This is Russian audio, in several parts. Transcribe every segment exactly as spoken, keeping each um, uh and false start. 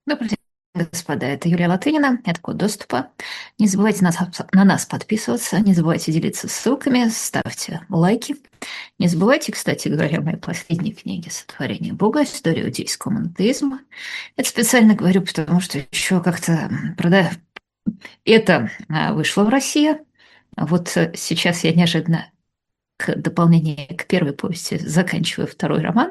Добрый день, господа. Это Юлия Латынина. Это код доступа. Не забывайте нас, на нас подписываться, не забывайте делиться ссылками, ставьте лайки. Не забывайте, кстати говоря, моей последней книги «Сотворение Бога. История иудейского монотеизма». Это специально говорю, потому что еще как-то м, прода- это а, вышло в России. А вот э, сейчас я неожиданно к дополнению к первой повести заканчиваю второй роман.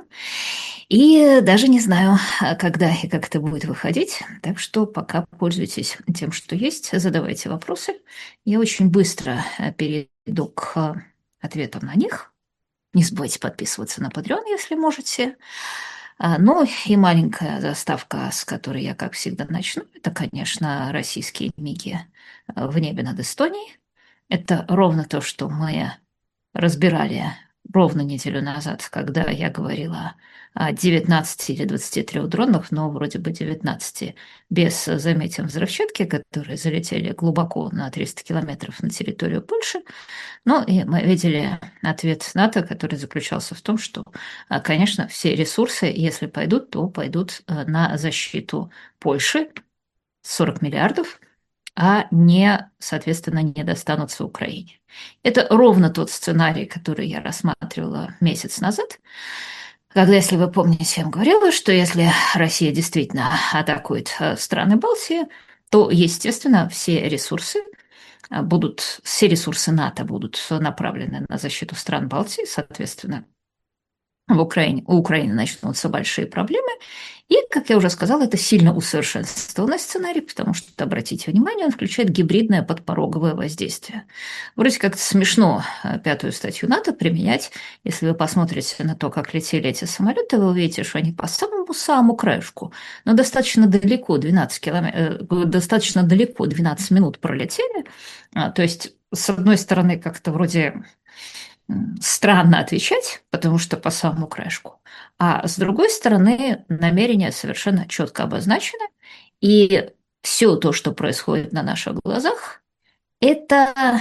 И даже не знаю, а, когда и как это будет выходить. Так что пока пользуйтесь тем, что есть, задавайте вопросы. Я очень быстро э, перейду к э, ответам на них. Не забывайте подписываться на Patreon, если можете. А, Ну и маленькая заставка, с которой я, как всегда, начну. Это, конечно, российские миги э, в небе над Эстонией. Это ровно то, что мы разбирали ровно неделю назад, когда я говорила о девятнадцати или двадцати трёх дронах, но вроде бы девятнадцати, без, заметим, взрывчатки, которые залетели глубоко на триста километров на территорию Польши. Ну и мы видели ответ НАТО, который заключался в том, что, а, конечно, все ресурсы, если пойдут, то пойдут э, на защиту Польши, сорок миллиардов, а не, соответственно, не достанутся Украине. Это ровно тот сценарий, который я рассматривала месяц назад, когда, если вы помните, я вам говорила, что если Россия действительно атакует э, страны Балтии, то, естественно, все ресурсы а, будут, все ресурсы НАТО будут направлены на защиту стран Балтии, соответственно, в Украине, у Украины начнутся большие проблемы. И, как я уже сказала, это сильно усовершенствованный сценарий, потому что, обратите внимание, он включает гибридное подпороговое воздействие. Вроде как-то смешно э, пятую статью НАТО применять. Если вы посмотрите на то, как летели эти самолеты, вы увидите, что они по самому-самому краешку, но достаточно далеко, двенадцать километров, достаточно далеко, двенадцать минут пролетели. А, То есть, с одной стороны, как-то вроде странно отвечать, потому что по самому краешку. А с другой стороны, намерения совершенно четко обозначены. И все то, что происходит на наших глазах, это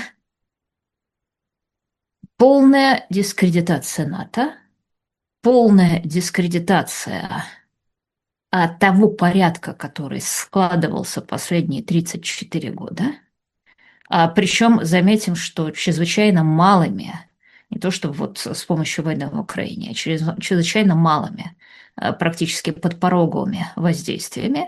полная дискредитация НАТО, полная дискредитация а, того порядка, который складывался последние тридцать четыре года. А, причем заметим, что чрезвычайно малыми, не то чтобы вот с помощью войны в Украине, а через, чрезвычайно малыми, а, практически подпороговыми воздействиями.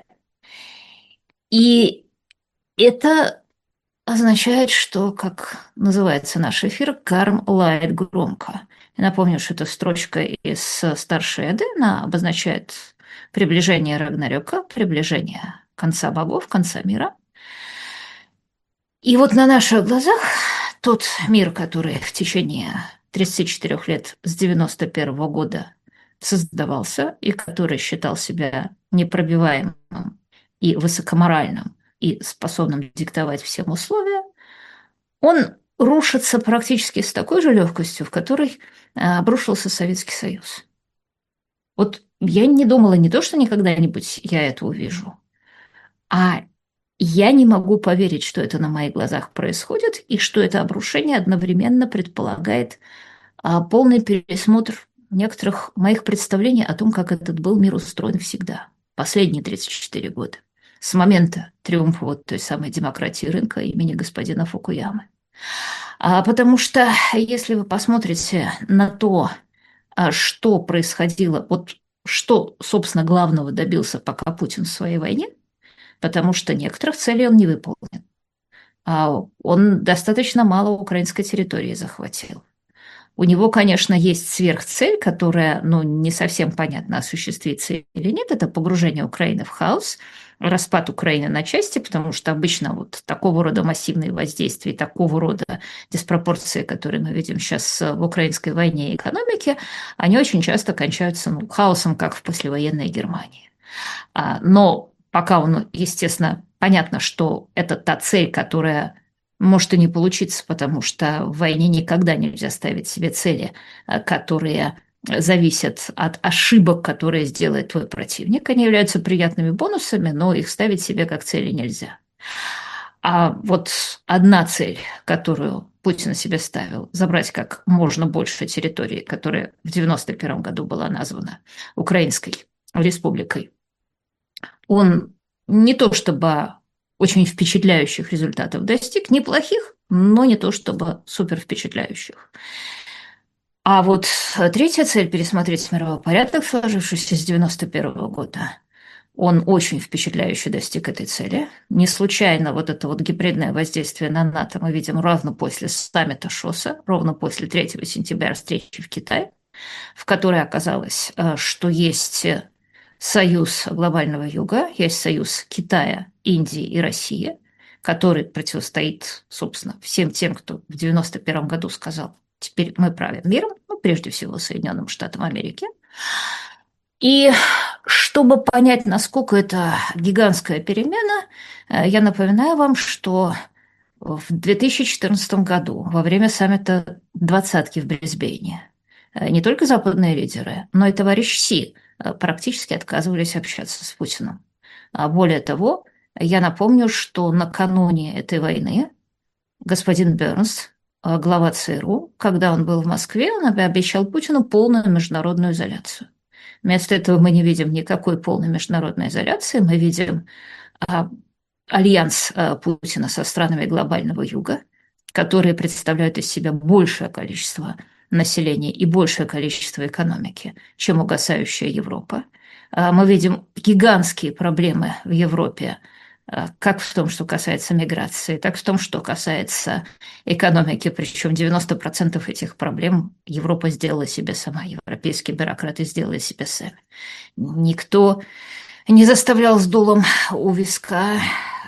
И это означает, что, как называется наш эфир, карм лает громко. Я напомню, что эта строчка из старшей Эды, она обозначает приближение Рагнарёка, приближение конца богов, конца мира. И вот на наших глазах тот мир, который в течение тридцати четырёх лет с девяносто первого года создавался и который считал себя непробиваемым и высокоморальным и способным диктовать всем условия, он рушится практически с такой же легкостью, в которой а, обрушился Советский Союз. Вот я не думала не то, что никогда-нибудь я это увижу, а я не могу поверить, что это на моих глазах происходит, и что это обрушение одновременно предполагает а, полный пересмотр некоторых моих представлений о том, как этот был мир устроен всегда, последние тридцать четыре года, с момента триумфа вот той самой демократии рынка имени господина Фукуямы. А, потому что если вы посмотрите на то, а, что происходило, вот что, собственно, главного добился пока Путин в своей войне, потому что некоторых целей он не выполнил. А он достаточно мало украинской территории захватил. У него, конечно, есть сверхцель, которая, ну, не совсем понятно, осуществится или нет. Это погружение Украины в хаос, распад Украины на части, потому что обычно вот такого рода массивные воздействия, такого рода диспропорции, которые мы видим сейчас в украинской войне и экономике, они очень часто кончаются, ну, хаосом, как в послевоенной Германии. А, но пока он, естественно, понятно, что это та цель, которая может и не получиться, потому что в войне никогда нельзя ставить себе цели, а, которые зависят от ошибок, которые сделает твой противник. Они являются приятными бонусами, но их ставить себе как цели нельзя. А вот одна цель, которую Путин себе ставил, забрать как можно больше территории, которая в девяносто первом году была названа Украинской республикой, он не то чтобы очень впечатляющих результатов достиг, неплохих, но не то чтобы супер впечатляющих. А вот третья цель – пересмотреть мировой порядок, сложившийся с девяносто первого года. Он очень впечатляюще достиг этой цели. Не случайно вот это вот гибридное воздействие на НАТО мы видим ровно после саммита ШОСа, ровно после третьего сентября встречи в Китае, в которой оказалось, э, что есть союз глобального юга, есть союз Китая, Индии и России, который противостоит, собственно, всем тем, кто в девяносто первом году сказал, теперь мы правим миром, ну, прежде всего Соединенным Штатам Америки. И чтобы понять, насколько это гигантская перемена, э, я напоминаю вам, что в две тысячи четырнадцатом году, во время саммита «двадцатки» в Брисбейне, э, не только западные лидеры, но и товарищ Си э, практически отказывались общаться с Путиным. А более того, я напомню, что накануне этой войны господин Бернс, э, глава ЦРУ, когда он был в Москве, он обещал Путину полную международную изоляцию. Вместо этого мы не видим никакой полной международной изоляции, мы видим а, альянс а, Путина со странами глобального юга, которые представляют из себя большее количество населения и большее количество экономики, чем угасающая Европа. А, мы видим гигантские проблемы в Европе, а, как в том, что касается миграции, так в том, что касается экономики, причем девяносто процентов этих проблем Европа сделала себе сама, европейские бюрократы сделали себе сами. Никто не заставлял с дулом у виска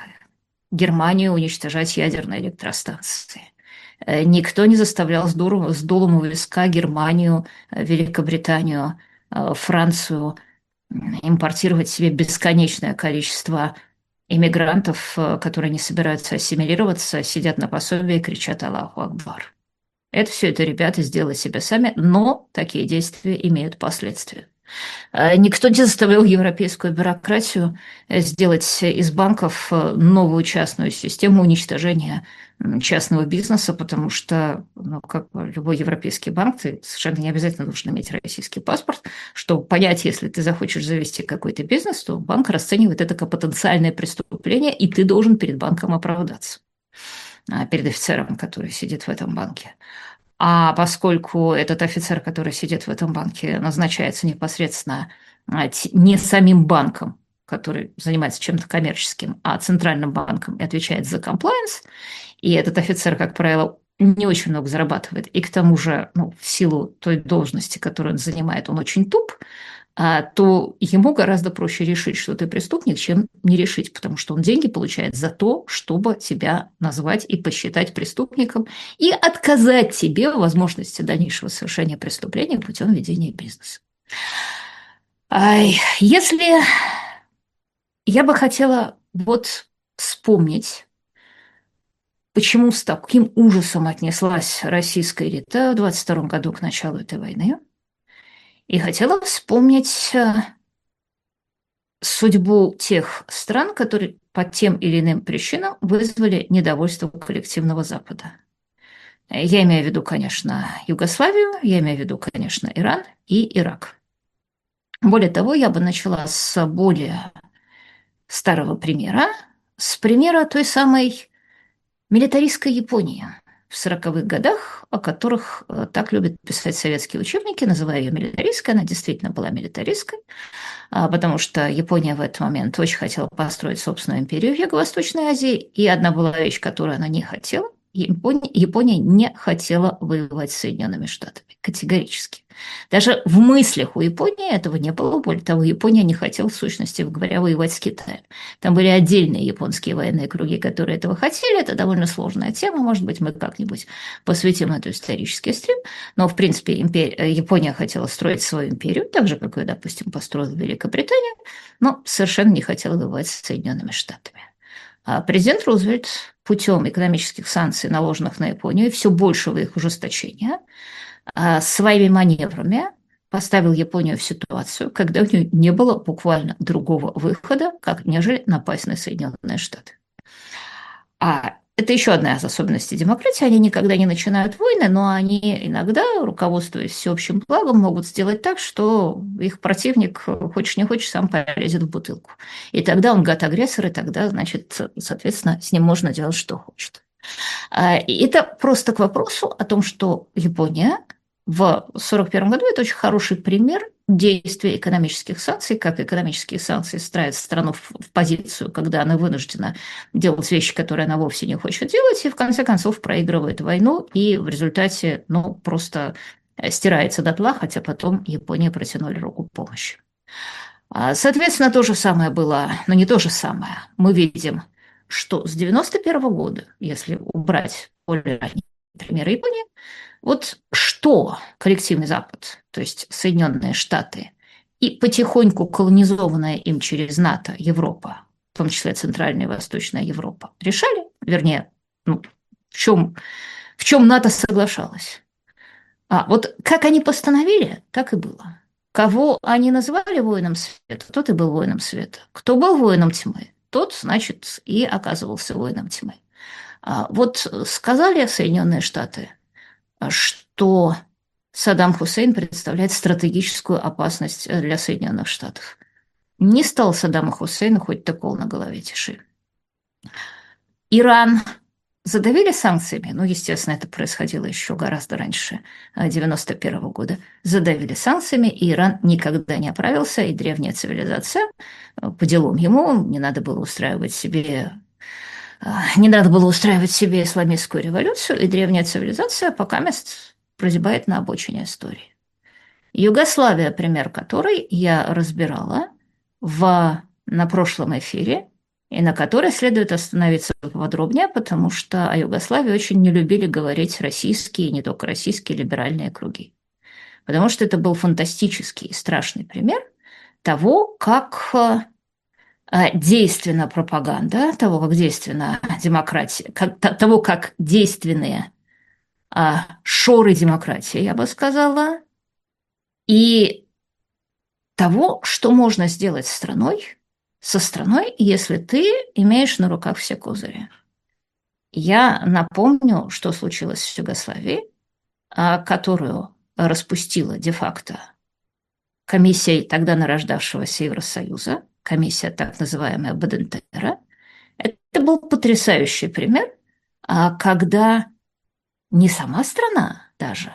Германию уничтожать ядерные электростанции. Э, Никто не заставлял с дулом, с дулом у виска Германию, э, Великобританию, э, Францию импортировать себе бесконечное количество иммигрантов, э, которые не собираются ассимилироваться, сидят на пособии и кричат «Аллаху Акбар». Это все это ребята сделали себе сами, но такие действия имеют последствия. Э, Никто не заставлял европейскую бюрократию э, сделать из банков э, новую частную систему уничтожения м, частного бизнеса, потому что, ну, как бы любой европейский банк, ты совершенно не обязательно должен иметь российский паспорт, чтобы понять, если ты захочешь завести какой-то бизнес, то банк расценивает это как потенциальное преступление, и ты должен перед банком оправдаться, а, перед офицером, который сидит в этом банке. А поскольку этот офицер, который сидит в этом банке, назначается непосредственно а, т- не самим банком, который занимается чем-то коммерческим, а центральным банком и отвечает за комплайенс, и этот офицер, как правило, не очень много зарабатывает, и к тому же, ну, в силу той должности, которую он занимает, он очень туп, а, то ему гораздо проще решить, что ты преступник, чем не решить, потому что он деньги получает за то, чтобы тебя назвать и посчитать преступником и отказать тебе в возможности дальнейшего совершения преступления путем ведения бизнеса. Ай, если я бы хотела вот вспомнить, почему с таким ужасом отнеслась российская элита в двадцать втором году к началу этой войны, и хотела вспомнить э, судьбу тех стран, которые по тем или иным причинам вызвали недовольство коллективного Запада. Я имею в виду, конечно, Югославию, я имею в виду, конечно, Иран и Ирак. Более того, я бы начала с более старого примера, с примера той самой милитаристской Японии в сороковых годах, о которых э, так любят писать советские учебники, называя ее милитаристской. Она действительно была милитаристской, а, потому что Япония в этот момент очень хотела построить собственную империю в Юго-Восточной Азии, и одна была вещь, которую она не хотела. Япония, Япония не хотела воевать с Соединенными Штатами категорически. Даже в мыслях у Японии этого не было. Более того, Япония не хотела, в сущности говоря, воевать с Китаем. Там были отдельные японские военные круги, которые этого хотели. Это довольно сложная тема. Может быть, мы как-нибудь посвятим эту исторический стрим. Но, в принципе, импер... Япония хотела строить свою империю, так же, как ее, допустим, построила Великобритания, но совершенно не хотела воевать с Соединенными Штатами. А президент Рузвельт путем экономических санкций, наложенных на Японию, и все большего их ужесточения, а, своими маневрами поставил Японию в ситуацию, когда у нее не было буквально другого выхода, как нежели напасть на Соединенные Штаты. А Это еще одна из особенностей демократии. Они никогда не начинают войны, но они иногда, руководствуясь всеобщим благом, могут сделать так, что их противник, хочешь не хочешь, сам полезет в бутылку. И тогда он гад-агрессор, и тогда, значит, соответственно, с ним можно делать, что хочет. А, и это просто к вопросу о том, что Япония в сорок первом году – это очень хороший пример действия экономических санкций, как экономические санкции ставят страну в, в позицию, когда она вынуждена делать вещи, которые она вовсе не хочет делать, и в конце концов проигрывает войну, и в результате, ну, просто стирается дотла, хотя потом Японии протянули руку помощи. А, Соответственно, то же самое было, но не то же самое. Мы видим, что с девяносто первого года, если убрать более ранние примеры Японии, вот что коллективный Запад, то есть Соединенные Штаты, и потихоньку колонизованная им через НАТО Европа, в том числе Центральная и Восточная Европа, решали, вернее, ну, в чем, в чем НАТО соглашалось. А вот как они постановили, так и было. Кого они называли воином света, тот и был воином света. Кто был воином тьмы, тот, значит, и оказывался воином тьмы. А вот сказали Соединенные Штаты, что Саддам Хусейн представляет стратегическую опасность для Соединенных Штатов. Не стал Саддама Хусейна хоть ты кол на голове тиши. Иран задавили санкциями, ну, естественно, это происходило еще гораздо раньше девяносто первого года, задавили санкциями, и Иран никогда не оправился, и древняя цивилизация, по делам ему, не надо было устраивать себе не надо было устраивать себе исламистскую революцию, и древняя цивилизация пока мест прозябает на обочине истории. Югославия, пример которой я разбирала в, на прошлом эфире, и на которой следует остановиться подробнее, потому что о Югославии очень не любили говорить российские, не только российские либеральные круги. Потому что это был фантастический и страшный пример того, как действенна пропаганда, того, как действенна демократия, как, того, как действенные а, шоры демократии, я бы сказала, и того, что можно сделать с страной, со страной, если ты имеешь на руках все козыри. Я напомню, что случилось в Югославии, которую распустила де-факто комиссия тогда нарождавшегося Евросоюза, комиссия так называемая Бадентера. Это был потрясающий пример, когда не сама страна даже,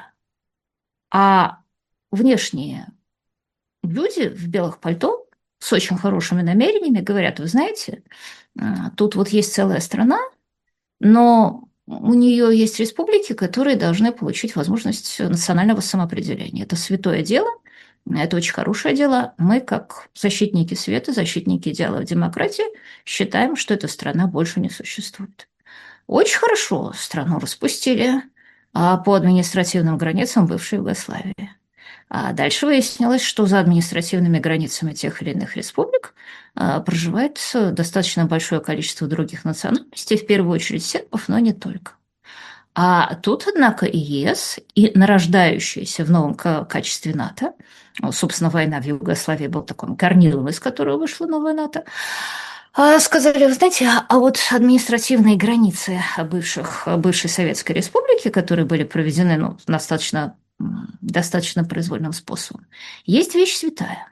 а внешние люди в белых пальто с очень хорошими намерениями говорят: вы знаете, тут вот есть целая страна, но у нее есть республики, которые должны получить возможность национального самоопределения. Это святое дело, это очень хорошее дело. Мы, как защитники света, защитники идеалов демократии, считаем, что эта страна больше не существует. Очень хорошо страну распустили по административным границам бывшей Югославии. А дальше выяснилось, что за административными границами тех или иных республик проживает достаточно большое количество других национальностей, в первую очередь сербов, но не только. А тут, однако, и ЕС, и нарождающаяся в новом качестве НАТО, собственно, война в Югославии была таким корнилом, из которого вышло новое НАТО, сказали: вы знаете, а вот административные границы бывших, бывшей Советской Республики, которые были проведены ну, достаточно, достаточно произвольным способом, есть вещь святая.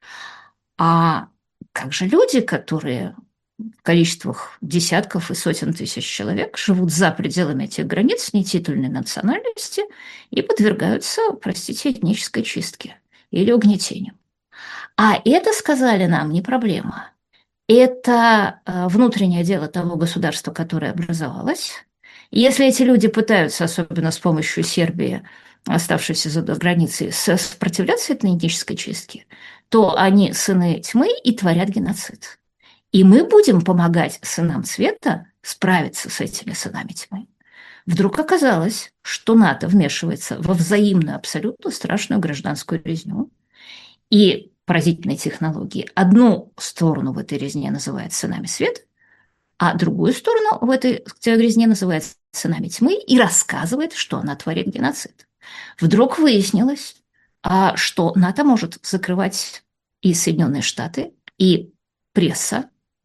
А как же люди, которые в количествах десятков и сотен тысяч человек живут за пределами этих границ нетитульной национальности и подвергаются, простите, этнической чистке или угнетению? А это, сказали нам, не проблема. Это внутреннее дело того государства, которое образовалось. Если эти люди пытаются, особенно с помощью Сербии, оставшейся за границей, сопротивляться этой этнической чистке, то они сыны тьмы и творят геноцид. И мы будем помогать сынам света справиться с этими сынами тьмы. Вдруг оказалось, что НАТО вмешивается во взаимную, абсолютно страшную гражданскую резню. И поразительной технологии. Одну сторону в этой резне называют сынами света, а другую сторону в этой резне называют сынами тьмы и рассказывает, что она творит геноцид. Вдруг выяснилось, что НАТО может закрывать и Соединенные Штаты, и пресса,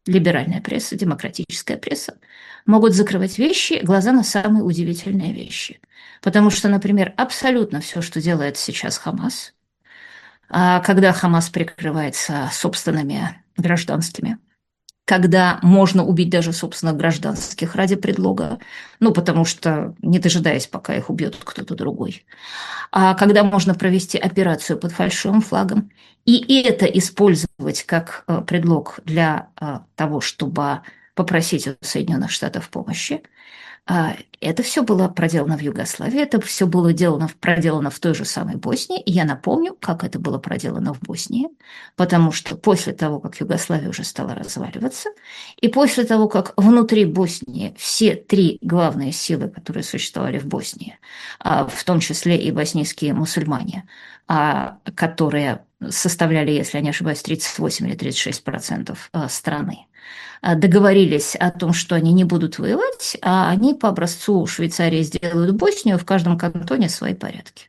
либеральная пресса, демократическая пресса, могут закрывать вещи, глаза на самые удивительные вещи. Потому что, например, абсолютно все, что делает сейчас Хамас, а когда Хамас прикрывается собственными гражданскими, когда можно убить даже собственных гражданских ради предлога, ну, потому что не дожидаясь, пока их убьет кто-то другой, а когда можно провести операцию под фальшивым флагом, и это использовать как э, предлог для э, того, чтобы попросить у Соединенных Штатов помощи, а, это все было проделано в Югославии, это все было делано, проделано в той же самой Боснии. И я напомню, как это было проделано в Боснии, потому что после того, как Югославия уже стала разваливаться, и после того, как внутри Боснии все три главные силы, которые существовали в Боснии, а, в том числе и боснийские мусульмане, а, которые составляли, если я не ошибаюсь, тридцать восемь или тридцать шесть процентов а, страны, договорились о том, что они не будут воевать, а они по образцу Швейцарии сделают Боснию, в каждом кантоне свои порядки.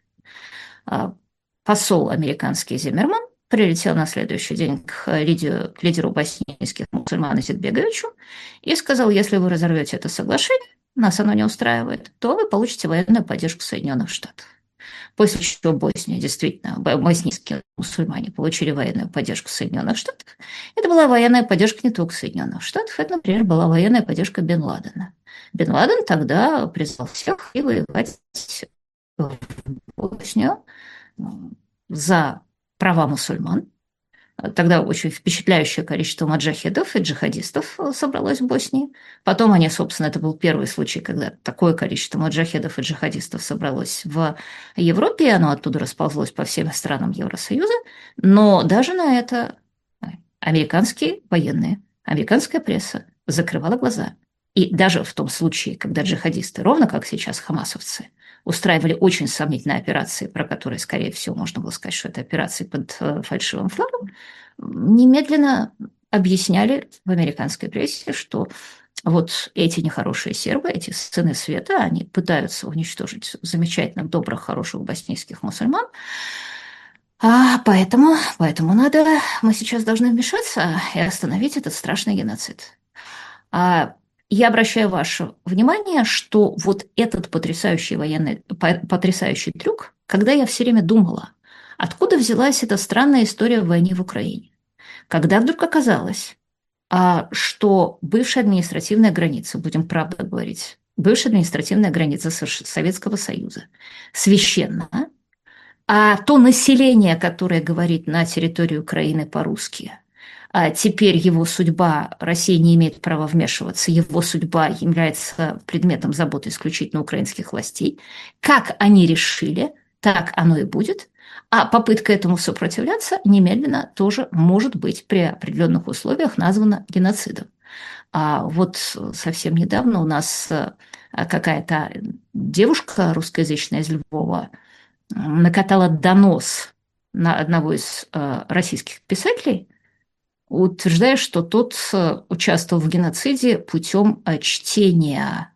Посол американский Зиммерман прилетел на следующий день к лидеру, к лидеру боснийских мусульман Изетбеговичу и сказал: если вы разорвете это соглашение, нас оно не устраивает, то вы получите военную поддержку Соединенных Штатов. После чего Босния, действительно, боснийские мусульмане получили военную поддержку Соединенных Штатов. Это была военная поддержка не только Соединенных Штатов, это, например, была военная поддержка Бен Ладена. Бен Ладен тогда призвал всех и воевать в Боснию за права мусульман. Тогда очень впечатляющее количество маджахедов и джихадистов собралось в Боснии. Потом они, собственно, это был первый случай, когда такое количество маджахедов и джихадистов собралось в Европе, и оно оттуда расползлось по всем странам Евросоюза. Но даже на это американские военные, американская пресса закрывала глаза. И даже в том случае, когда джихадисты, ровно как сейчас хамасовцы, устраивали очень сомнительные операции, про которые, скорее всего, можно было сказать, что это операции под э, фальшивым флагом, немедленно объясняли в американской прессе, что вот эти нехорошие сербы, эти сыны света, они пытаются уничтожить замечательных, добрых, хороших боснийских мусульман, а поэтому, поэтому надо, мы сейчас должны вмешаться и остановить этот страшный геноцид. А я обращаю ваше внимание, что вот этот потрясающий военный, потрясающий трюк, когда я все время думала, откуда взялась эта странная история войны в Украине, когда вдруг оказалось, а, что бывшая административная граница, будем правду говорить, бывшая административная граница Советского Союза священна, а то население, которое говорит на территории Украины по-русски, а теперь его судьба, Россия не имеет права вмешиваться, его судьба является предметом заботы исключительно украинских властей. Как они решили, так оно и будет. А попытка этому сопротивляться немедленно тоже может быть при определенных условиях названа геноцидом. А вот совсем недавно у нас какая-то девушка русскоязычная из Львова накатала донос на одного из российских писателей, утверждая, что тот участвовал в геноциде путем чтения,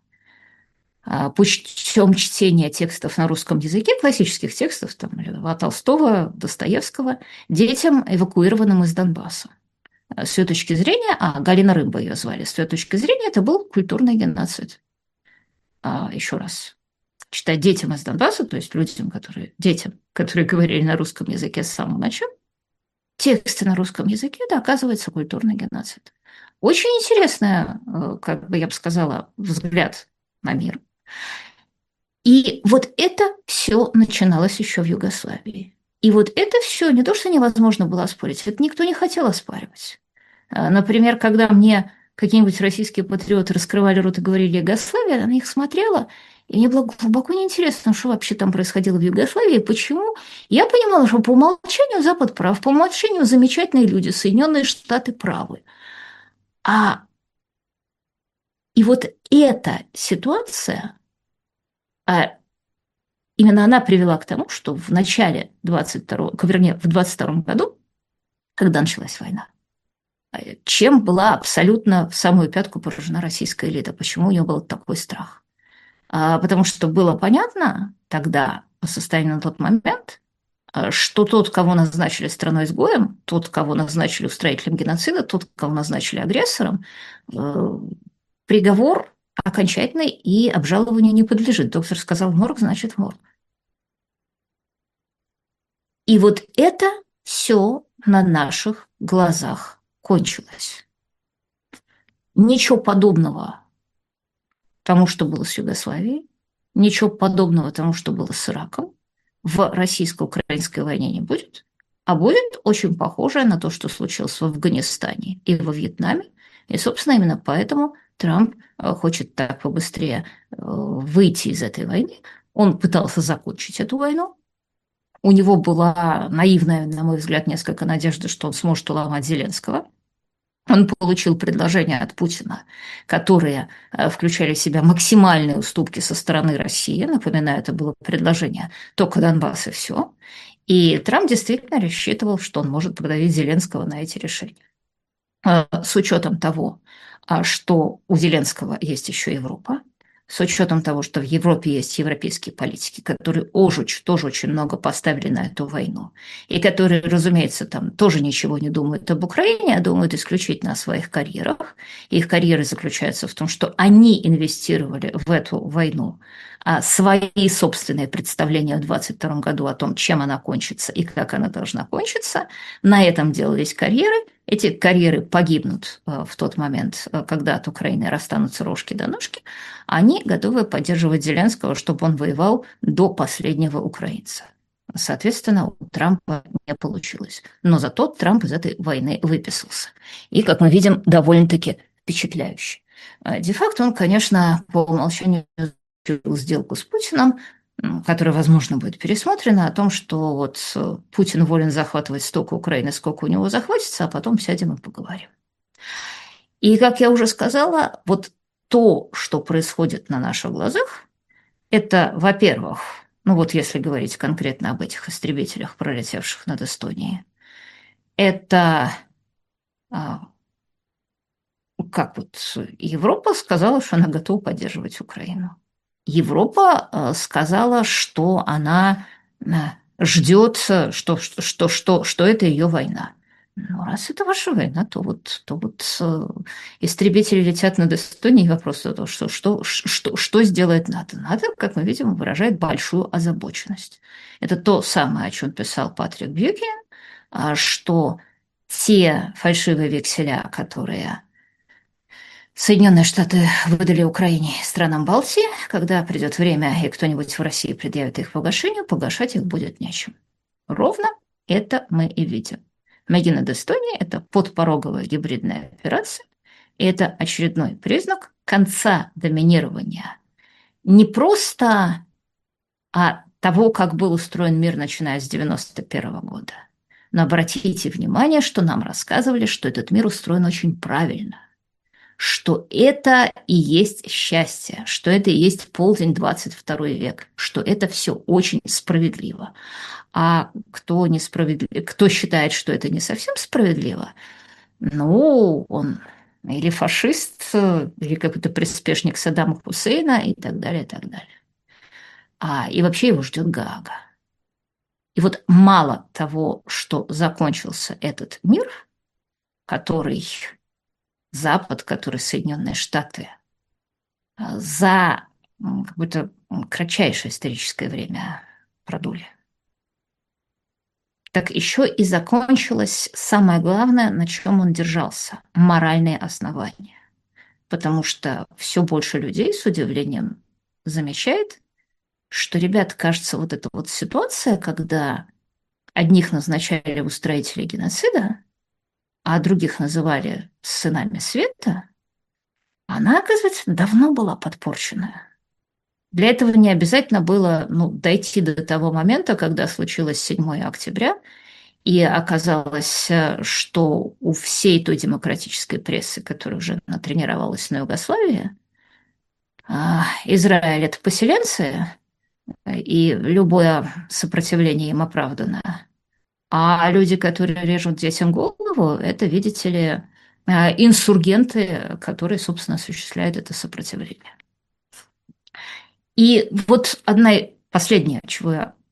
путем чтения текстов на русском языке, классических текстов, там, Льва Толстого, Достоевского, детям, эвакуированным из Донбасса. С ее точки зрения, а Галина Рымба ее звали, с ее точки зрения это был культурный геноцид. А, еще раз. Читать детям из Донбасса, то есть людям, которые, детям, которые говорили на русском языке с самого начала, тексты на русском языке, это, оказывается, культурный геноцид. Очень интересный, как бы я бы сказала, взгляд на мир. И вот это все начиналось еще в Югославии. И вот это все не то, что невозможно было оспорить, это никто не хотел оспаривать. Например, когда мне какие-нибудь российские патриоты раскрывали рот и говорили «Югославия», я на них смотрела, и мне было глубоко неинтересно, что вообще там происходило в Югославии, почему. Я понимала, что по умолчанию Запад прав, по умолчанию замечательные люди, Соединенные Штаты правы. А и вот эта ситуация, а именно она привела к тому, что в начале двадцать второго, вернее, в двадцать втором году, когда началась война, чем была абсолютно в самую пятку поражена российская элита, почему у нее был такой страх. А, потому что было понятно тогда, по состоянию на тот момент, а, что тот, кого назначили страной-изгоем, тот, кого назначили устроителем геноцида, тот, кого назначили агрессором, э, приговор окончательный и обжалованию не подлежит. Доктор сказал в морг, значит в морг. И вот это все на наших глазах кончилось. Ничего подобного тому, что было с Югославией, ничего подобного тому, что было с Ираком, в российско-украинской войне не будет, а будет очень похожее на то, что случилось в Афганистане и во Вьетнаме. И, собственно, именно поэтому Трамп э, хочет так побыстрее э, выйти из этой войны. Он пытался закончить эту войну. У него была наивная, на мой взгляд, несколько надежды, что он сможет уломать Зеленского. Он получил предложения от Путина, которые э, включали в себя максимальные уступки со стороны России. Напоминаю, это было предложение только Донбасс и все. И Трамп действительно рассчитывал, что он может продавить Зеленского на эти решения. Э, С учетом того, а, что у Зеленского есть еще Европа, с учетом того, что в Европе есть европейские политики, которые ожуч, тоже очень много поставили на эту войну, и которые, разумеется, там тоже ничего не думают об Украине, а думают исключительно о своих карьерах. Их карьеры заключаются в том, что они инвестировали в эту войну а, свои собственные представления в двадцать втором году о том, чем она кончится и как она должна кончиться. На этом делались карьеры. Эти карьеры погибнут э, в тот момент, э, когда от Украины расстанутся рожки до ножки. Они готовы поддерживать Зеленского, чтобы он воевал до последнего украинца. Соответственно, у Трампа не получилось. Но зато Трамп из этой войны выписался. И, как мы видим, довольно-таки впечатляюще. Э, Де-факто он, конечно, по умолчанию заключил сделку с Путиным, м, которая, возможно, будет пересмотрена, о том, что вот э, Путин волен захватывать столько Украины, сколько у него захватится, а потом сядем и поговорим. И, как я уже сказала, вот то, что происходит на наших глазах, это, во-первых, ну вот если говорить конкретно об этих истребителях, пролетевших над Эстонией, это а, как вот Европа сказала, что она готова поддерживать Украину. Европа э, сказала, что она э, ждет, что, что, что, что, что это ее война. Ну, раз это ваша война, то вот, то вот э, истребители летят над Эстонией. Вопрос о том, что, что, что, что сделает НАТО. НАТО, как мы видим, выражает большую озабоченность. Это то самое, о чем писал Патрик Бьюкин, а, что те фальшивые векселя, которые Соединенные Штаты выдали Украине и странам Балтии. Когда придет время, и кто-нибудь в России предъявит их погашению, погашать их будет нечем. Ровно это мы и видим. Мегин над Эстонией – это подпороговая гибридная операция, и это очередной признак конца доминирования не просто а того, как был устроен мир, начиная с девяносто первого года. Но обратите внимание, что нам рассказывали, что этот мир устроен очень правильно, что это и есть счастье, что это и есть полдень двадцать второй век, что это все очень справедливо. А кто, несправедлив... кто считает, что это не совсем справедливо, ну, он или фашист, или какой-то приспешник Саддама Хусейна и так далее, и так далее. А, и вообще его ждет Гаага. И вот мало того, что закончился этот мир, который Запад, который Соединенные Штаты за какое-то кратчайшее историческое время продули. Так еще и закончилось самое главное, на чем он держался – моральные основания. Потому что все больше людей с удивлением замечает, что, ребят, кажется, вот эта вот ситуация, когда одних назначали устроители геноцида, а других называли сынами света, она, оказывается, давно была подпорчена. Для этого не обязательно было ну, дойти до того момента, когда случилось седьмое октября, и оказалось, что у всей той демократической прессы, которая уже натренировалась на Югославии, Израиль – это поселенцы, и любое сопротивление им оправдано. А люди, которые режут детям голову, это, видите ли, инсургенты, которые, собственно, осуществляют это сопротивление. И вот одна последняя, чего я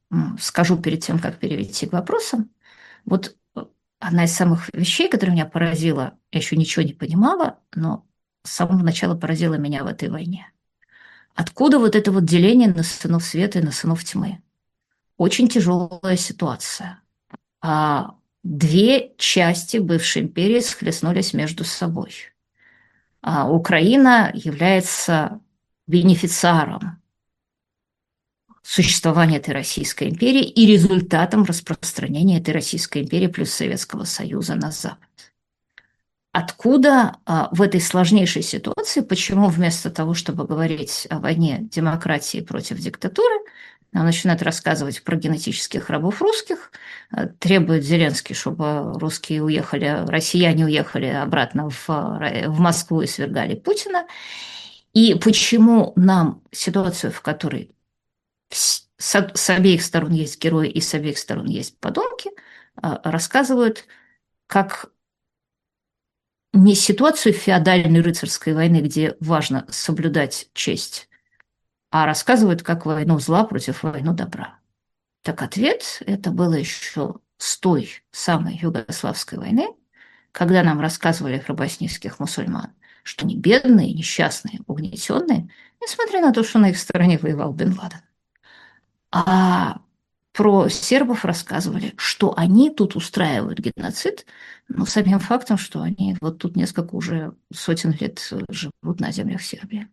скажу перед тем, как перейти к вопросам. Вот э, одна из самых вещей, которая меня поразила, я еще ничего не понимала, но с самого начала поразила меня в этой войне. Откуда вот это вот деление на сынов света и на сынов тьмы? Очень тяжелая ситуация. А две части бывшей империи схлестнулись между собой. А Украина является бенефициаром существования этой Российской империи и результатом распространения этой Российской империи плюс Советского Союза на Запад. Откуда а, в этой сложнейшей ситуации, почему вместо того, чтобы говорить о войне демократии против диктатуры, нам начинают рассказывать про генетических рабов русских, а, требует Зеленский, чтобы русские уехали, россияне уехали обратно в, в Москву и свергали Путина, и почему нам ситуацию, в которой с, с обеих сторон есть герои и с обеих сторон есть подонки, а, рассказывают как не ситуацию феодальной рыцарской войны, где важно соблюдать честь, а рассказывают как войну зла против войны добра. Так ответ это было еще с той самой Югославской войны, когда нам рассказывали про боснийских мусульман, что они бедные, несчастные, угнетенные, несмотря на то, что на их стороне воевал Бен Ладен. А про сербов рассказывали, что они тут устраивают геноцид, но самим фактом, что они вот тут несколько уже сотен лет живут на землях Сербии.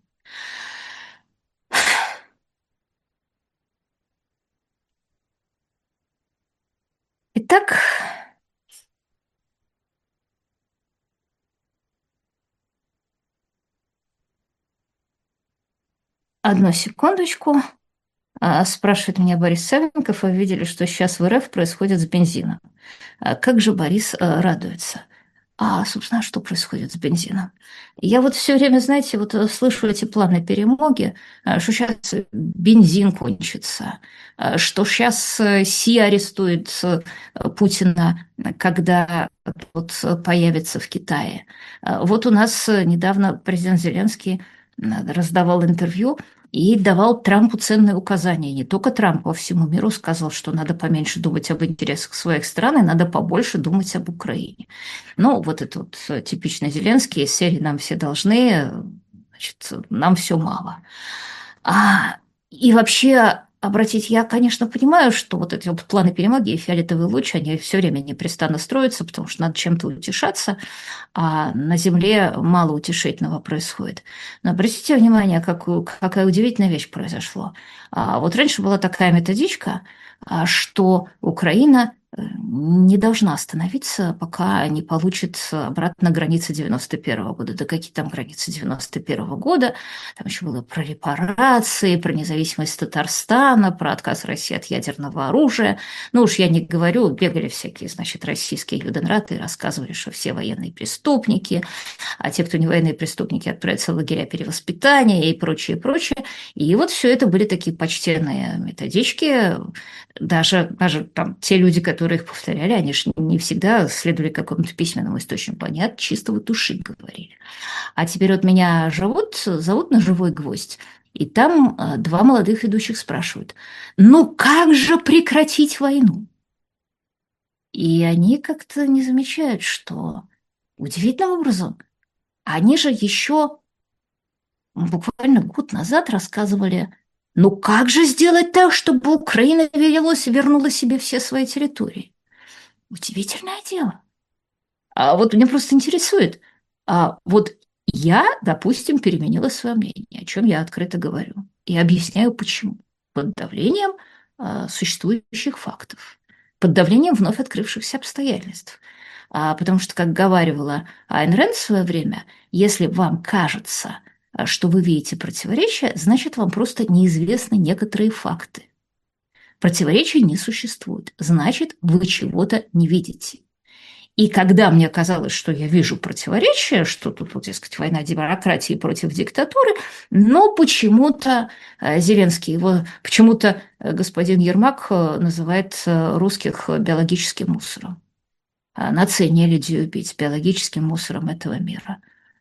Итак, одну секундочку. А, спрашивает меня Борис Савенков, вы видели, что сейчас в РФ происходит с бензином. А как же Борис а, радуется? А, собственно, что происходит с бензином? Я вот все время, знаете, вот э, слышу эти планы перемоги, а, что сейчас бензин кончится, а, что сейчас Си арестует э, Путина, когда вот появится в Китае. А, Вот у нас э, недавно президент Зеленский э, раздавал интервью и давал Трампу ценные указания. Не только Трампу, а всему миру сказал, что надо поменьше думать об интересах своих стран и надо побольше думать об Украине. Ну, вот это вот э, типично Зеленский, из серии «нам все должны», э, значит, нам все мало. А, и вообще, обратить, я, конечно, понимаю, что вот эти вот планы перемоги и фиолетовый луч, они все время непрестанно строятся, потому что надо чем-то утешаться, а на Земле мало утешительного происходит. Но обратите внимание, какую, какая удивительная вещь произошла. А, вот раньше была такая методичка, а, что Украина э, не должна остановиться, пока не получит обратно границы девяносто первого года. Да какие там границы девяносто первого года? Там еще было про репарации, про независимость Татарстана, про отказ России от ядерного оружия. Ну уж я не говорю, бегали всякие, значит, российские юденраты и рассказывали, что все военные преступники, а те, кто не военные преступники, отправятся в лагеря перевоспитания и прочее, прочее. И вот все это были такие почтенные методички. Даже, даже там те люди, которые их повторяли, они же не всегда следовали какому-то письменному источнику, они от чистого души говорили. А теперь вот меня зовут, зовут на живой гвоздь, и там э, два молодых ведущих спрашивают, ну как же прекратить войну? И они как-то не замечают, что удивительным образом они же еще буквально год назад рассказывали, ну как же сделать так, чтобы Украина вернулась, вернула себе все свои территории? Удивительное дело. А вот меня просто интересует, а вот я, допустим, переменила свое мнение, о чем я открыто говорю, и объясняю почему. Под давлением а, существующих фактов, под давлением вновь открывшихся обстоятельств. А, потому что, как говаривала Айн Рэнд в свое время, если вам кажется, а, что вы видите противоречия, значит, вам просто неизвестны некоторые факты. Противоречий не существует, значит, вы чего-то не видите. И когда мне казалось, что я вижу противоречие, что тут, вот, дескать, война демократии против диктатуры, но почему-то э, Зеленский, его почему-то э, господин Ермак э, называет э, русских биологическим мусором. А нации не люди убить биологическим мусором этого мира.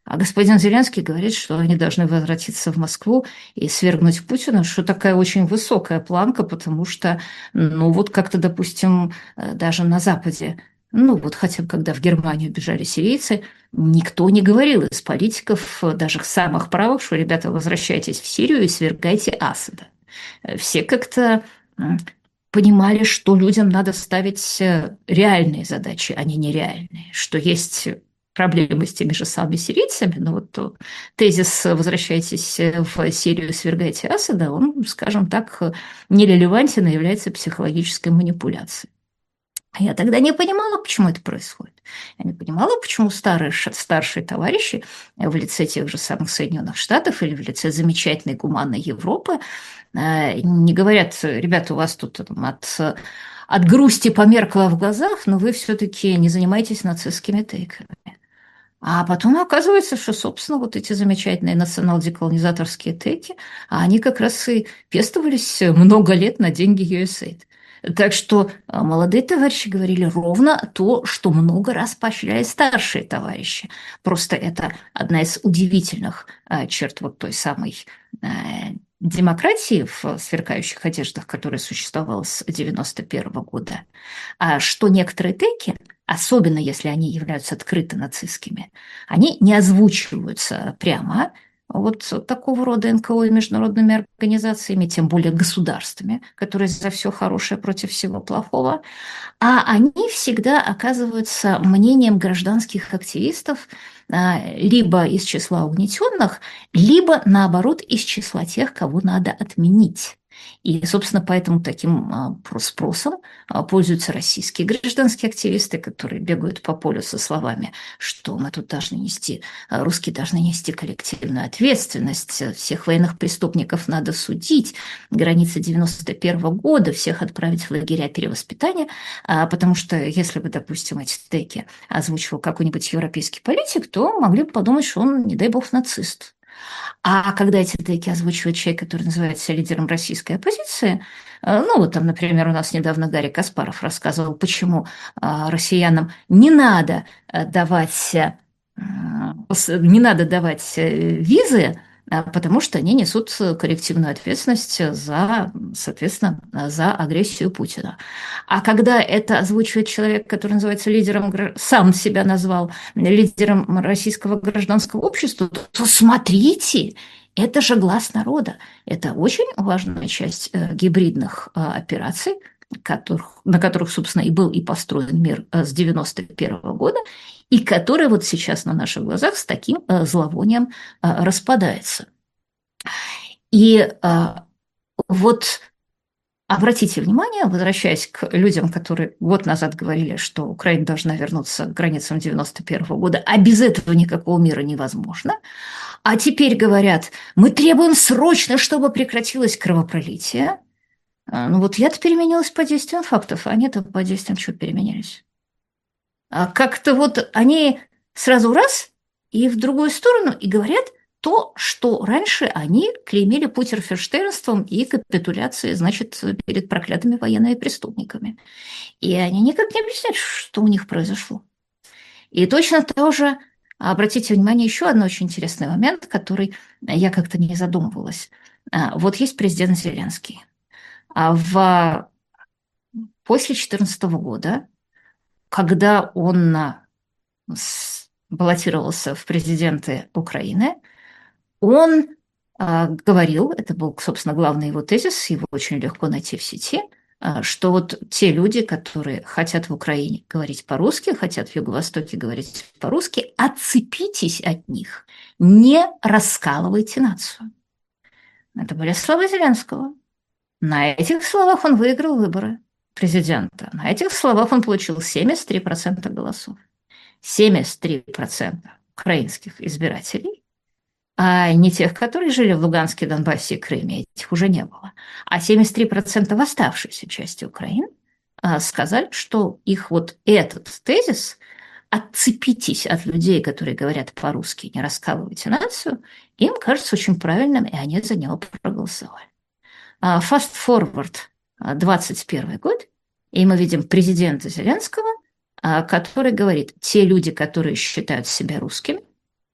А господин Зеленский говорит, что они должны возвратиться в Москву и свергнуть Путина, что такая очень высокая планка, потому что, ну вот как-то, допустим, э, даже на Западе, ну вот хотя бы когда в Германию бежали сирийцы, никто не говорил из политиков, э, даже самых правых, что, ребята, возвращайтесь в Сирию и свергайте Асада. Э, Все как-то м, понимали, что людям надо ставить э, реальные задачи, а не нереальные, что есть проблемы с теми же самыми сирийцами, но вот то, тезис «возвращайтесь в Сирию, свергайте Асада», он, скажем так, нерелевантен и является психологической манипуляцией. А я тогда не понимала, почему это происходит. Я не понимала, почему старые, старшие товарищи в лице тех же самых Соединенных Штатов или в лице замечательной гуманной Европы э, не говорят: ребята, у вас тут там, от, от грусти померкло в глазах, но вы все-таки не занимаетесь нацистскими тейками. А потом оказывается, что, собственно, вот эти замечательные национал-деколонизаторские теки, они как раз и пестовались много лет на деньги ю эс эй ай ди. Так что а, молодые товарищи говорили ровно то, что много раз поощряли старшие товарищи. Просто это одна из удивительных а, черт вот той самой а, демократии в сверкающих одеждах, которая существовала с девяносто первого года. А что некоторые теки, особенно если они являются открыто нацистскими, они не озвучиваются прямо вот такого рода эн ка о и международными организациями, тем более государствами, которые за все хорошее против всего плохого, а они всегда оказываются мнением гражданских активистов а, либо из числа угнетенных, либо, наоборот, из числа тех, кого надо отменить. И, собственно, поэтому таким а, спросом а, пользуются российские гражданские активисты, которые бегают по полю со словами, что мы тут должны нести, а, русские должны нести коллективную ответственность, всех военных преступников надо судить, границы девяносто первого года, всех отправить в лагеря перевоспитания, а, потому что если бы, допустим, эти теки озвучивал какой-нибудь европейский политик, то могли бы подумать, что он, не дай бог, нацист. А когда эти теки озвучивает человек, который называется лидером российской оппозиции, э, ну вот там, например, у нас недавно Гарри Каспаров рассказывал, почему а, россиянам не надо э, давать, э, с- не надо давать э, визы, а, потому что они несут коллективную ответственность за, соответственно, за агрессию Путина. А когда это озвучивает человек, который называется лидером, гра- сам себя назвал лидером российского гражданского общества, то смотрите, это же глаз народа. Это очень важная часть э, гибридных э, операций, которых, на которых, собственно, и был и построен мир э, с девяносто первого года, и который вот сейчас на наших глазах с таким э, зловонием э, распадается. И э, вот обратите внимание, возвращаясь к людям, которые год назад говорили, что Украина должна вернуться к границам девяносто первого года, а без этого никакого мира невозможно, а теперь говорят, мы требуем срочно, чтобы прекратилось кровопролитие. А, Ну вот я-то переменилась по действиям фактов, а они-то по действиям чего переменились? А как-то вот они сразу раз и в другую сторону и говорят то, что раньше они клеймили путерферштейнством и капитуляцией, значит, перед проклятыми военными преступниками. И они никак не объясняют, что у них произошло. И точно тоже обратите внимание, еще один очень интересный момент, который я как-то не задумывалась. А, Вот есть президент Зеленский. А в... После две тысячи четырнадцатого года, когда он а, с- баллотировался в президенты Украины, он а, говорил, это был, собственно, главный его тезис, его очень легко найти в сети, а, что вот те люди, которые хотят в Украине говорить по-русски, хотят в Юго-Востоке говорить по-русски, отцепитесь от них, не раскалывайте нацию. Это были слова Зеленского. На этих словах он выиграл выборы президента. На этих словах он получил семьдесят три процента голосов. семьдесят три процента украинских избирателей, а не тех, которые жили в Луганске, Донбассе и Крыме, этих уже не было. А семьдесят три процента в оставшейся части Украины а, сказали, что их вот этот тезис «отцепитесь от людей, которые говорят по-русски, не раскалывайте нацию», им кажется очень правильным, и они за него проголосовали. А, Fast forward а, двадцать первый год, и мы видим президента Зеленского, а, который говорит, те люди, которые считают себя русскими,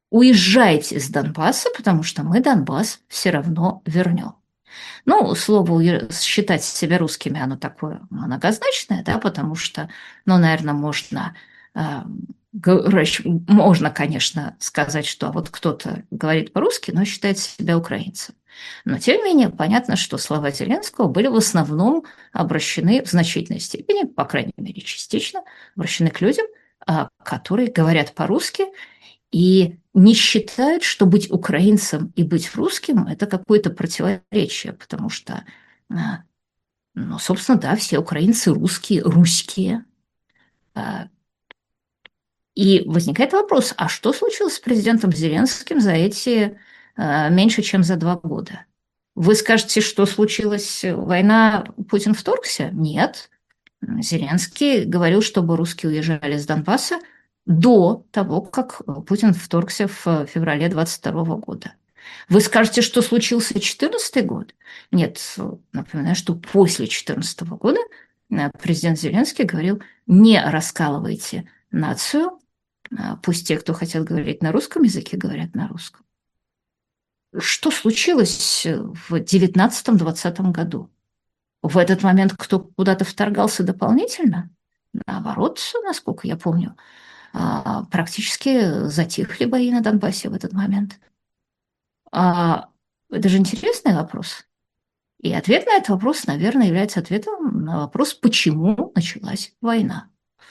уезжайте из Донбасса, потому что мы Донбасс все равно вернем. Ну, слово «считать себя русскими», оно такое многозначное, да, потому что, ну, наверное, можно, э, можно, конечно, сказать, что вот кто-то говорит по-русски, но считает себя украинцем. Но, тем не менее, понятно, что слова Зеленского были в основном обращены в значительной степени, по крайней мере, частично, обращены к людям, а, которые говорят по-русски, и не считают, что быть украинцем и быть русским – это какое-то противоречие, потому что, а, ну, собственно, да, все украинцы русские, русские. А, И возникает вопрос, а что случилось с президентом Зеленским за эти а, меньше, чем за два года? Вы скажете, что случилось, война, Путин вторгся? Нет. Зеленский говорил, чтобы русские уезжали с Донбасса до того, как Путин вторгся в феврале двадцать второго года. Вы скажете, что случился четырнадцатый год? Нет, напоминаю, что после четырнадцатого года президент Зеленский говорил, не раскалывайте нацию, пусть те, кто хотят говорить на русском языке, говорят на русском. Что случилось в девятнадцатом-двадцатом году? В этот момент кто куда-то вторгался дополнительно? Наоборот, насколько я помню, а, практически затихли бои на Донбассе в этот момент. А, это же интересный вопрос. И ответ на этот вопрос, наверное, является ответом на вопрос, почему началась война.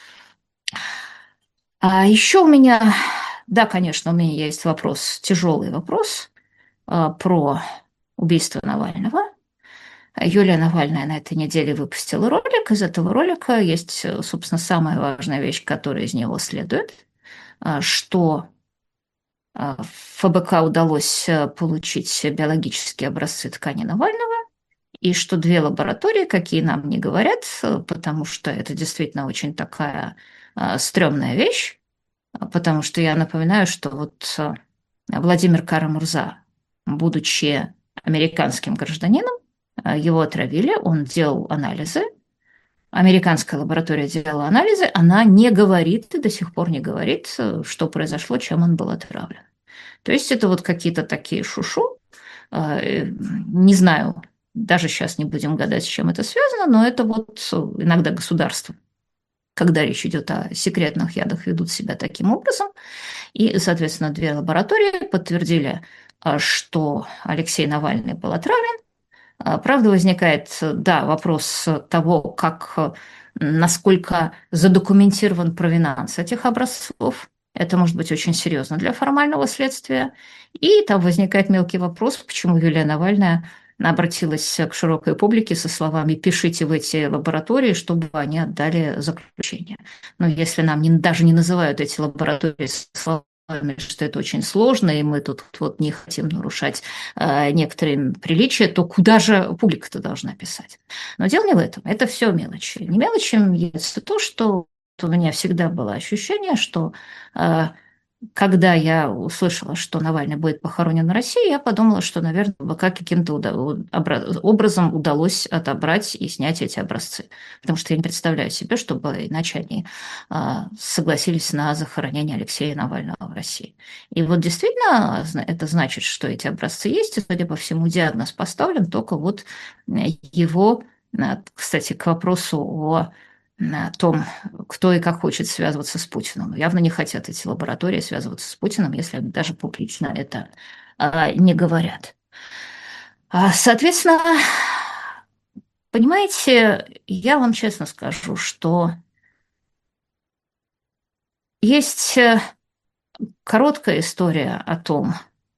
А еще у меня, да, конечно, у меня есть вопрос, тяжелый вопрос а, про убийство Навального. Юлия Навальная на этой неделе выпустила ролик. Из этого ролика есть, собственно, самая важная вещь, которая из него следует, что ФБК удалось получить биологические образцы ткани Навального, и что две лаборатории, какие нам не говорят, потому что это действительно очень такая стрёмная вещь, потому что я напоминаю, что вот Владимир Кара-Мурза, будучи американским гражданином, его отравили, он делал анализы, американская лаборатория делала анализы, она не говорит и до сих пор не говорит, что произошло, чем он был отравлен. То есть это вот какие-то такие шушу, не знаю, даже сейчас не будем гадать, с чем это связано, но это вот иногда государство, когда речь идет о секретных ядах, ведут себя таким образом. И, соответственно, две лаборатории подтвердили, что Алексей Навальный был отравлен. Правда, возникает, да, вопрос того, как, насколько задокументирован провинанс этих образцов. Это может быть очень серьезно для формального следствия. И там возникает мелкий вопрос, почему Юлия Навальная обратилась к широкой публике со словами «пишите в эти лаборатории, чтобы они отдали заключение». Но если нам не, даже не называют эти лаборатории словами, что это очень сложно, и мы тут вот не хотим нарушать э, некоторые приличия, то куда же публика-то должна писать? Но дело не в этом, это все мелочи. Не мелочи является то, что у меня всегда было ощущение, что э, когда я услышала, что Навальный будет похоронен в России, я подумала, что, наверное, ВК каким-то образом удалось отобрать и снять эти образцы. Потому что я не представляю себе, чтобы иначе они согласились на захоронение Алексея Навального в России. И вот действительно это значит, что эти образцы есть, и, судя по всему, диагноз поставлен, только вот его, кстати, к вопросу о о том, кто и как хочет связываться с Путиным. Явно не хотят эти лаборатории связываться с Путиным, если они даже публично это а, не говорят. А, соответственно, понимаете, я вам честно скажу, что есть короткая история о том,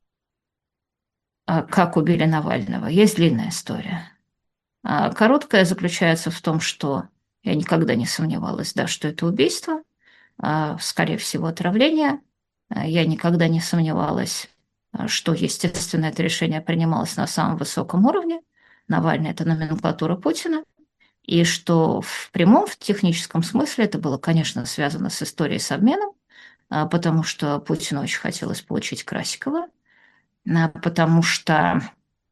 как убили Навального, есть длинная история. А короткая заключается в том, что я никогда не сомневалась, да, что это убийство, скорее всего, отравление. Я никогда не сомневалась, что, естественно, это решение принималось на самом высоком уровне. Навальный – это номенклатура Путина. И что в прямом, в техническом смысле это было, конечно, связано с историей с обменом, потому что Путину очень хотелось получить Красикова, потому что,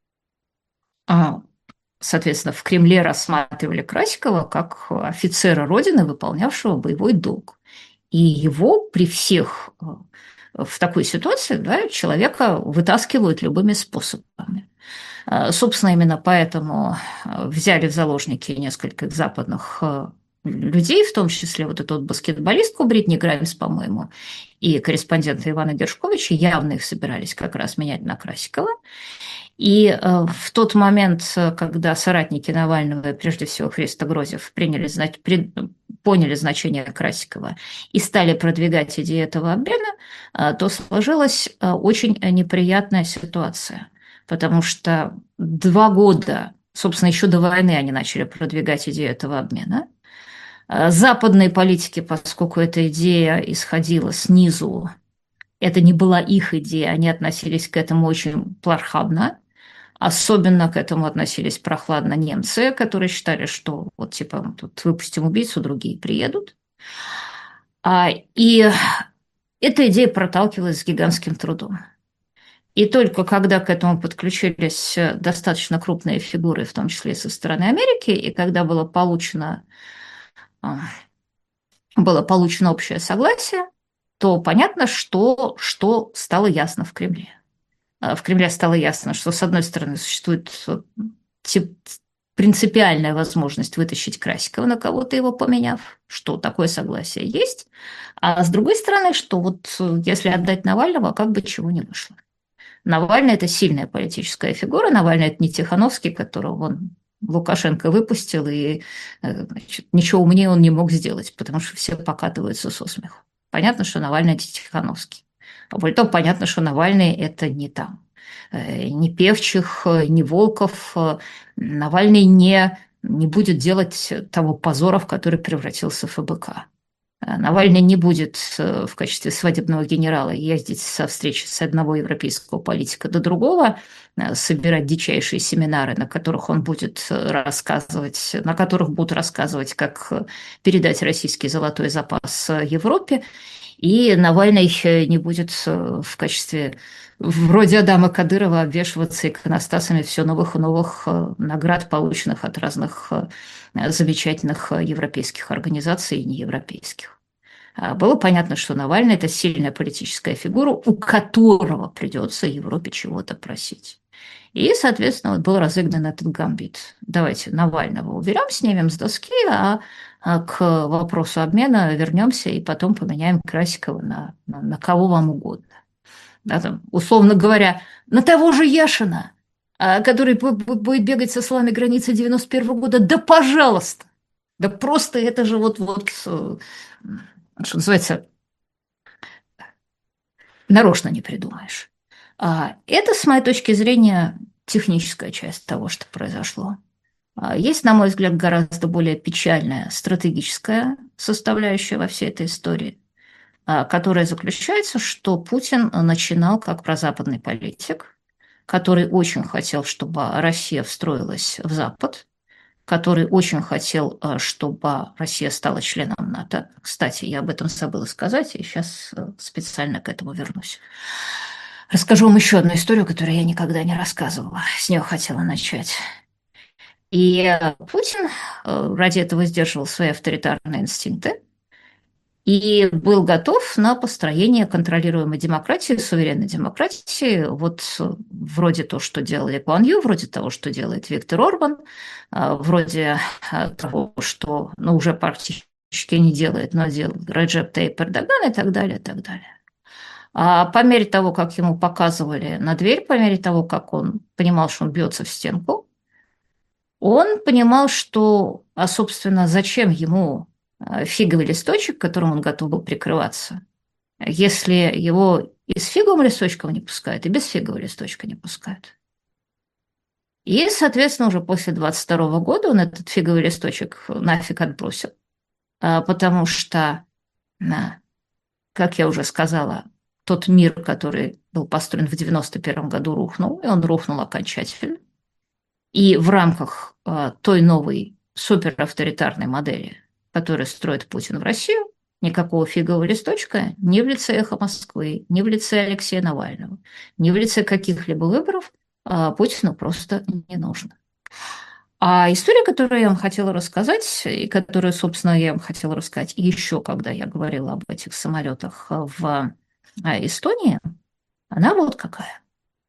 соответственно, в Кремле рассматривали Красикова как офицера Родины, выполнявшего боевой долг. И его при всех в такой ситуации, да, человека вытаскивают любыми способами. Собственно, именно поэтому взяли в заложники нескольких западных людей, в том числе вот эту вот баскетболистку Бритни Граймс, по-моему, и корреспондента Ивана Гершковича, явно их собирались как раз менять на Красикова. И в тот момент, когда соратники Навального, прежде всего Христо Грозев, приняли, при, поняли значение Красикова и стали продвигать идею этого обмена, то сложилась очень неприятная ситуация. Потому что два года, собственно, еще до войны они начали продвигать идею этого обмена. Западные политики, поскольку эта идея исходила снизу, это не была их идея, они относились к этому очень плохо. Особенно к этому относились прохладно немцы, которые считали, что вот типа тут выпустим убийцу, другие приедут. И эта идея проталкивалась с гигантским трудом. И только когда к этому подключились достаточно крупные фигуры, в том числе и со стороны Америки, и когда было получено, было получено общее согласие, то понятно, что, что стало ясно в Кремле. В Кремле стало ясно, что, с одной стороны, существует принципиальная возможность вытащить Красикова, на кого-то его поменяв, что такое согласие есть, а с другой стороны, что вот если отдать Навального, как бы чего не вышло. Навальный – это сильная политическая фигура. Навальный – это не Тихановский, которого он Лукашенко выпустил, и значит, ничего умнее он не мог сделать, потому что все покатываются со смеху. Понятно, что Навальный – это Тихановский. А более того, понятно, что Навальный – это не там. Ни Певчих, ни Волков. Навальный не, не будет делать того позора, в который превратился ФБК. Навальный не будет в качестве свадебного генерала ездить со встречи с одного европейского политика до другого, собирать дичайшие семинары, на которых он будет рассказывать, на которых будут рассказывать, как передать российский золотой запас Европе. И Навальный не будет в качестве вроде Адама Кадырова обвешиваться иконостасами все новых и новых наград, полученных от разных замечательных европейских организаций и неевропейских. Было понятно, что Навальный – это сильная политическая фигура, у которого придется Европе чего-то просить. И, соответственно, вот был разыгран этот гамбит. Давайте Навального уберем, снимем с доски, а к вопросу обмена вернемся и потом поменяем Красикова на, на, на кого вам угодно. Да, там, условно говоря, на того же Яшина, который будет бегать со словами границы девяносто первого года. Да пожалуйста! Да просто это же вот, вот что называется, нарочно не придумаешь. Это, с моей точки зрения, техническая часть того, что произошло. Есть, на мой взгляд, гораздо более печальная стратегическая составляющая во всей этой истории, которая заключается, что Путин начинал как прозападный политик, который очень хотел, чтобы Россия встроилась в Запад, который очень хотел, чтобы Россия стала членом НАТО. Кстати, я об этом забыла сказать, и сейчас специально к этому вернусь. Расскажу вам еще одну историю, которую я никогда не рассказывала. С нее хотела начать. И Путин ради этого сдерживал свои авторитарные инстинкты и был готов на построение контролируемой демократии, суверенной демократии, вот вроде того, что делали Куан Ю, вроде того, что делает Виктор Орбан, вроде того, что ну, уже практически не делает, но делал Реджеп Тайип Эрдоган и так далее, и так далее. А по мере того, как ему показывали на дверь, по мере того, как он понимал, что он бьется в стенку, он понимал, что, а, собственно, зачем ему фиговый листочек, которым он готов был прикрываться, если его и с фиговым листочком не пускают, и без фигового листочка не пускают. И, соответственно, уже после двадцать второго года он этот фиговый листочек нафиг отбросил, потому что, как я уже сказала, тот мир, который был построен в девяносто первом году, рухнул, и он рухнул окончательно. И в рамках э, той новой суперавторитарной модели, которую строит Путин в Россию, никакого фигового листочка ни в лице «Эхо Москвы», ни в лице Алексея Навального, ни в лице каких-либо выборов э, Путину просто не нужно. А история, которую я вам хотела рассказать, и которую, собственно, я вам хотела рассказать еще, когда я говорила об этих самолетах в А Эстония, она вот какая.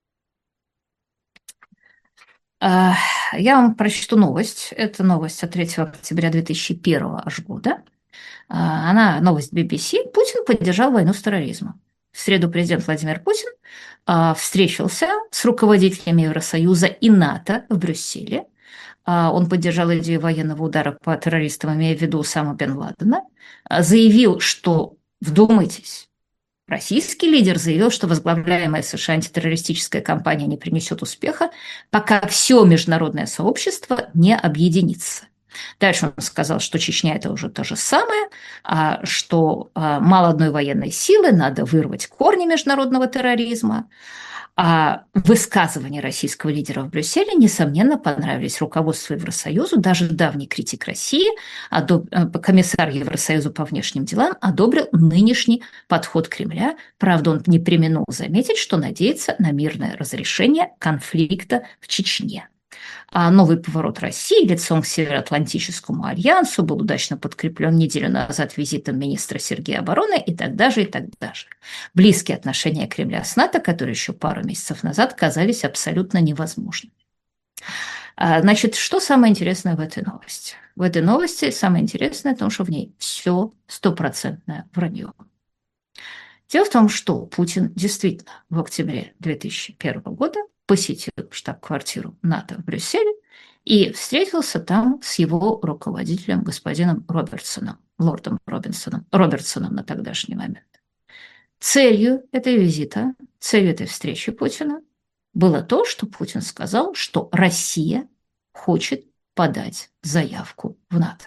А, Я вам прочту новость. Это новость от третьего октября две тысячи первого аж года. А, Она новость би би си. Путин поддержал войну с терроризмом. В среду президент Владимир Путин а, встретился с руководителями Евросоюза и НАТО в Брюсселе. А, Он поддержал идею военного удара по террористам, имея в виду Усама бен Ладена. А, Заявил, что, вдумайтесь, российский лидер заявил, что возглавляемая США антитеррористическая кампания не принесет успеха, пока все международное сообщество не объединится. Дальше он сказал, что Чечня – это уже то же самое, а что а, мало одной военной силы, надо вырвать корни международного терроризма. А высказывания российского лидера в Брюсселе, несомненно, понравились руководству Евросоюза. Даже давний критик России, комиссар Евросоюза по внешним делам, одобрил нынешний подход Кремля. Правда, он не преминул заметить, что надеется на мирное разрешение конфликта в Чечне. А новый поворот России лицом к Североатлантическому альянсу был удачно подкреплен неделю назад визитом министра Сергея обороны и так далее, и так далее. Близкие отношения Кремля с НАТО, которые еще пару месяцев назад казались абсолютно невозможными. Значит, что самое интересное в этой новости? В этой новости самое интересное то, что в ней все стопроцентное вранье. Дело в том, что Путин действительно в октябре две тысячи первого года посетил штаб-квартиру НАТО в Брюсселе и встретился там с его руководителем, господином Робертсоном, лордом Робинсоном, Робертсоном на тогдашний момент. Целью этой визита, целью этой встречи Путина было то, что Путин сказал, что Россия хочет подать заявку в НАТО.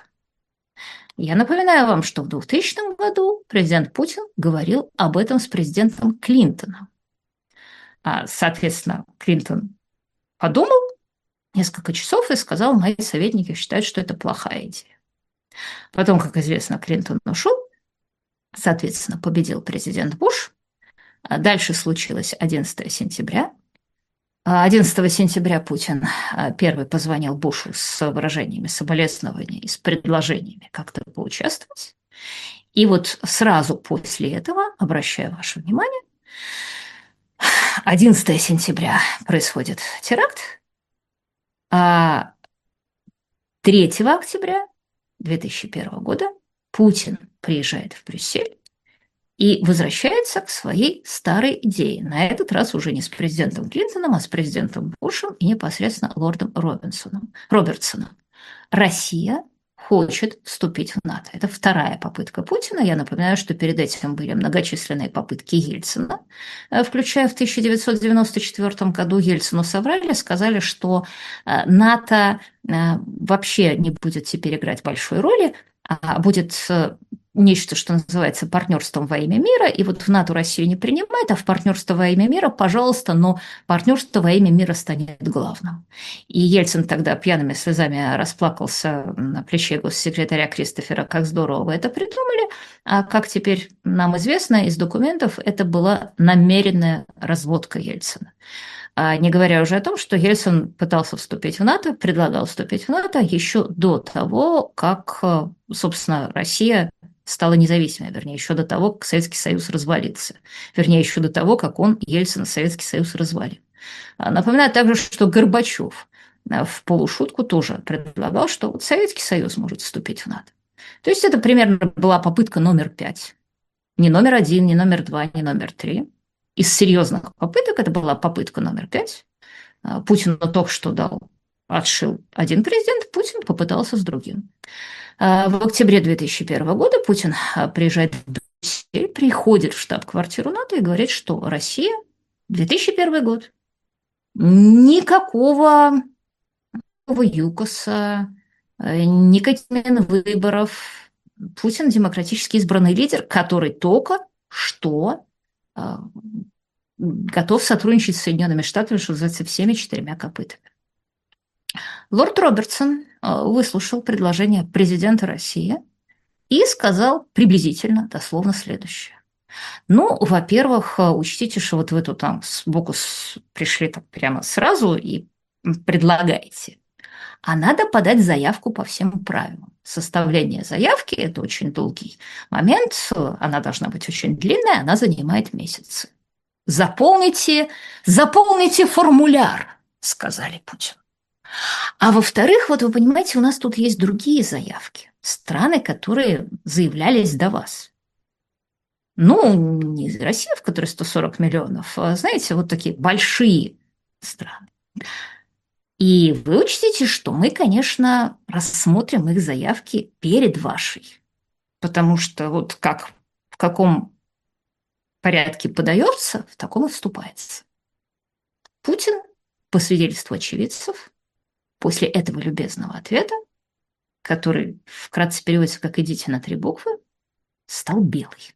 Я напоминаю вам, что в двухтысячном году президент Путин говорил об этом с президентом Клинтоном. А, соответственно, Клинтон подумал несколько часов и сказал, мои советники считают, что это плохая идея. Потом, как известно, Клинтон ушел, соответственно, победил президент Буш. А дальше случилось одиннадцатого сентября. одиннадцатого сентября Путин первый позвонил Бушу с выражениями соболезнования и с предложениями как-то поучаствовать. И вот сразу после этого, обращаю ваше внимание, одиннадцатого сентября происходит теракт, а третьего октября две тысячи первого года Путин приезжает в Брюссель и возвращается к своей старой идее. На этот раз уже не с президентом Клинтоном, а с президентом Бушем и непосредственно лордом Робинсоном, Робертсоном. Россия хочет вступить в НАТО. Это вторая попытка Путина. Я напоминаю, что перед этим были многочисленные попытки Ельцина, включая в тысяча девятьсот девяносто четвёртом году Ельцину соврали, сказали, что НАТО вообще не будет теперь играть большой роли, а будет нечто, что называется партнерством во имя мира, и вот в НАТО Россию не принимает, а в партнерство во имя мира, пожалуйста, но партнерство во имя мира станет главным. И Ельцин тогда пьяными слезами расплакался на плече госсекретаря Кристофера, как здорово вы это придумали, а как теперь нам известно из документов, это была намеренная разводка Ельцина. А не говоря уже о том, что Ельцин пытался вступить в НАТО, предлагал вступить в НАТО еще до того, как, собственно, Россия стала независимой, вернее, еще до того, как Советский Союз развалился, вернее, еще до того, как он, Ельцин, Советский Союз развалил. Напоминаю также, что Горбачев в полушутку тоже предлагал, что вот Советский Союз может вступить в НАТО. То есть это примерно была попытка номер пять. Не номер один, не номер два, не номер три. Из серьезных попыток это была попытка номер пять. Путину только что дал, отшил один президент, Путин попытался с другим. В октябре две тысячи первого года Путин приезжает в Брюссель, приходит в штаб-квартиру НАТО и говорит, что Россия, две тысячи первый год, никакого, никакого ЮКОСа, никаких выборов. Путин демократически избранный лидер, который только что готов сотрудничать с Соединенными Штатами, что называется, всеми четырьмя копытами. Лорд Робертсон выслушал предложение президента России и сказал приблизительно, дословно следующее. Ну, во-первых, учтите, что вот вы тут там сбоку пришли так прямо сразу и предлагаете, а надо подать заявку по всем правилам. составление заявки – это очень долгий момент, она должна быть очень длинная, она занимает месяцы. Заполните, заполните формуляр, сказали Путин. А во-вторых, вот вы понимаете, у нас тут есть другие заявки. Страны, которые заявлялись до вас. Ну, не из России, в которой сто сорок миллионов, а, знаете, вот такие большие страны. И вы учтите, что мы, конечно, рассмотрим их заявки перед вашей. Потому что вот как, в каком порядке подается, в таком и вступается. Путин, по свидетельству очевидцев, после этого любезного ответа, который вкратце переводится как «идите на три буквы», стал белый.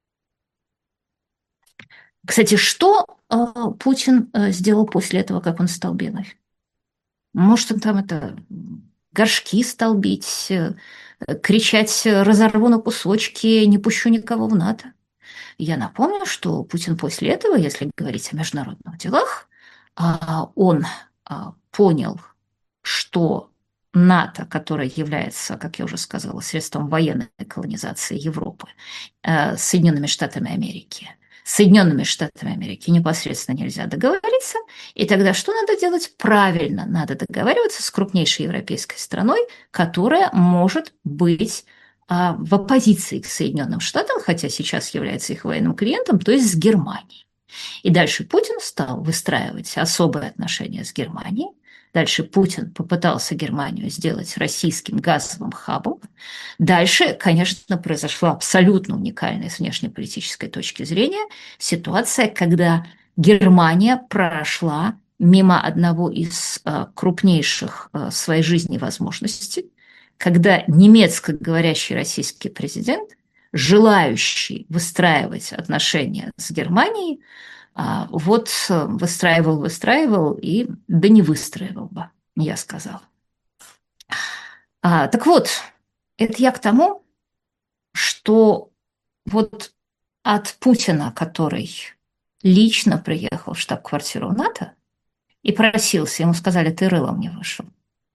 Кстати, что э, Путин э, сделал после этого, как он стал белый? Может, он там это горшки стал бить, э, кричать «разорву на кусочки, не пущу никого в НАТО». Я напомню, что Путин после этого, если говорить о международных делах, а, он а, понял, что НАТО, которое является, как я уже сказала, средством военной колонизации Европы, э, Соединенными Штатами Америки, Соединенными Штатами Америки непосредственно нельзя договориться, и тогда что надо делать? Правильно, надо договариваться с крупнейшей европейской страной, которая может быть а, в оппозиции к Соединенным Штатам, хотя сейчас является их военным клиентом, то есть с Германией. И дальше Путин стал выстраивать особые отношения с Германией. Дальше Путин попытался Германию сделать российским газовым хабом. Дальше, конечно, произошла абсолютно уникальная с внешнеполитической точки зрения ситуация, когда Германия прошла мимо одного из э, крупнейших э, в своей жизни возможностей, когда немецко-говорящий российский президент, желающий выстраивать отношения с Германией, а, вот выстраивал, выстраивал и да не выстраивал бы, я сказала. А, так вот, это я к тому, что вот от Путина, который лично приехал в штаб-квартиру НАТО и просился, ему сказали, ты рылом не вышел.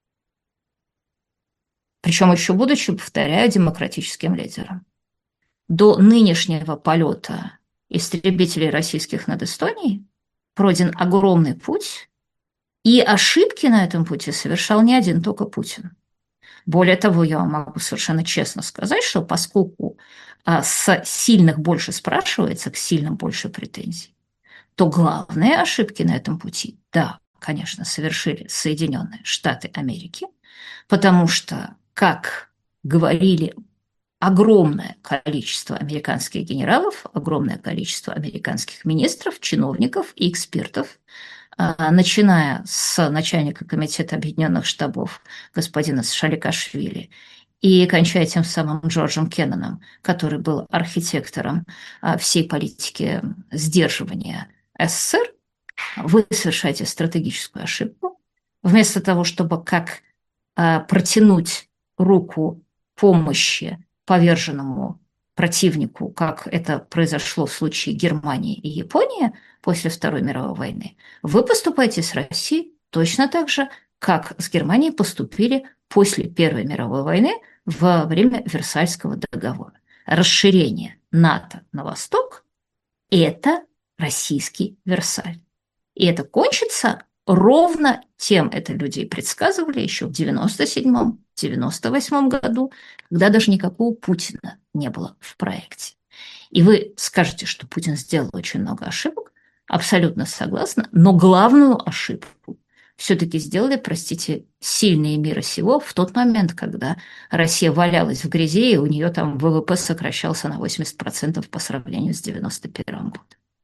Причем еще будучи, повторяю, демократическим лидером. До нынешнего полета истребителей российских над Эстонией пройден огромный путь, и ошибки на этом пути совершал не один только Путин. Более того, я вам могу совершенно честно сказать, что поскольку а, с сильных больше спрашивается, к сильным больше претензий, то главные ошибки на этом пути, да, конечно, совершили Соединенные Штаты Америки, потому что, как говорили огромное количество американских генералов, огромное количество американских министров, чиновников и экспертов, начиная с начальника Комитета Объединенных Штабов господина Шаликашвили и кончая тем самым Джорджем Кенноном, который был архитектором всей политики сдерживания СССР, вы совершаете стратегическую ошибку. Вместо того, чтобы как протянуть руку помощи поверженному противнику, как это произошло в случае Германии и Японии после Второй мировой войны, вы поступаете с Россией точно так же, как с Германией поступили после Первой мировой войны во время Версальского договора. Расширение НАТО на восток – это российский Версаль. И это кончится ровно тем, это люди предсказывали еще в девяносто седьмом — девяносто восьмом году, когда даже никакого Путина не было в проекте. И вы скажете, что Путин сделал очень много ошибок, абсолютно согласна, но главную ошибку все-таки сделали, простите, сильные мира сего в тот момент, когда Россия валялась в грязи, и у нее там ВВП сокращался на восемьдесят процентов по сравнению с девяносто первым годом.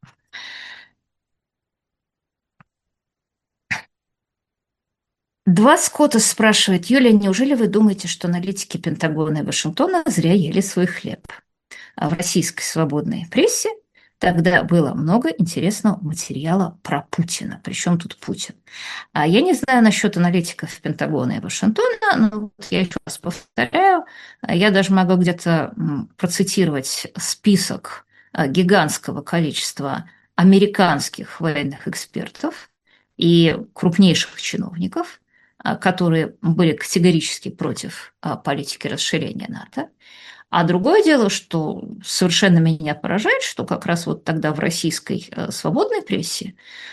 Два Скотта спрашивает: Юлия, неужели вы думаете, что аналитики Пентагона и Вашингтона зря ели свой хлеб? А в российской свободной прессе тогда было много интересного материала про Путина. Причем тут Путин? А я не знаю насчет аналитиков Пентагона и Вашингтона, но вот я еще раз повторяю, я даже могу где-то процитировать список гигантского количества американских военных экспертов и крупнейших чиновников, которые были категорически против политики расширения НАТО. А другое дело, что совершенно меня поражает, что как раз вот тогда в российской свободной прессе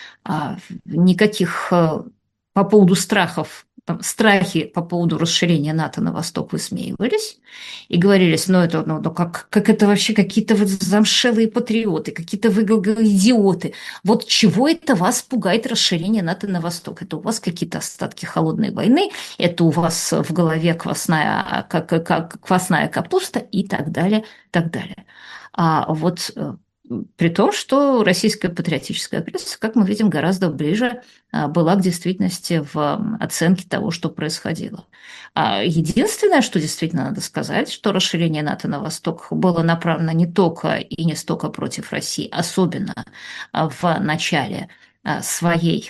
никаких по поводу страхов, там, страхи по поводу расширения НАТО на восток высмеивались и говорились, ну это, ну, ну как, как это вообще какие-то вот замшелые патриоты, какие-то вы идиоты. Вот чего это вас пугает расширение НАТО на восток? Это у вас какие-то остатки холодной войны, это у вас в голове квасная, как, как, квасная капуста и так далее, так далее. А вот при том, что российская патриотическая пресса, как мы видим, гораздо ближе была к действительности в оценке того, что происходило. Единственное, что действительно надо сказать, что расширение НАТО на восток было направлено не только и не столько против России, особенно в начале своей,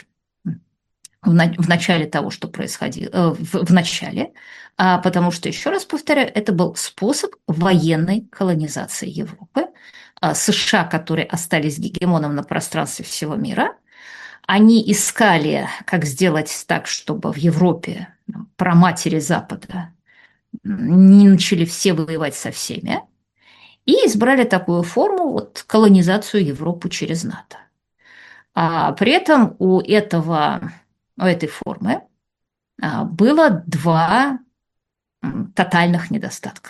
в начале того, что происходило, в, в начале, потому что, еще раз повторяю, это был способ военной колонизации Европы. США, которые остались гегемоном на пространстве всего мира, они искали, как сделать так, чтобы в Европе праматери Запада не начали все воевать со всеми, и избрали такую форму, вот, колонизацию Европы через НАТО. А при этом у, этого, у этой формы было два тотальных недостатка.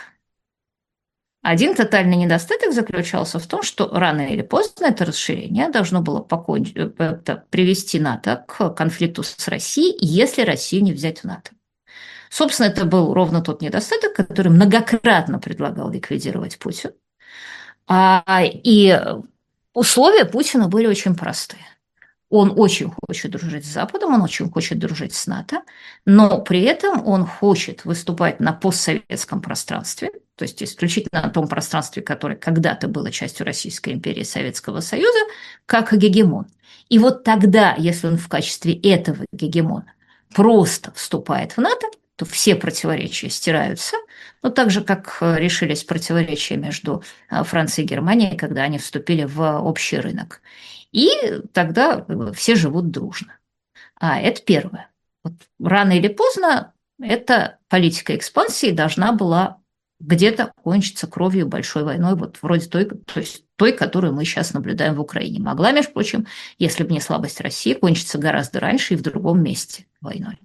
Один тотальный недостаток заключался в том, что рано или поздно это расширение должно было покончить, это, привести НАТО к конфликту с Россией, если Россию не взять в НАТО. Собственно, это был ровно тот недостаток, который многократно предлагал ликвидировать Путин. А, и условия Путина были очень простые. Он очень хочет дружить с Западом, он очень хочет дружить с НАТО, но при этом он хочет выступать на постсоветском пространстве, то есть исключительно на том пространстве, которое когда-то было частью Российской империи и Советского Союза, как гегемон. И вот тогда, если он в качестве этого гегемона просто вступает в НАТО, то все противоречия стираются, но так же, как решились противоречия между Францией и Германией, когда они вступили в общий рынок. И тогда все живут дружно. А это первое. Вот рано или поздно эта политика экспансии должна была где-то кончиться кровью большой войной, вот вроде той, то есть той, которую мы сейчас наблюдаем в Украине. Могла, между прочим, если бы не слабость России, кончиться гораздо раньше и в другом месте войной.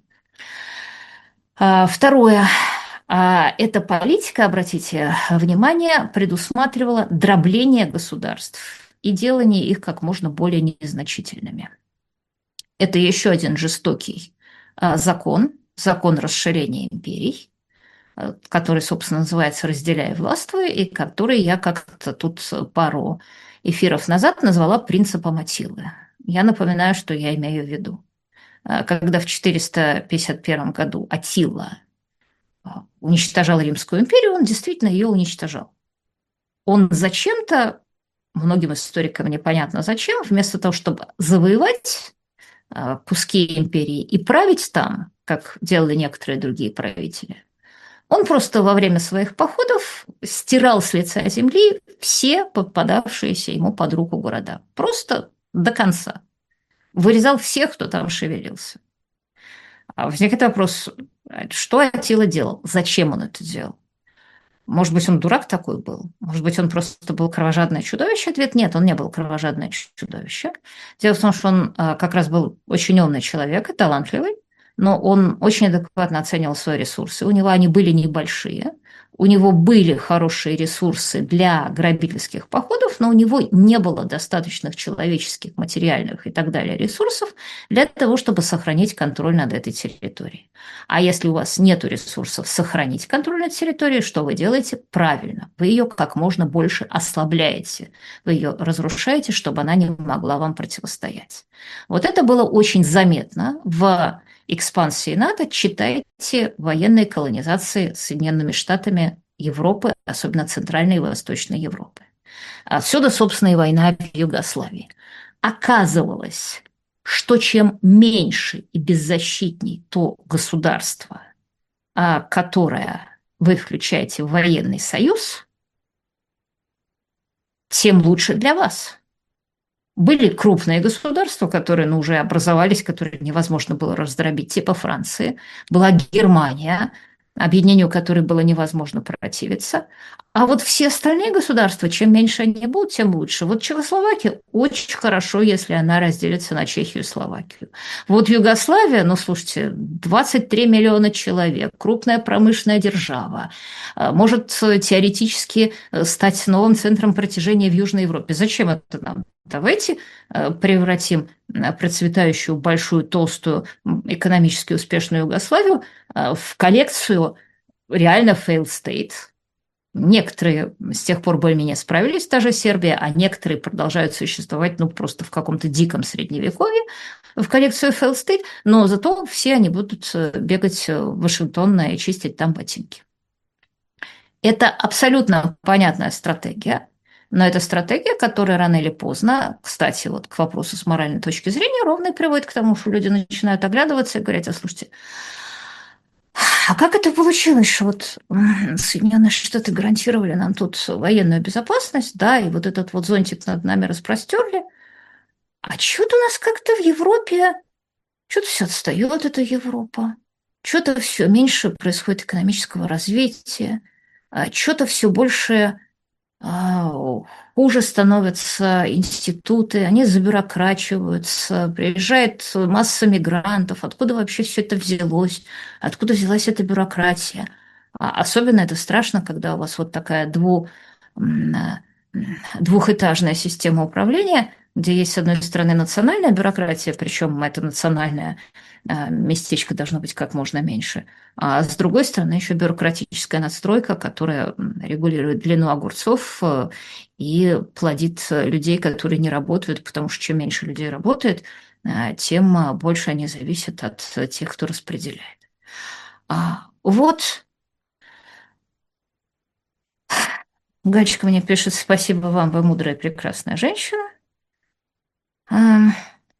А, второе. А, эта политика, обратите внимание, предусматривала дробление государств и делание их как можно более незначительными. Это еще один жестокий а, закон, закон расширения империй, который, собственно, называется «Разделяй и властвуй», и который я как-то тут пару эфиров назад назвала принципом Аттилы. Я напоминаю, что я имею в виду. Когда в четыреста пятьдесят первом году Аттила уничтожал Римскую империю, он действительно ее уничтожал. Он зачем-то, многим историкам непонятно зачем, вместо того, чтобы завоевать куски империи и править там, как делали некоторые другие правители, он просто во время своих походов стирал с лица земли все попадавшиеся ему под руку города. Просто до конца. Вырезал всех, кто там шевелился. А возникает вопрос, что Аттила делал? Зачем он это делал? Может быть, он дурак такой был? Может быть, он просто был кровожадное чудовище? Ответ – нет, он не был кровожадное чудовище. Дело в том, что он как раз был очень умный человек и талантливый, но он очень адекватно оценивал свои ресурсы. У него они были небольшие, у него были хорошие ресурсы для грабительских походов, но у него не было достаточных человеческих, материальных и так далее ресурсов для того, чтобы сохранить контроль над этой территорией. А если у вас нет ресурсов сохранить контроль над территорией, что вы делаете? Правильно, вы ее как можно больше ослабляете, вы ее разрушаете, чтобы она не могла вам противостоять. Вот это было очень заметно в экспансии НАТО, читайте военной колонизации Соединенными Штатами Европы, особенно Центральной и Восточной Европы. Отсюда, собственно, и война в Югославии. Оказывалось, что чем меньше и беззащитней то государство, которое вы включаете в военный союз, тем лучше для вас. Были крупные государства, которые ну, уже образовались, которые невозможно было раздробить, типа Франции. Была Германия, объединению которой было невозможно противиться. А вот все остальные государства, чем меньше они будут, тем лучше. Вот Чехословакия очень хорошо, если она разделится на Чехию и Словакию. Вот Югославия, ну, слушайте, двадцать три миллиона человек, крупная промышленная держава, а, может теоретически стать новым центром притяжения в Южной Европе. Зачем это нам? Давайте э, превратим э, процветающую, большую, толстую, экономически успешную Югославию э, в коллекцию реально failed state. Некоторые с тех пор более-менее справились, та же Сербия, а некоторые продолжают существовать ну, просто в каком-то диком средневековье, в коллекцию failed state, но зато все они будут э, бегать в Вашингтон и чистить там ботинки. Это абсолютно понятная стратегия, но это стратегия, которая рано или поздно, кстати, вот к вопросу с моральной точки зрения, ровно и приводит к тому, что люди начинают оглядываться и говорить: а слушайте, а как это получилось, что вот Соединенные Штаты гарантировали нам тут военную безопасность, да, и вот этот вот зонтик над нами распростерли, а что-то у нас как-то в Европе, что-то все отстает, эта Европа, что-то все меньше происходит экономического развития, что-то все больше а, хуже становятся институты, они забюрокрачиваются, приезжает масса мигрантов. Откуда вообще все это взялось? Откуда взялась эта бюрократия? А особенно это страшно, когда у вас вот такая дву, м, а, м, двухэтажная система управления, где есть, с одной стороны, национальная бюрократия, причем это национальное а, местечко должно быть как можно меньше, а с другой стороны, еще бюрократическая надстройка, которая регулирует длину огурцов э, и плодит людей, которые не работают, потому что чем меньше людей работает, э, тем э, больше они зависят от тех, кто распределяет. А вот Галечка мне пишет: спасибо вам, вы мудрая, прекрасная женщина. Ам,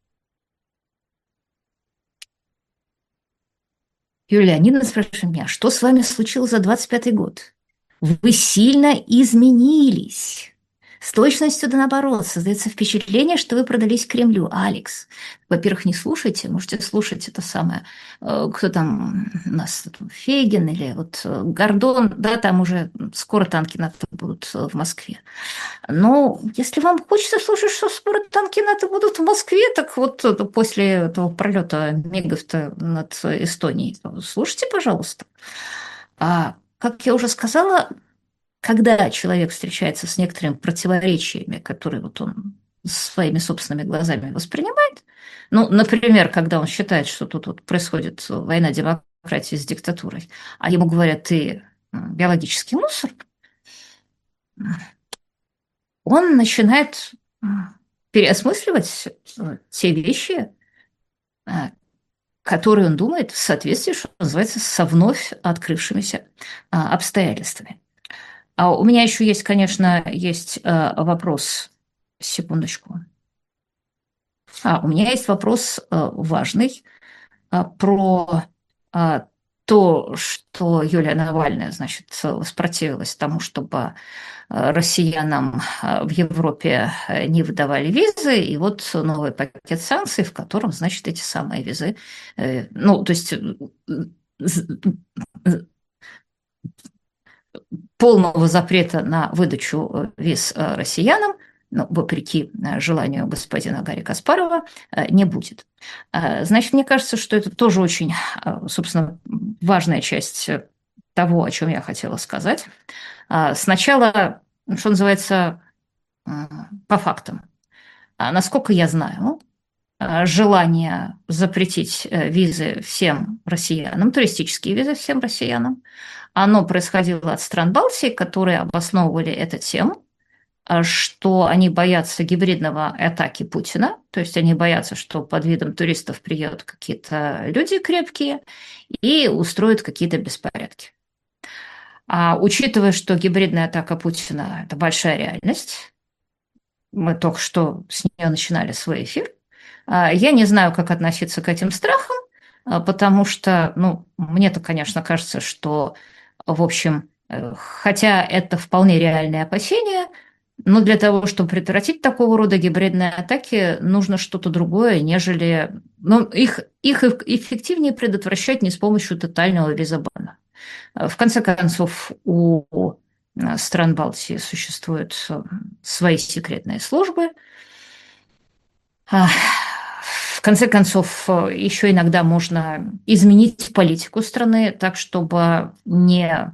Юлия Леонидовна спрашивает меня: что с вами случилось за двадцать пятый год? Вы сильно изменились. С точностью да наоборот. Создается впечатление, что вы продались Кремлю. Алекс, во-первых, не слушайте, можете слушать это самое. э, Кто там у нас тут, Фейгин или вот э, Гордон, да, там уже скоро танки НАТО будут э, в Москве. Но если вам хочется слушать, что скоро танки НАТО будут в Москве, так вот э, после этого пролета мигов-то над Эстонией, слушайте, пожалуйста. А как я уже сказала, когда человек встречается с некоторыми противоречиями, которые вот он своими собственными глазами воспринимает, ну, например, когда он считает, что тут вот происходит война демократии с диктатурой, а ему говорят: ты биологический мусор, он начинает переосмысливать э, те вещи, э, которые он думает в соответствии, что называется, со вновь открывшимися а, обстоятельствами. А у меня еще есть, конечно, есть э, вопрос. Секундочку. А, у меня есть вопрос э, важный э, про э, то, что Юлия Навальная, значит, воспротивилась тому, чтобы э, россиянам э, в Европе э, не выдавали визы, и вот новый пакет санкций, в котором, значит, эти самые визы, э, ну, то есть э, полного запрета на выдачу э, виз э, россиянам, ну, вопреки э, желанию господина Гарри Каспарова, э, не будет. Э, Значит, мне кажется, что это тоже очень, э, собственно, важная часть э, того, о чем я хотела сказать. А, Сначала, что называется, э, по фактам. А Насколько я знаю, э, желание запретить э, визы всем россиянам, туристические визы всем россиянам, оно происходило от стран Балтии, которые обосновывали это тем, а, что они боятся гибридного атаки Путина, то есть они боятся, что под видом туристов приедут какие-то люди крепкие и устроят какие-то беспорядки. А учитывая, что гибридная атака Путина – это большая реальность, мы только что с нее начинали свой эфир, а, я не знаю, как относиться к этим страхам, а, потому что, ну, мне-то, конечно, кажется, что, в общем, э, хотя это вполне реальные опасения, Но для того, чтобы предотвратить такого рода гибридные атаки, нужно что-то другое, нежели... Ну, их, их эффективнее предотвращать не с помощью тотального визабана. В конце концов, у стран Балтии существуют свои секретные службы. В конце концов, еще иногда можно изменить политику страны так, чтобы не,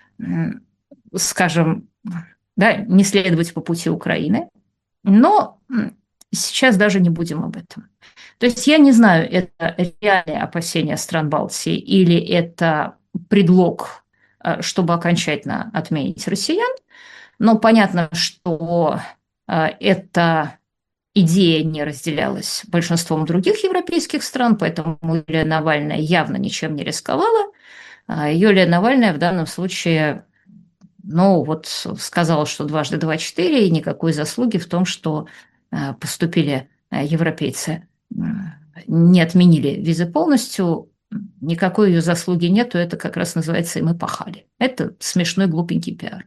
скажем, да, не следовать по пути Украины. Но сейчас даже не будем об этом. То есть я не знаю, это реальные опасения стран Балтии или это предлог, чтобы окончательно отменить россиян. Но понятно, что эта идея не разделялась большинством других европейских стран, поэтому Юлия Навальная явно ничем не рисковала. Юлия Навальная в данном случае, ну вот, сказала, что дважды два– четыре, и никакой заслуги в том, что поступили европейцы, не отменили визы полностью, никакой ее заслуги нету, это как раз называется «и мы пахали». Это смешной глупенький пиар.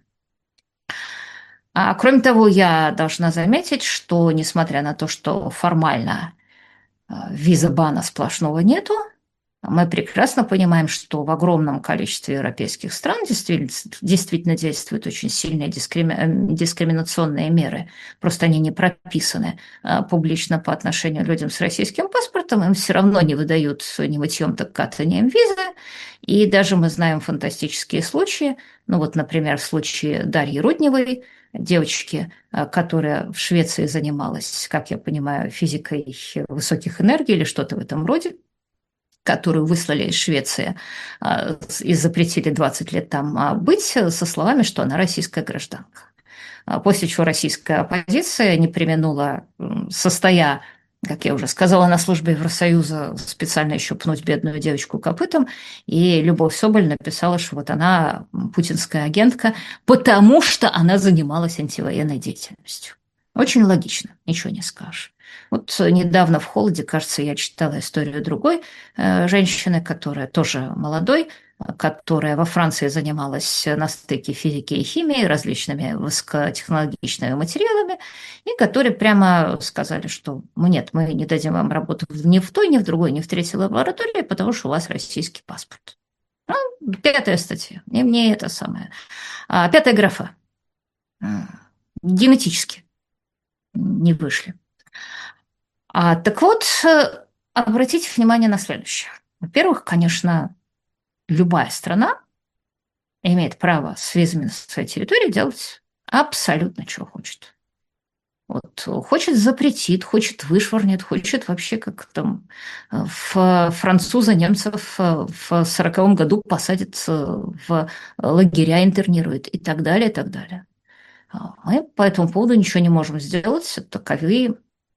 А кроме того, я должна заметить, что несмотря на то, что формально виза-бана сплошного нету, мы прекрасно понимаем, что в огромном количестве европейских стран действительно, действительно действуют очень сильные дискрими... дискриминационные меры. Просто они не прописаны публично по отношению к людям с российским паспортом. Им все равно не выдают ни мытьем, так катанием визы. И даже мы знаем фантастические случаи. Ну вот, например, в случае Дарьи Рудневой, девочки, которая в Швеции занималась, как я понимаю, физикой высоких энергий или что-то в этом роде, которую выслали из Швеции и запретили двадцать лет там быть, со словами, что она российская гражданка. После чего российская оппозиция не преминула, состоя, как я уже сказала, на службе Евросоюза, специально еще пнуть бедную девочку копытом, и Любовь Соболь написала, что вот она путинская агентка, потому что она занималась антивоенной деятельностью. Очень логично, ничего не скажешь. Вот недавно в «Холоде», кажется, я читала историю другой э, женщины, которая тоже молодой, которая во Франции занималась на стыке физики и химии, различными высокотехнологичными материалами, и которые прямо сказали, что нет, мы не дадим вам работу ни в той, ни в другой, ни в третьей лаборатории, потому что у вас российский паспорт. Ну, пятая статья, и мне это самое. А, пятая графа. Генетически не вышли. А, так вот, обратите внимание на следующее. Во-первых, конечно, любая страна имеет право с визами на своей территории делать абсолютно, что хочет. Вот, хочет запретит, хочет вышвырнет, хочет вообще как там в француза немцев в сороковом году посадит в лагеря, интернирует и так далее, и так далее. Мы по этому поводу ничего не можем сделать, таковы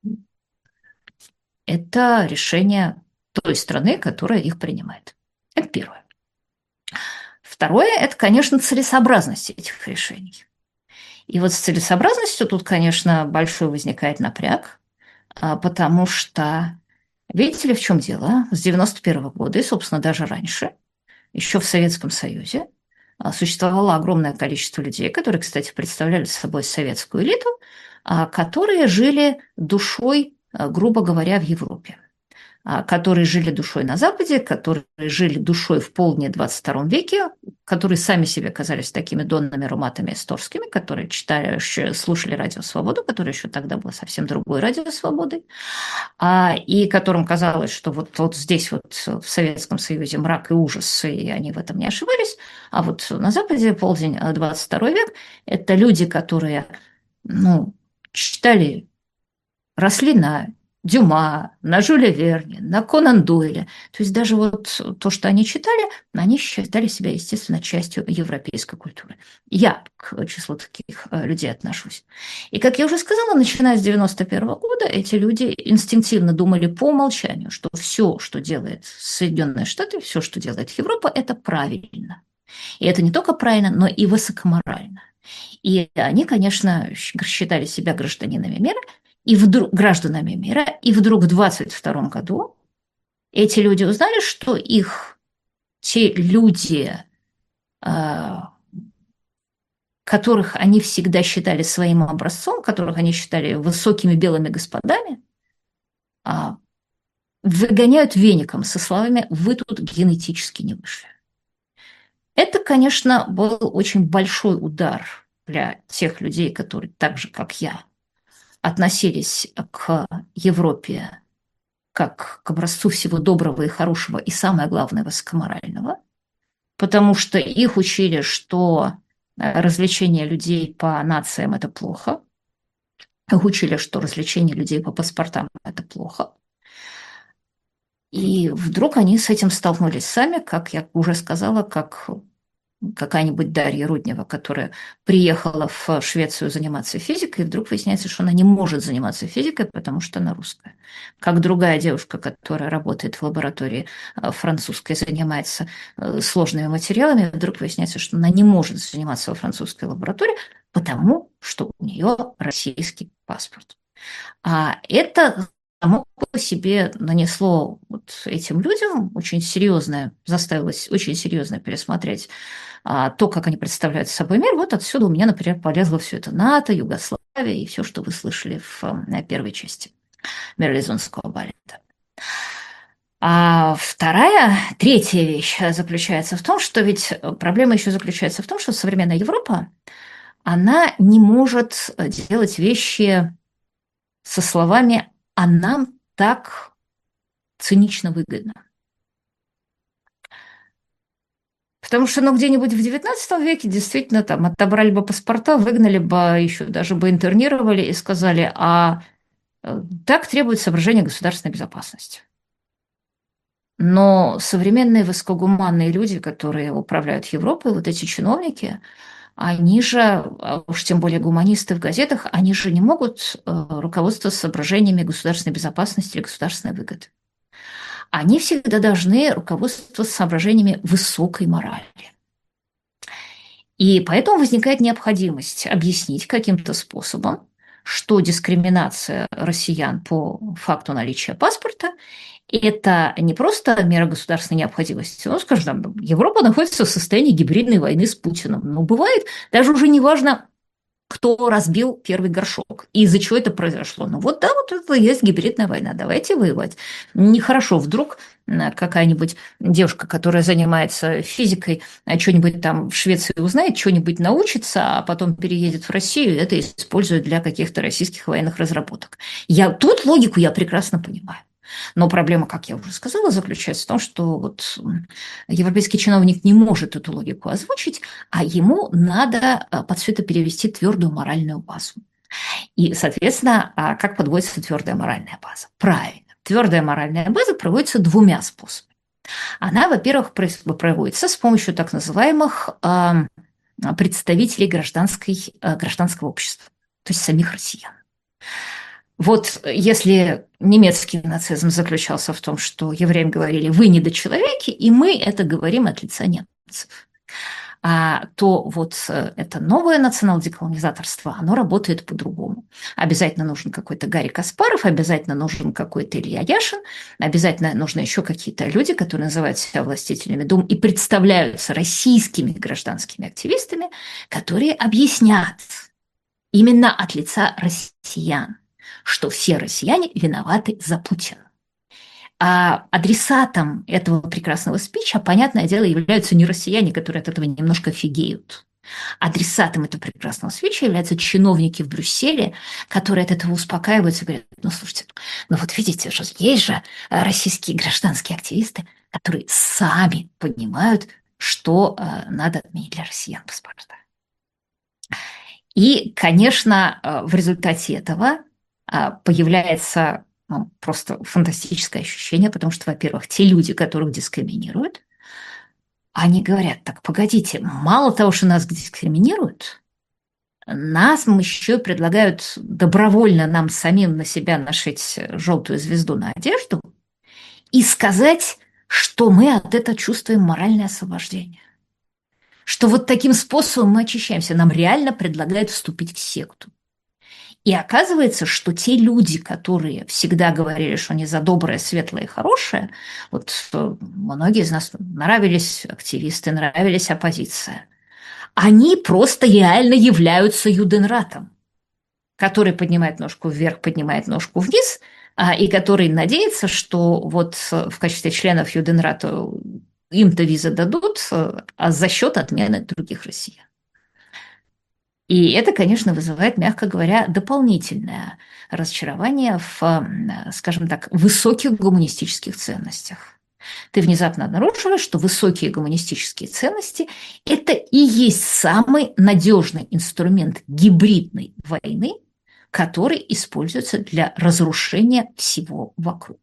это решение той страны, которая их принимает. Это первое. Второе – это, конечно, целесообразность этих решений. И вот с целесообразностью тут, конечно, большой возникает напряг, потому что, видите ли, в чем дело? С девяносто первого года, и, собственно, даже раньше, еще в Советском Союзе, существовало огромное количество людей, которые, кстати, представляли собой советскую элиту, которые жили душой, грубо говоря, в Европе, которые жили душой на Западе, которые жили душой в полдне двадцать втором веке, которые сами себе казались такими донными руматами эсторскими, которые читали, слушали Радио Свободу, которое еще тогда было совсем другой Радио Свободой, и которым казалось, что вот, вот здесь вот в Советском Союзе мрак и ужас, и они в этом не ошибались, а вот на Западе полдень двадцать второй век – это люди, которые, ну, читали, росли на Дюма, на Жюля Верни, на Конан Дойля. То есть даже вот то, что они читали, они считали себя, естественно, частью европейской культуры. Я к числу таких людей отношусь. И, как я уже сказала, начиная с девяносто первого года, эти люди инстинктивно думали по умолчанию, что все, что делает Соединенные Штаты, все, что делает Европа, это правильно. И это не только правильно, но и высокоморально. И они, конечно, считали себя гражданинами мира, и вдруг гражданами мира, и вдруг в двадцать втором году эти люди узнали, что их те люди, которые которых они всегда считали своим образцом, которых они считали высокими белыми господами, а, выгоняют веником со словами «вы тут генетически не вышли». Это, конечно, был очень большой удар для тех людей, которые так же, как я, относились к Европе как к образцу всего доброго и хорошего и, самое главное, высокоморального, потому что их учили, что развлечение людей по нациям – это плохо, их учили, что развлечение людей по паспортам – это плохо. И вдруг они с этим столкнулись сами, как я уже сказала, как какая-нибудь Дарья Руднева, которая приехала в Швецию заниматься физикой, и вдруг выясняется, что она не может заниматься физикой, потому что она русская. Как другая девушка, которая работает в лаборатории французской, занимается сложными материалами, вдруг выясняется, что она не может заниматься во французской лаборатории, потому что у нее российский паспорт. А это само по себе нанесло вот этим людям очень серьезное, заставило очень серьезно пересмотреть а, то, как они представляют собой мир. Вот отсюда у меня, например, полезло все это НАТО, Югославия и все, что вы слышали в на первой части Мерлезонского балета. А вторая, третья вещь заключается в том, что ведь проблема еще заключается в том, что современная Европа, она не может делать вещи со словами «а нам так цинично выгодно». Потому что, ну, где-нибудь в девятнадцатом веке действительно там отобрали бы паспорта, выгнали бы, еще даже бы интернировали и сказали, а так требует соображения государственной безопасности. Но современные высокогуманные люди, которые управляют Европой, вот эти чиновники, они же, уж тем более гуманисты в газетах, они же не могут руководствоваться соображениями государственной безопасности или государственной выгоды. Они всегда должны руководствоваться соображениями высокой морали. И поэтому возникает необходимость объяснить каким-то способом, что дискриминация россиян по факту наличия паспорта – это не просто мера государственной необходимости. Ну, скажем, там, Европа находится в состоянии гибридной войны с Путиным. Но бывает, даже уже не важно, кто разбил первый горшок и из-за чего это произошло. Ну вот да, вот это и есть гибридная война, давайте воевать. Нехорошо, вдруг какая-нибудь девушка, которая занимается физикой, что-нибудь там в Швеции узнает, что-нибудь научится, а потом переедет в Россию и это использует для каких-то российских военных разработок. Я, тут логику я прекрасно понимаю. Но проблема, как я уже сказала, заключается в том, что вот европейский чиновник не может эту логику озвучить, а ему надо под все это перевести твердую моральную базу. И, соответственно, как подводится твердая моральная база? Правильно. Твердая моральная база проводится двумя способами. Она, во-первых, проводится с помощью так называемых представителей гражданской, гражданского общества, то есть самих россиян. Вот если немецкий нацизм заключался в том, что евреям говорили «вы недочеловеки», и мы это говорим от лица немцев, а, то вот это новое национал-деколонизаторство, оно работает по-другому. Обязательно нужен какой-то Гарри Каспаров, обязательно нужен какой-то Илья Яшин, обязательно нужны еще какие-то люди, которые называют себя властителями дум и представляются российскими гражданскими активистами, которые объяснят именно от лица россиян, что все россияне виноваты за Путина. А адресатом этого прекрасного спича, понятное дело, являются не россияне, которые от этого немножко фигеют. Адресатом этого прекрасного спича являются чиновники в Брюсселе, которые от этого успокаиваются и говорят, ну, слушайте, ну вот видите, что есть же российские гражданские активисты, которые сами понимают, что э, надо отменить для россиян паспорта. И, конечно, в результате этого появляется ну, просто фантастическое ощущение, потому что, во-первых, те люди, которых дискриминируют, они говорят, так, погодите, мало того, что нас дискриминируют, нас еще и предлагают добровольно нам самим на себя нашить желтую звезду на одежду и сказать, что мы от этого чувствуем моральное освобождение. Что вот таким способом мы очищаемся. Нам реально предлагают вступить в секту. И оказывается, что те люди, которые всегда говорили, что они за доброе, светлое и хорошее, вот многие из нас нравились активисты, нравились оппозиция. они просто реально являются юденратом, который поднимает ножку вверх, поднимает ножку вниз, а, и который надеется, что вот в качестве членов юденрата им-то визы дадут, а за счет отмены других россиян. И это, конечно, вызывает, мягко говоря, дополнительное разочарование в, скажем так, высоких гуманистических ценностях. Ты внезапно обнаруживаешь, что высокие гуманистические ценности – это и есть самый надежный инструмент гибридной войны, который используется для разрушения всего вокруг.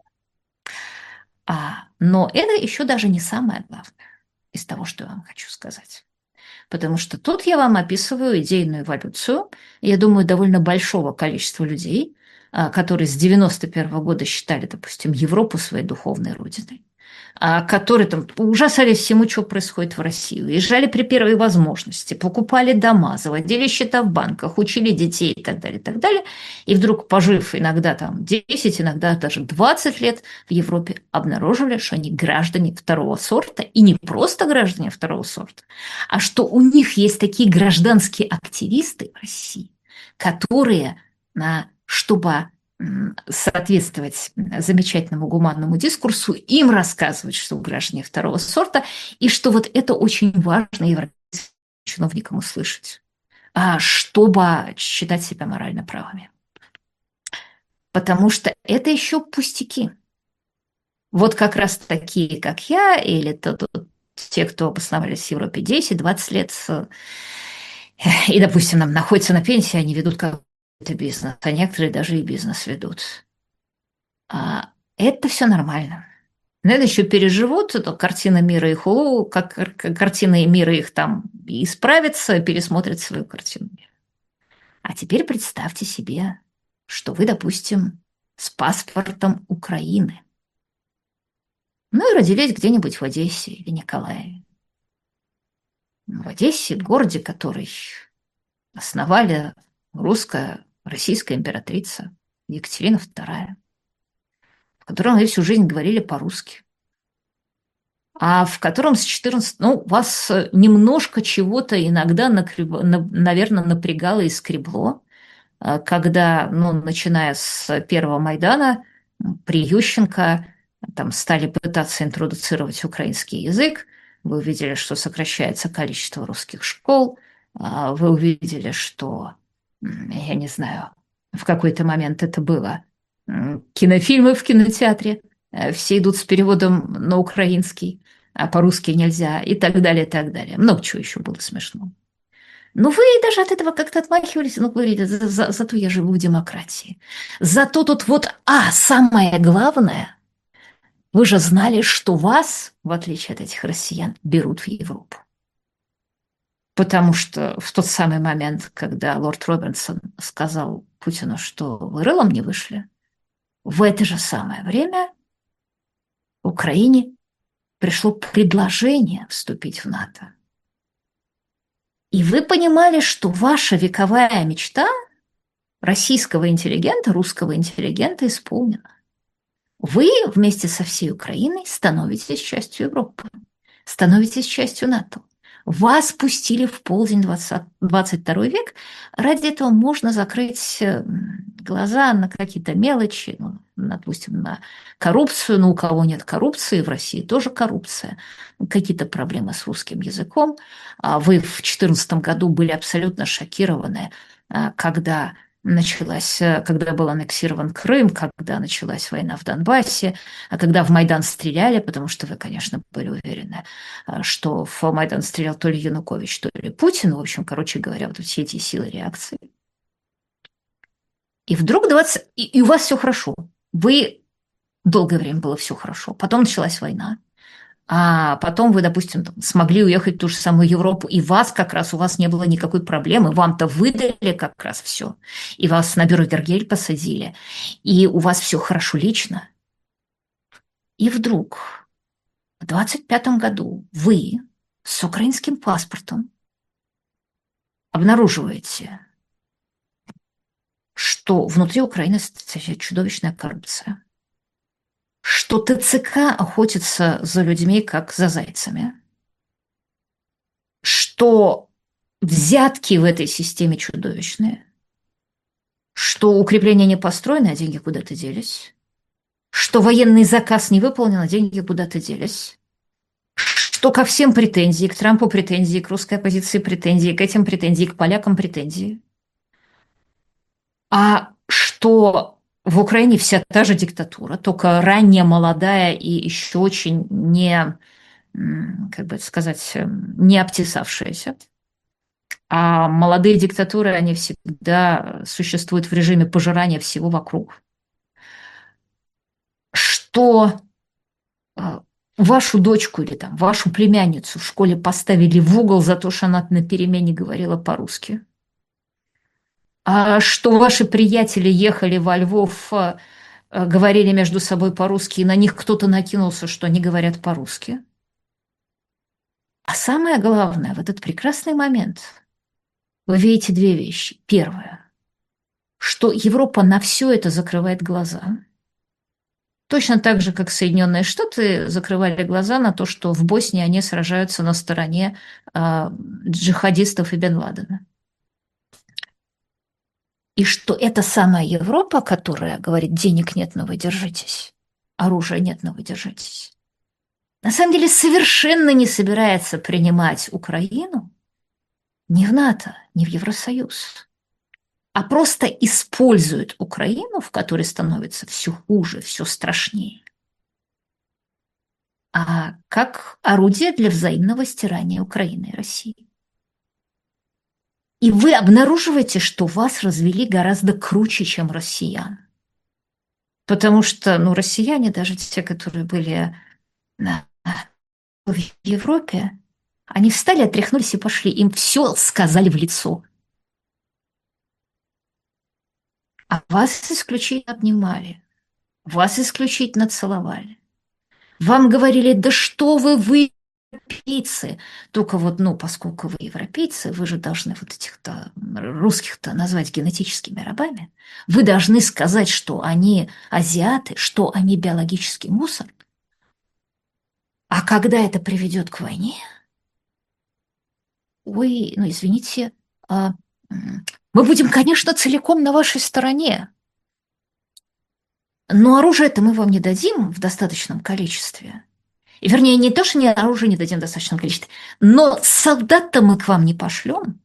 А, но это еще даже не самое главное из того, что я вам хочу сказать. Потому что тут я вам описываю идейную эволюцию, я думаю, довольно большого количества людей, которые с девяносто первого года считали, допустим, Европу своей духовной родиной, которые там ужасались всему, что происходит в России, уезжали при первой возможности, покупали дома, заводили счета в банках, учили детей и так далее, и так далее. И вдруг, пожив иногда там десять, иногда даже двадцать лет в Европе, обнаружили, что они граждане второго сорта, и не просто граждане второго сорта, а что у них есть такие гражданские активисты в России, которые, чтобы соответствовать замечательному гуманному дискурсу, им рассказывать, что граждане второго сорта, и что вот это очень важно европейским чиновникам услышать, чтобы считать себя морально правыми. Потому что это еще пустяки. Вот как раз такие, как я, или то, то, те, кто обосновались в Европе десять-двадцать лет, и, допустим, нам находятся на пенсии, они ведут как это бизнес, а некоторые даже и бизнес ведут. А это все нормально. Но это еще переживут, это картина мира их, как картина мира их там исправится, пересмотрят свою картину мира. А теперь представьте себе, что вы, допустим, с паспортом Украины. Ну и родились где-нибудь в Одессе или Николаеве. В Одессе, городе, который основали русская, российская императрица Екатерина вторая, в котором вы всю жизнь говорили по-русски, а в котором с четырнадцати, ну, вас немножко чего-то иногда, наверное, напрягало и скребло, когда, ну, начиная с первого Майдана, при Ющенко там стали пытаться интродуцировать украинский язык, вы увидели, что сокращается количество русских школ, вы увидели, что, я не знаю, в какой-то момент это было кинофильмы в кинотеатре, все идут с переводом на украинский, а по-русски нельзя, и так далее, и так далее. Много чего еще было смешно. Но вы даже от этого как-то отмахивались, ну, говорили, за, за, зато я живу в демократии. Зато тут вот, а, самое главное, вы же знали, что вас, в отличие от этих россиян, берут в Европу. Потому что в тот самый момент, когда лорд Робинсон сказал Путину, что вы рылом не вышли, в это же самое время Украине пришло предложение вступить в НАТО. И вы понимали, что ваша вековая мечта российского интеллигента, русского интеллигента исполнена. Вы вместе со всей Украиной становитесь частью Европы, становитесь частью НАТО. Вас пустили в полдень двадцать второй век. Ради этого можно закрыть глаза на какие-то мелочи, ну, допустим, на коррупцию, но у кого нет коррупции, в России тоже коррупция, какие-то проблемы с русским языком. Вы в две тысячи четырнадцатом году были абсолютно шокированы, когда началась, когда был аннексирован Крым, когда началась война в Донбассе, а когда в Майдан стреляли, потому что вы, конечно, были уверены, что в Майдан стрелял то ли Янукович, то ли Путин, в общем, короче говоря, вот все эти силы реакции. И вдруг двадцать... И, и у вас все хорошо. Вы... Долгое время было все хорошо. Потом началась война. А потом вы, допустим, смогли уехать в ту же самую Европу, и вас как раз, у вас не было никакой проблемы, вам-то выдали как раз все, и вас на Бюргергель посадили, и у вас все хорошо лично. И вдруг в двадцать пятом году вы с украинским паспортом обнаруживаете, что внутри Украины стоит чудовищная коррупция, что ТЦК охотится за людьми, как за зайцами, что взятки в этой системе чудовищные, что укрепления не построены, а деньги куда-то делись, что военный заказ не выполнен, а деньги куда-то делись, что ко всем претензии, к Трампу претензии, к русской оппозиции претензии, к этим претензии, к полякам претензии, а что в Украине вся та же диктатура, только ранняя, молодая и еще очень не, как бы это сказать, не обтесавшаяся. А молодые диктатуры, они всегда существуют в режиме пожирания всего вокруг. Что а, вашу дочку или там вашу племянницу в школе поставили в угол за то, что она на перемене говорила по-русски. А что ваши приятели ехали во Львов, а, а, говорили между собой по-русски, и на них кто-то накинулся, что они говорят по-русски. А самое главное, в этот прекрасный момент вы видите две вещи. Первое, что Европа на все это закрывает глаза. Точно так же, как Соединенные Штаты закрывали глаза на то, что в Боснии они сражаются на стороне э, джихадистов и Бен Ладена. И что это самая Европа, которая говорит, денег нет, но вы держитесь, оружия нет, но вы держитесь, на самом деле совершенно не собирается принимать Украину ни в НАТО, ни в Евросоюз, а просто использует Украину, в которой становится все хуже, все страшнее, а как орудие для взаимного стирания Украины и России. И вы обнаруживаете, что вас развели гораздо круче, чем россиян. Потому что, ну, россияне, даже те, которые были на, в Европе, они встали, отряхнулись и пошли. Им все сказали в лицо. А вас исключительно обнимали, вас исключительно целовали. Вам говорили, да что вы, вы европейцы. Только вот, ну, поскольку вы европейцы, вы же должны вот этих-то русских-то назвать генетическими рабами. Вы должны сказать, что они азиаты, что они биологический мусор. А когда это приведет к войне, ой, ну, извините, а, мы будем, конечно, целиком на вашей стороне. Но оружие-то мы вам не дадим в достаточном количестве. И, вернее, не то, что не оружие не дадим в достаточном количестве, но солдат-то мы к вам не пошлем.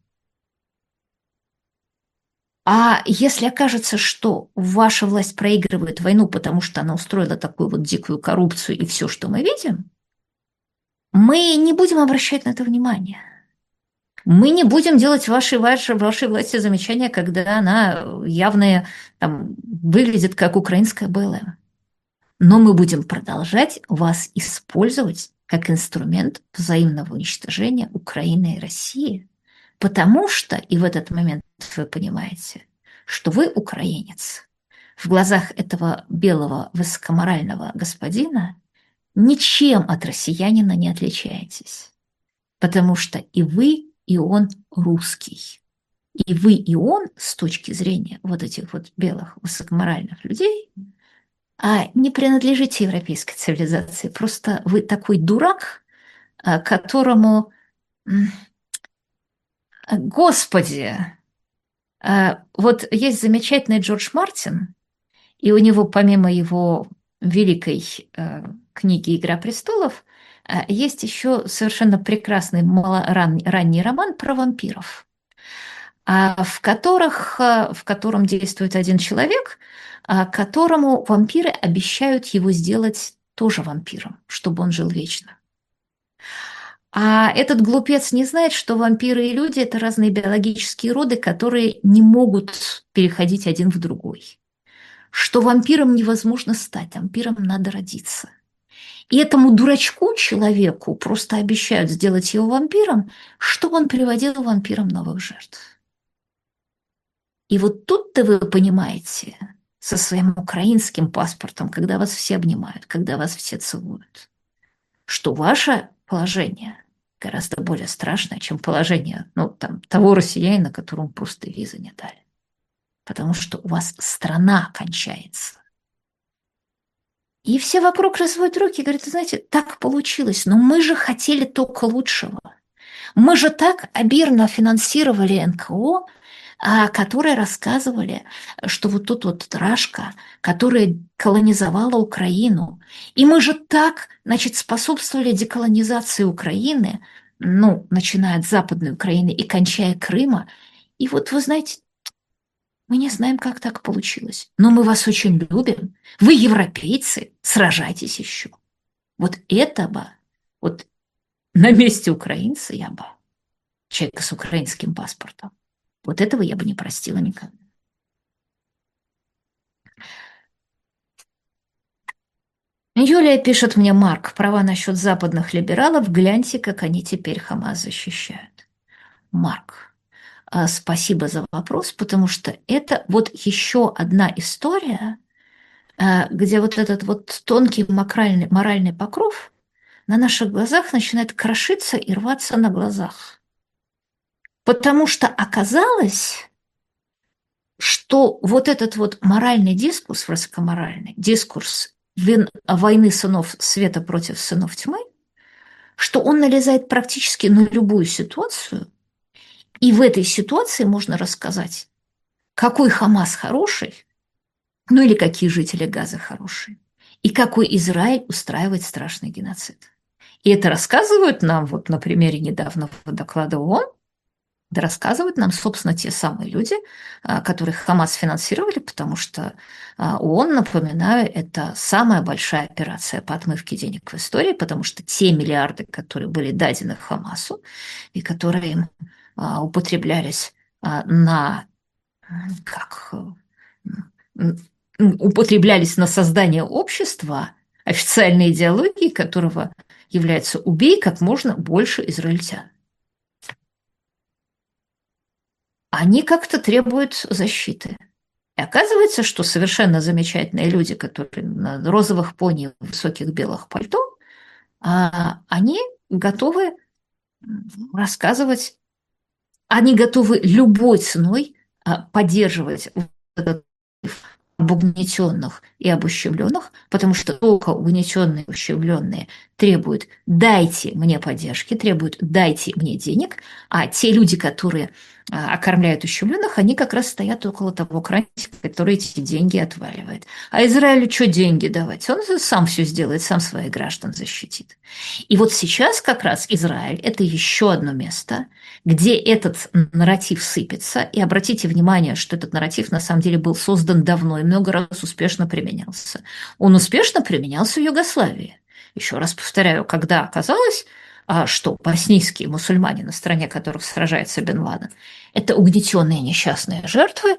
А если окажется, что ваша власть проигрывает войну, потому что она устроила такую вот дикую коррупцию и все, что мы видим, мы не будем обращать на это внимание. Мы не будем делать вашей, вашей, вашей власти замечания, когда она явно там, выглядит как украинская бэ эл эм. Но мы будем продолжать вас использовать как инструмент взаимного уничтожения Украины и России. Потому что, и в этот момент вы понимаете, что вы украинец. В глазах этого белого высокоморального господина ничем от россиянина не отличаетесь. Потому что и вы, и он русский. И вы, и он, с точки зрения вот этих вот белых высокоморальных людей, а не принадлежите европейской цивилизации. Просто вы такой дурак, которому, Господи, вот есть замечательный Джордж Мартин, и у него помимо его великой книги «Игра престолов» есть еще совершенно прекрасный ранний роман про вампиров, в, которых, в котором действует один человек, которому вампиры обещают его сделать тоже вампиром, чтобы он жил вечно. А этот глупец не знает, что вампиры и люди – это разные биологические роды, которые не могут переходить один в другой. Что вампиром невозможно стать, вампиром надо родиться. И этому дурачку, человеку, просто обещают сделать его вампиром, чтобы он приводил вампирам новых жертв. И вот тут-то вы понимаете, со своим украинским паспортом, когда вас все обнимают, когда вас все целуют, что ваше положение гораздо более страшное, чем положение, ну, там, того россиянина, которому просто визы не дали. Потому что у вас страна кончается. И все вокруг разводят руки и говорят, знаете, так получилось, но мы же хотели только лучшего. Мы же так обильно финансировали эн ка о, а, которые рассказывали, что вот тут вот Рашка, которая колонизовала Украину. И мы же так, значит, способствовали деколонизации Украины, ну, начиная от Западной Украины и кончая Крыма. И вот вы знаете, мы не знаем, как так получилось, но мы вас очень любим. Вы европейцы, сражайтесь еще. Вот это бы, вот на месте украинца я бы, человека с украинским паспортом, вот этого я бы не простила никогда. Юлия пишет мне: Марк, права насчет западных либералов, гляньте, как они теперь Хамас защищают. Марк, а, спасибо за вопрос, потому что это вот еще одна история, а, где вот этот вот тонкий моральный, моральный покров на наших глазах начинает крошиться и рваться на глазах. Потому что оказалось, что вот этот вот моральный дискурс, высокоморальный дискурс вин- войны сынов света против сынов тьмы, что он налезает практически на любую ситуацию, и в этой ситуации можно рассказать, какой Хамас хороший, ну или какие жители Газа хорошие, и какой Израиль устраивает страшный геноцид. И это рассказывают нам вот на примере недавнего доклада ООН, да рассказывают нам, собственно, те самые люди, а, которых Хамас финансировали, потому что а, ООН, напоминаю, это самая большая операция по отмывке денег в истории, потому что те миллиарды, которые были дадены Хамасу и которые им а, употреблялись а, на как м, м, употреблялись на создание общества, официальной идеологии которого является «убей как можно больше израильтян». Они как-то требуют защиты. И оказывается, что совершенно замечательные люди, которые на розовых пони, в высоких белых пальто, а, они готовы рассказывать, они готовы любой ценой а, поддерживать вот этот об угнетенных и обущевленных, потому что только угнетенные и обущевленные требуют «дайте мне поддержки», требуют «дайте мне денег», а те люди, которые а, окормляют ущемленных, они как раз стоят около того крантика, который эти деньги отваливает. А Израилю что деньги давать? Он сам все сделает, сам своих граждан защитит. И вот сейчас как раз Израиль – это еще одно место, где этот нарратив сыпется. И обратите внимание, что этот нарратив на самом деле был создан давно и много раз успешно применялся. Он успешно применялся в Югославии. Еще раз повторяю, когда оказалось, а, что боснийские мусульмане, на стороне которых сражается Бен Ладен, это угнетенные несчастные жертвы,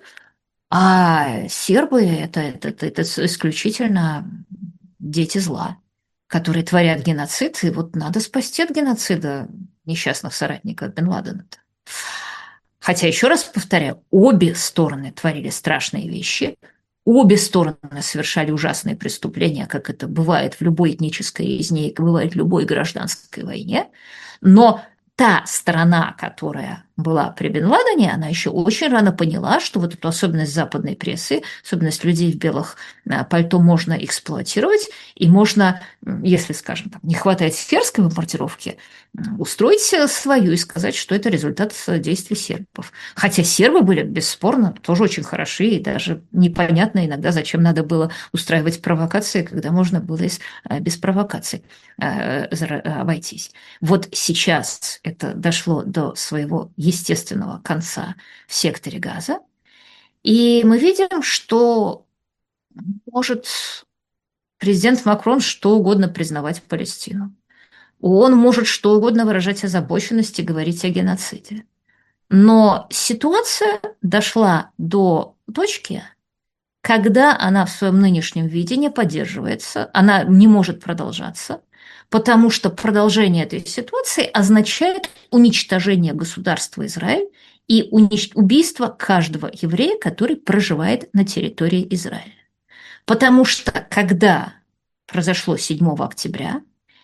а сербы это, это, это, это исключительно дети зла, которые творят геноцид, и вот надо спасти от геноцида несчастных соратников Бен Ладена. Хотя, еще раз повторяю, обе стороны творили страшные вещи, обе стороны совершали ужасные преступления, как это бывает в любой этнической резне, как бывает в любой гражданской войне, но та сторона, которая была при Бен Ладене, она еще очень рано поняла, что вот эту особенность западной прессы, особенность людей в белых пальто можно эксплуатировать, и можно, если, скажем, там, не хватает сербской бомбардировки, устроить свою и сказать, что это результат действий сербов. Хотя сербы были, бесспорно, тоже очень хороши, и даже непонятно иногда, зачем надо было устраивать провокации, когда можно было без провокаций обойтись. Вот сейчас это дошло до своего естественного конца в секторе Газа, и мы видим, что может президент Макрон что угодно признавать Палестину. Он может что угодно выражать озабоченность и говорить о геноциде. Но ситуация дошла до точки, когда она в своем нынешнем виде не поддерживается, она не может продолжаться, потому что продолжение этой ситуации означает уничтожение государства Израиль и унич... убийство каждого еврея, который проживает на территории Израиля. Потому что когда произошло седьмого октября,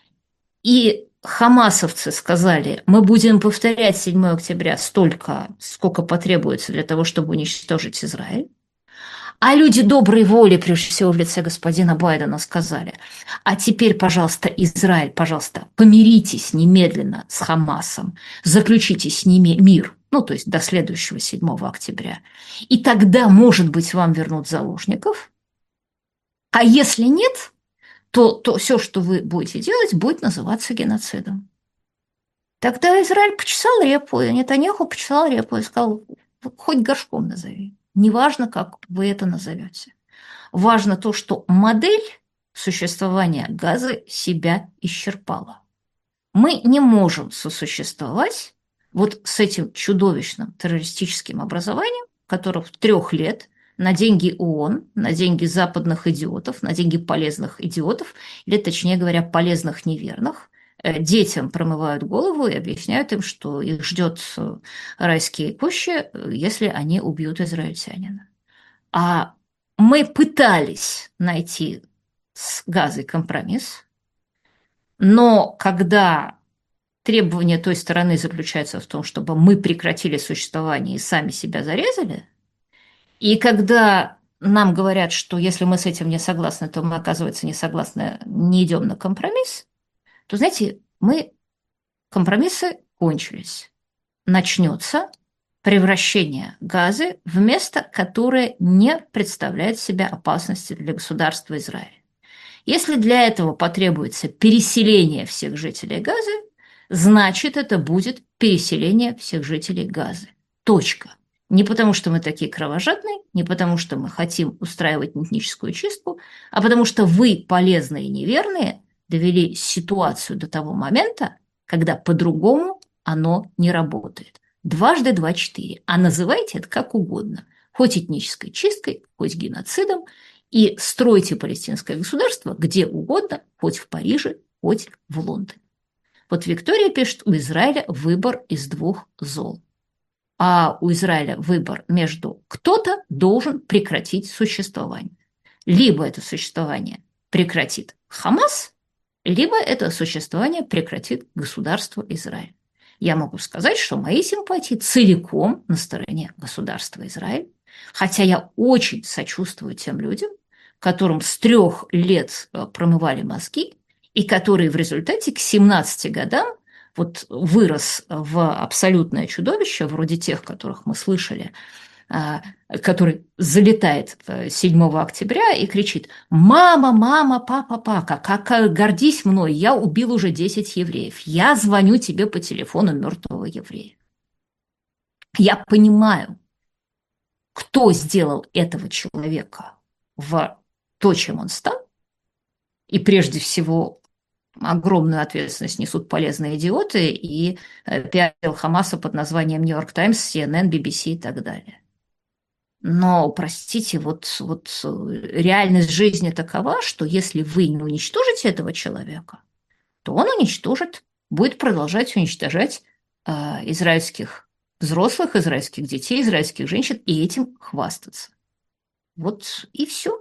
и хамасовцы сказали, мы будем повторять седьмого октября столько, сколько потребуется для того, чтобы уничтожить Израиль, А люди доброй воли, прежде всего в лице господина Байдена, сказали: а теперь, пожалуйста, Израиль, пожалуйста, помиритесь немедленно с Хамасом, заключите с ними мир, ну, то есть до следующего седьмого октября, и тогда, может быть, вам вернут заложников, а если нет, то, то все, что вы будете делать, будет называться геноцидом. Тогда Израиль почесал репу, и Нетаньяху почесал репу и сказал: хоть горшком назови. Неважно, как вы это назовете. Важно то, что модель существования Газы себя исчерпала. Мы не можем сосуществовать вот с этим чудовищным террористическим образованием, которое в трех лет на деньги ООН, на деньги западных идиотов, на деньги полезных идиотов, или, точнее говоря, полезных неверных, детям промывают голову и объясняют им, что их ждет райские кущи, если они убьют израильтянина. А мы пытались найти с Газой компромисс, но когда требование той стороны заключается в том, чтобы мы прекратили существование и сами себя зарезали, и когда нам говорят, что если мы с этим не согласны, то мы, оказывается, не согласны, не идем на компромисс, то, знаете, мы, компромиссы кончились. Начнется превращение Газы в место, которое не представляет себя опасности для государства Израиль. Если для этого потребуется переселение всех жителей Газы, значит, это будет переселение всех жителей Газы. Точка. Не потому, что мы такие кровожадные, не потому, что мы хотим устраивать этническую чистку, а потому что вы, полезные и неверные, довели ситуацию до того момента, когда по-другому оно не работает. Дважды два – четыре. А называйте это как угодно. Хоть этнической чисткой, хоть геноцидом. И стройте палестинское государство где угодно, хоть в Париже, хоть в Лондоне. Вот Виктория пишет: у Израиля выбор из двух зол. А у Израиля выбор между: кто-то должен прекратить существование. Либо это существование прекратит Хамас, либо это существование прекратит государство Израиль. Я могу сказать, что мои симпатии целиком на стороне государства Израиль, хотя я очень сочувствую тем людям, которым с трех лет промывали мозги, и которые в результате к семнадцати годам вот вырос в абсолютное чудовище, вроде тех, которых мы слышали, который залетает седьмого октября и кричит: «Мама, мама, папа, папа, как гордись мной, я убил уже десять евреев, я звоню тебе по телефону мертвого еврея». Я понимаю, кто сделал этого человека в то, чем он стал, и прежде всего огромную ответственность несут полезные идиоты и пиар Хамаса под названием «Нью-Йорк Таймс», Си Эн Эн, Би Би Си и так далее. Но, простите, вот, вот реальность жизни такова, что если вы не уничтожите этого человека, то он уничтожит, будет продолжать уничтожать э, израильских взрослых, израильских детей, израильских женщин и этим хвастаться. Вот и все.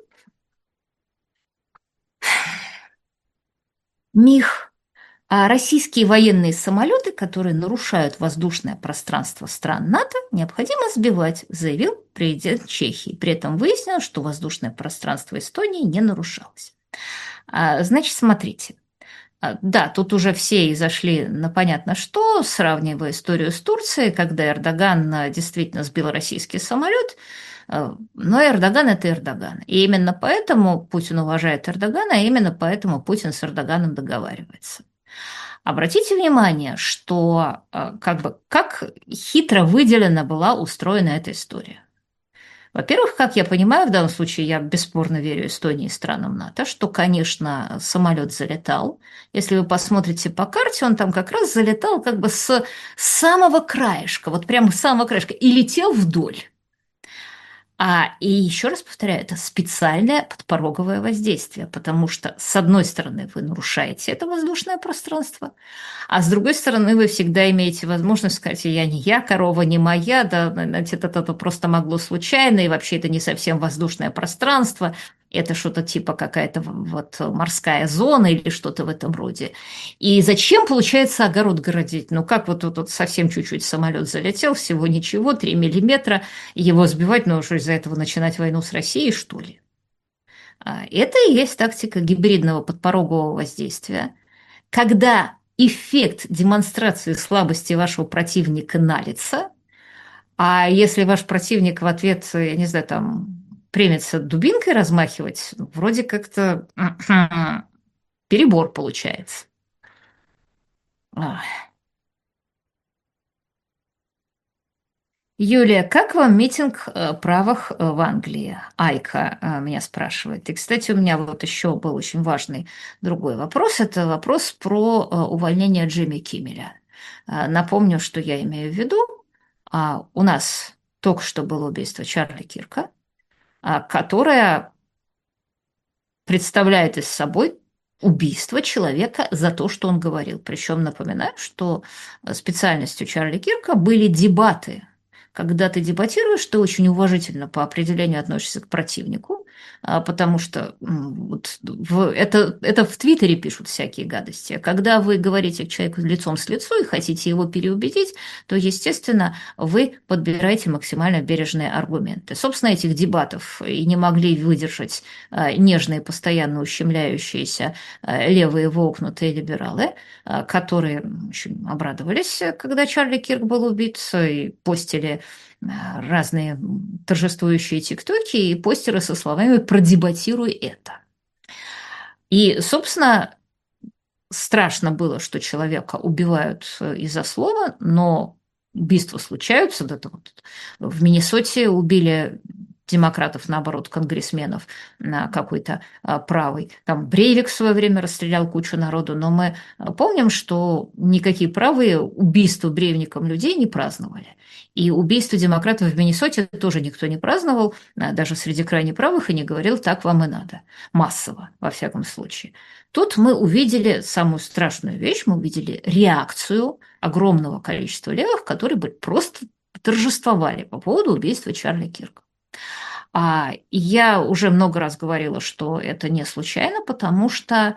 Мих. А российские военные самолеты, которые нарушают воздушное пространство стран НАТО, необходимо сбивать, заявил президент Чехии. При этом выяснилось, что воздушное пространство Эстонии не нарушалось. Значит, смотрите. Да, тут уже все и зашли на понятно что, сравнивая историю с Турцией, когда Эрдоган действительно сбил российский самолет. Но Эрдоган – это Эрдоган. И именно поэтому Путин уважает Эрдогана, и именно поэтому Путин с Эрдоганом договаривается. Обратите внимание, что как бы, как хитро выделена была устроена эта история. Во-первых, как я понимаю, в данном случае я бесспорно верю Эстонии и странам НАТО, что, конечно, самолет залетал. Если вы посмотрите по карте, он там как раз залетал как бы с самого краешка, вот прямо с самого краешка, и летел вдоль. А, и еще раз повторяю, это специальное подпороговое воздействие, потому что, с одной стороны, вы нарушаете это воздушное пространство, а с другой стороны, вы всегда имеете возможность сказать: я не я, корова не моя, да, это, это, это просто могло случайно, и вообще это не совсем воздушное пространство. Это что-то типа какая-то вот морская зона или что-то в этом роде. И зачем, получается, огород городить? Ну, как вот тут вот совсем чуть-чуть самолет залетел, всего ничего, три миллиметра, его сбивать, ну, что из-за этого начинать войну с Россией, что ли? А, Это и есть тактика гибридного подпорогового воздействия, когда эффект демонстрации слабости вашего противника налицо, а если ваш противник в ответ, я не знаю, там, примется дубинкой размахивать, ну, вроде как-то перебор получается. Ах. Юлия, как вам митинг э, правых э, в Англии? Айка э, меня спрашивает. И, кстати, у меня вот еще был очень важный другой вопрос. Это вопрос про э, увольнение Джимми Киммеля. Э, Напомню, что я имею в виду. А, У нас только что было убийство Чарли Кирка, а, которое представляет из собой убийство человека за то, что он говорил. Причем напоминаю, что специальностью Чарли Кирка были дебаты. Когда ты дебатируешь, ты очень уважительно по определению относишься к противнику, а, потому что м, вот в, это, это в Твиттере пишут всякие гадости. А когда вы говорите к человеку лицом с лицу и хотите его переубедить, то, естественно, вы подбираете максимально бережные аргументы. Собственно, этих дебатов и не могли выдержать а, нежные, постоянно ущемляющиеся а, левые вогнутые либералы, а, которые очень обрадовались, когда Чарли Кирк был убит, и постили а, разные торжествующие тиктоки и постеры со словами «продебатируй это». И, собственно, страшно было, что человека убивают э, из-за слова, но убийства случаются. Да, вот в Миннесоте убили демократов, наоборот, конгрессменов на какой-то а, правый. Там Брейвик в свое время расстрелял кучу народу, но мы а, помним, что никакие правые убийства Брейвиком людей не праздновали. И убийство демократов в Миннесоте тоже никто не праздновал, а, даже среди крайне правых, и не говорил, так вам и надо. Массово, во всяком случае. Тут мы увидели самую страшную вещь, мы увидели реакцию огромного количества левых, которые бы просто торжествовали по поводу убийства Чарли Кирка. А я уже много раз говорила, что это не случайно, потому что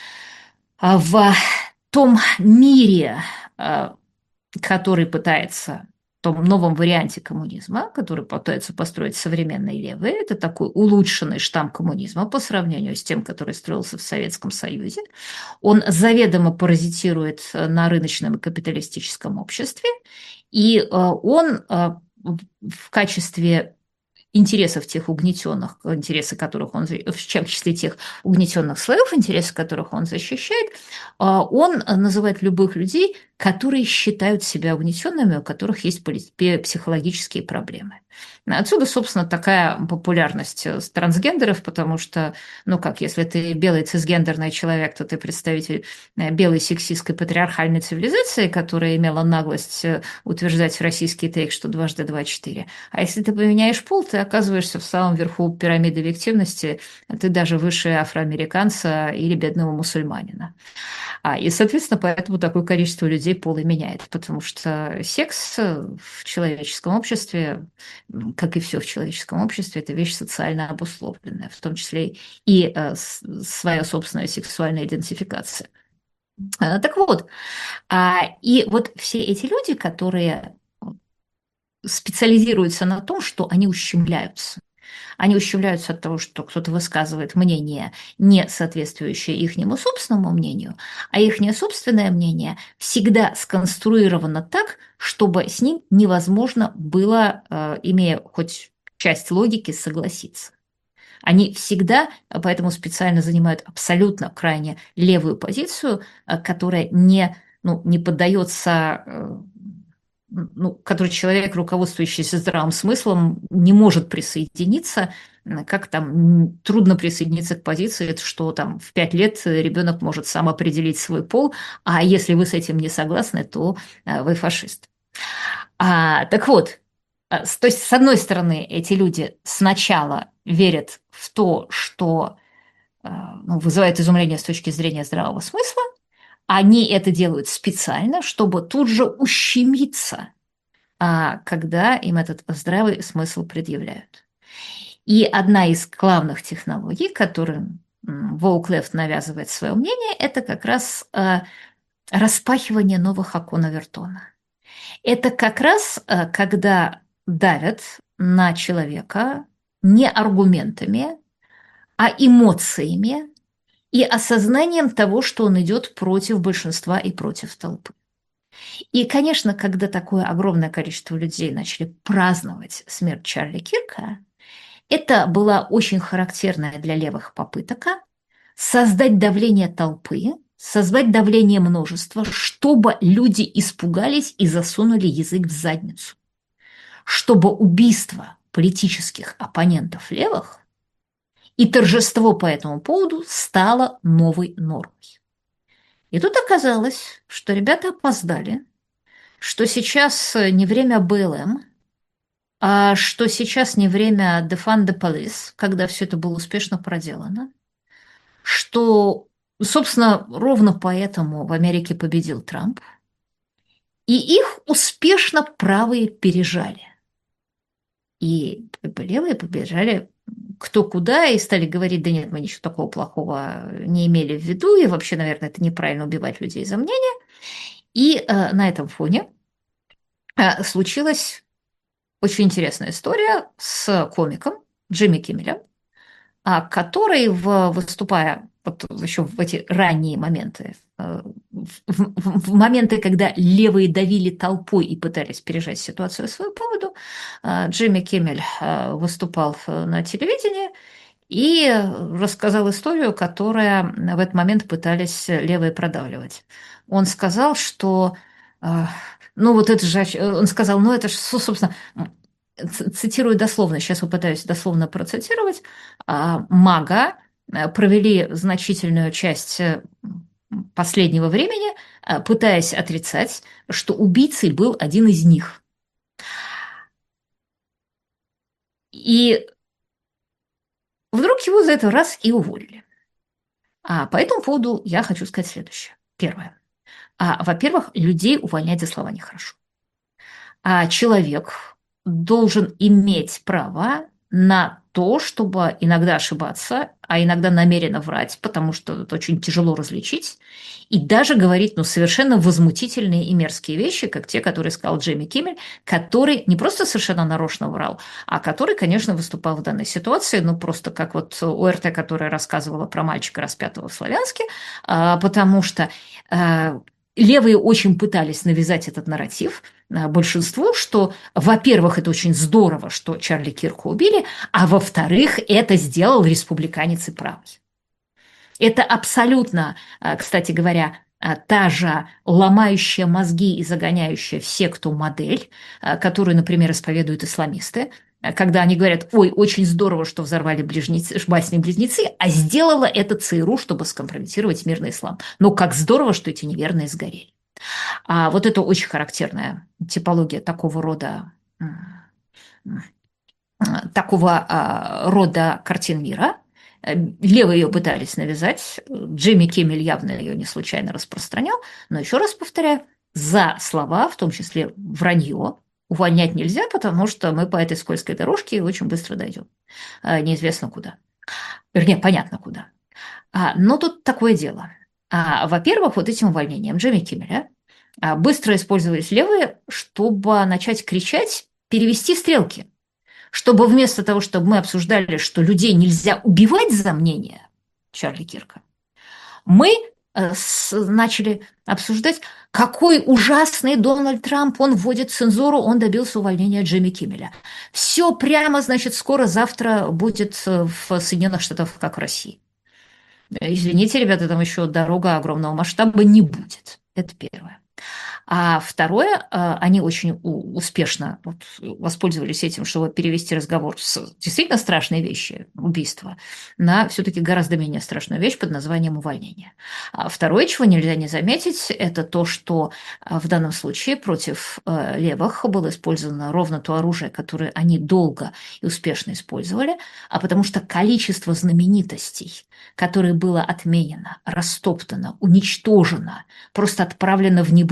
а, в том мире, а, который пытается, в том новом варианте коммунизма, который пытается построить современные левые, это такой улучшенный штамм коммунизма по сравнению с тем, который строился в Советском Союзе. Он заведомо паразитирует на рыночном и капиталистическом обществе, и э, он э, в качестве интересов тех угнетенных, интересы которых он, в числе тех угнетенных слоев, интересы которых он защищает, а, он называет любых людей, которые считают себя угнетенными, у которых есть психологические проблемы. Отсюда, собственно, такая популярность трансгендеров, потому что, ну как, если ты белый цисгендерный человек, то ты представитель белой сексистской патриархальной цивилизации, которая имела наглость утверждать в российский тейк, что дважды два– четыре. А если ты поменяешь пол, ты оказываешься в самом верху пирамиды объективности, ты даже выше афроамериканца или бедного мусульманина. А, и, соответственно, поэтому такое количество людей пол и меняет, потому что секс в человеческом обществе, как и все в человеческом обществе, это вещь социально обусловленная, в том числе и э, своя собственная сексуальная идентификация. А, Так вот, а, и вот все эти люди, которые специализируются на том, что они ущемляются. Они ущемляются от того, что кто-то высказывает мнение, не соответствующее ихнему собственному мнению, а их собственное мнение всегда сконструировано так, чтобы с ним невозможно было, э, имея хоть часть логики, согласиться. Они всегда поэтому специально занимают абсолютно крайне левую позицию, э, которая не, ну, не поддается, э, ну, который человек, руководствующийся здравым смыслом, не может присоединиться. Как там трудно присоединиться к позиции, что там в пять лет ребенок может сам определить свой пол, а если вы с этим не согласны, то э, вы фашист. А, так вот, а, с- то есть, с одной стороны, эти люди сначала верят в то, что э, ну, вызывает изумление с точки зрения здравого смысла, они это делают специально, чтобы тут же ущемиться, а, когда им этот здравый смысл предъявляют. И одна из главных технологий, которым Воук-Лефт навязывает свое мнение, это как раз э, распахивание новых окон Овертона. Это как раз э, когда давят на человека не аргументами, а эмоциями и осознанием того, что он идет против большинства и против толпы. И, конечно, когда такое огромное количество людей начали праздновать смерть Чарли Кирка, это была очень характерная для левых попытка создать давление толпы, создать давление множества, чтобы люди испугались и засунули язык в задницу, чтобы убийство политических оппонентов левых и торжество по этому поводу стало новой нормой. И тут оказалось, что ребята опоздали, что сейчас не время бэ эл эм, а что сейчас не время defund the police, когда все это было успешно проделано, что, собственно, ровно поэтому в Америке победил Трамп, и их успешно правые пережали. И левые побежали кто куда и стали говорить, да нет, мы ничего такого плохого не имели в виду, и вообще, наверное, это неправильно убивать людей за мнение. И э, на этом фоне э, случилась очень интересная история с комиком Джимми Киммелем, а, который, в, выступая вот еще в эти ранние моменты, э, в, в, в моменты, когда левые давили толпой и пытались пережать ситуацию в свою поводу, э, Джимми Киммель э, выступал на телевидении и рассказал историю, которая в этот момент пытались левые продавливать. Он сказал, что, э, ну вот это же, он сказал, ну это же, собственно, цитирую дословно, сейчас попытаюсь дословно процитировать, а, мага э, провели значительную часть э, последнего времени, э, пытаясь отрицать, что убийцей был один из них. И вдруг его за это раз и уволили. А по этому поводу я хочу сказать следующее. Первое. А, во-первых, людей увольнять за слова нехорошо. А человек должен иметь право на то, чтобы иногда ошибаться, а иногда намеренно врать, потому что это очень тяжело различить, и даже говорить ну, совершенно возмутительные и мерзкие вещи, как те, которые сказал Джимми Киммель, который не просто совершенно нарочно врал, а который, конечно, выступал в данной ситуации, ну просто как вот о эр тэ, которая рассказывала про мальчика, распятого в Славянске, потому что левые очень пытались навязать этот нарратив большинству, что, во-первых, это очень здорово, что Чарли Кирка убили, а во-вторых, это сделал республиканец и правый. Это абсолютно, кстати говоря, та же ломающая мозги и загоняющая в секту модель, которую, например, исповедуют исламисты, когда они говорят, ой, очень здорово, что взорвали басни-близнецы, а сделала это цэ эр у, чтобы скомпрометировать мирный ислам. Но как здорово, что эти неверные сгорели. А вот это очень характерная типология такого рода, такого рода картин мира. Левые ее пытались навязать, Джимми Киммель явно ее не случайно распространял, но еще раз повторяю, за слова, в том числе вранье, увольнять нельзя, потому что мы по этой скользкой дорожке очень быстро дойдем. Неизвестно куда. Вернее, понятно куда. Но тут такое дело. Во-первых, вот этим увольнением Джимми Киммеля быстро использовались левые, чтобы начать кричать, перевести стрелки. Чтобы вместо того, чтобы мы обсуждали, что людей нельзя убивать за мнение Чарли Кирка, мы э, с, начали обсуждать, какой ужасный Дональд Трамп, он вводит цензуру, он добился увольнения Джимми Киммеля. Все прямо, значит, скоро, завтра будет в Соединенных Штатах, как в России. Извините, ребята, там еще дорога огромного масштаба не будет. Это первое. А второе, они очень успешно воспользовались этим, чтобы перевести разговор с действительно страшной вещи, убийства, на все-таки гораздо менее страшную вещь под названием увольнение. А второе, чего нельзя не заметить, это то, что в данном случае против левых было использовано ровно то оружие, которое они долго и успешно использовали, а потому что количество знаменитостей, которое было отменено, растоптано, уничтожено, просто отправлено в небытие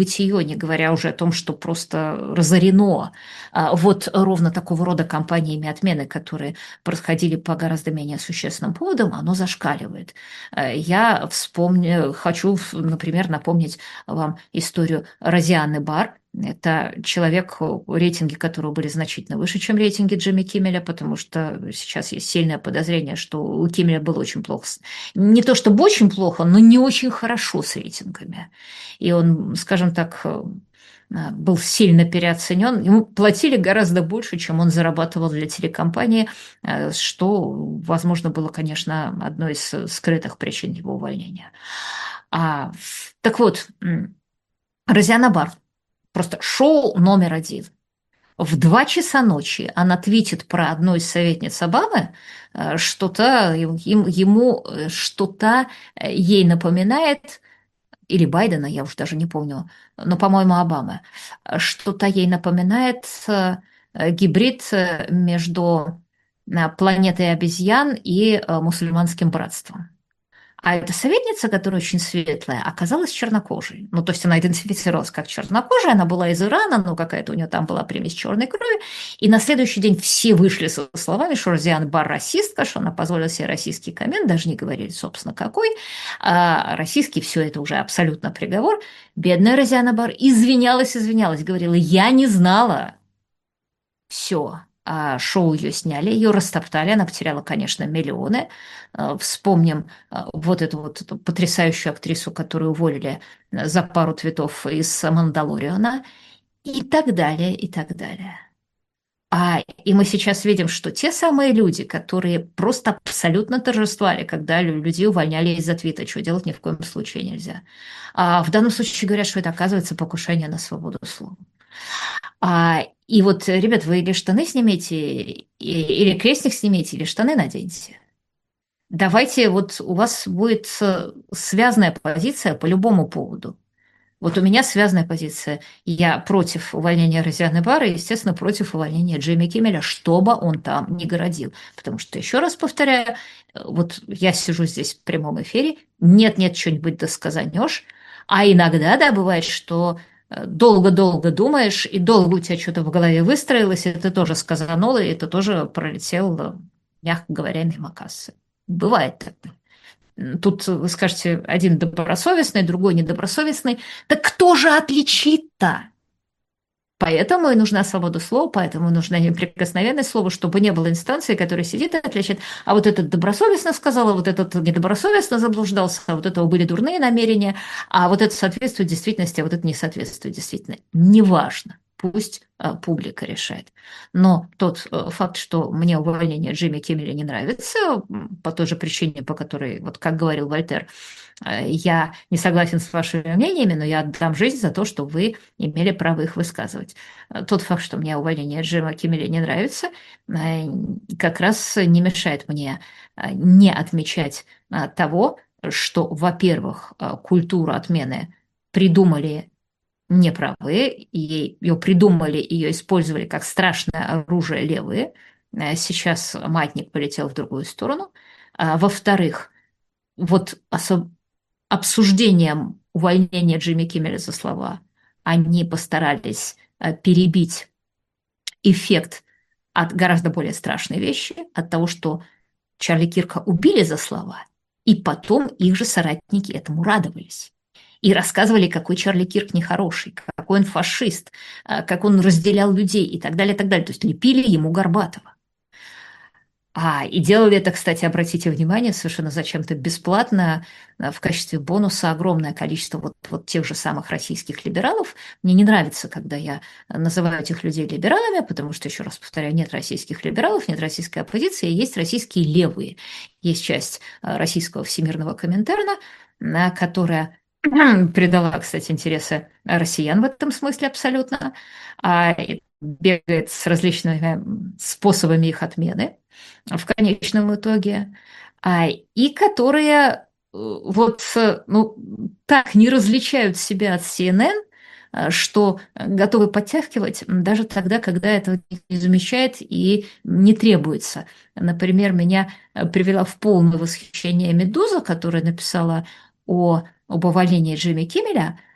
не говоря уже о том, что просто разорено а, вот ровно такого рода компаниями отмены, которые происходили по гораздо менее существенным поводам, оно зашкаливает. Э, Я вспомню, хочу, например, напомнить вам историю Розианы Бар. Это человек, рейтинги которого были значительно выше, чем рейтинги Джимми Киммеля, потому что сейчас есть сильное подозрение, что у Киммеля было очень плохо. Не то чтобы очень плохо, но не очень хорошо с рейтингами. И он, скажем так, э, был сильно переоценен. Ему платили гораздо больше, чем он зарабатывал для телекомпании, э, что, возможно, было, конечно, одной из скрытых причин его увольнения. А, так вот, Розиана Бар. Просто шоу номер один. В два часа ночи она твитит про одну из советниц Обамы, э, что-то им, ему э, что-то э, ей напоминает, или Байдена, я уж даже не помню, но, по-моему, Обамы, э, что-то ей напоминает э, э, гибрид э, между э, планетой обезьян и э, мусульманским братством. А эта советница, которая очень светлая, оказалась чернокожей. Ну, то есть она идентифицировалась как чернокожая, она была из Ирана, но какая-то у нее там была примесь черной крови. И на следующий день все вышли со словами, что Розиан Бар расистка, что она позволила себе российский коммент, даже не говорили, собственно, какой. А российский все это уже абсолютно приговор. Бедная Розиана Бар извинялась, извинялась, говорила, я не знала. Все. А шоу ее сняли, ее растоптали, она потеряла, конечно, миллионы. Э, Вспомним э, вот эту вот эту потрясающую актрису, которую уволили э, за пару твитов из «Мандалориана», и так далее, и так далее. А, и мы сейчас видим, что те самые люди, которые просто абсолютно торжествовали, когда лю- людей увольняли из-за твита, чего делать ни в коем случае нельзя. А в данном случае говорят, что это оказывается покушение на свободу слова. А, и вот, ребят, вы или штаны снимите, и- или крестик снимите, или штаны наденьте. Давайте, вот у вас будет э, связанная позиция по любому поводу. Вот у меня связанная позиция. Я против увольнения Розианы Барра и, естественно, против увольнения Джимми Киммеля, что бы он там ни городил. Потому что, еще раз повторяю, э, вот я сижу здесь в прямом эфире, нет-нет, что-нибудь досказанешь, а иногда, да, бывает, что э, долго-долго думаешь, и долго у тебя что-то в голове выстроилось, и ты тоже сказанул, и ты тоже пролетел, э, мягко говоря, мимо кассы. Бывает так. Тут вы скажете, один добросовестный, другой недобросовестный. Так кто же отличит-то? Поэтому и нужна свобода слова, поэтому нужна неприкосновенность слова, чтобы не было инстанции, которая сидит и отличит. А вот этот добросовестно сказал, а вот этот недобросовестно заблуждался, а вот этого были дурные намерения, а вот это соответствует действительности, а вот это не соответствует действительно. Неважно. Пусть а, публика решает. Но тот а, факт, что мне увольнение Джимми Киммеля не нравится, м, по той же причине, по которой, вот как говорил Вольтер, а, я не согласен с вашими мнениями, но я отдам жизнь за то, что вы имели право их высказывать. А, Тот факт, что мне увольнение Джима Киммеля не нравится, а, как раз не мешает мне а, не отмечать а, того, что, во-первых, а, культуру отмены придумали неправы, и ее придумали, ее использовали как страшное оружие левые. Э, Сейчас маятник полетел в другую сторону. А, Во-вторых, вот осо- обсуждением увольнения Джимми Киммеля за слова они постарались э, перебить эффект от гораздо более страшной вещи, от того, что Чарли Кирка убили за слова, и потом их же соратники этому радовались. И рассказывали, какой Чарли Кирк нехороший, какой он фашист, а, как он разделял людей и так далее, и так далее. То есть лепили ему Горбатова. А, и делали это, кстати, обратите внимание, совершенно зачем-то бесплатно, а, в качестве бонуса огромное количество вот, вот тех же самых российских либералов. Мне не нравится, когда я называю этих людей либералами, потому что, еще раз повторяю, нет российских либералов, нет российской оппозиции, есть российские левые. Есть часть а, российского всемирного Коминтерна, а, которая предала, кстати, интересы россиян в этом смысле абсолютно, а, и бегает с различными способами их отмены в конечном итоге, а, и которые э, вот э, ну, так не различают себя от си эн эн, э, что готовы подтягивать даже тогда, когда это не замечает и не требуется. Например, меня э, привела в полное восхищение «Медуза», которая написала о, об увольнении Джимми Киммеля,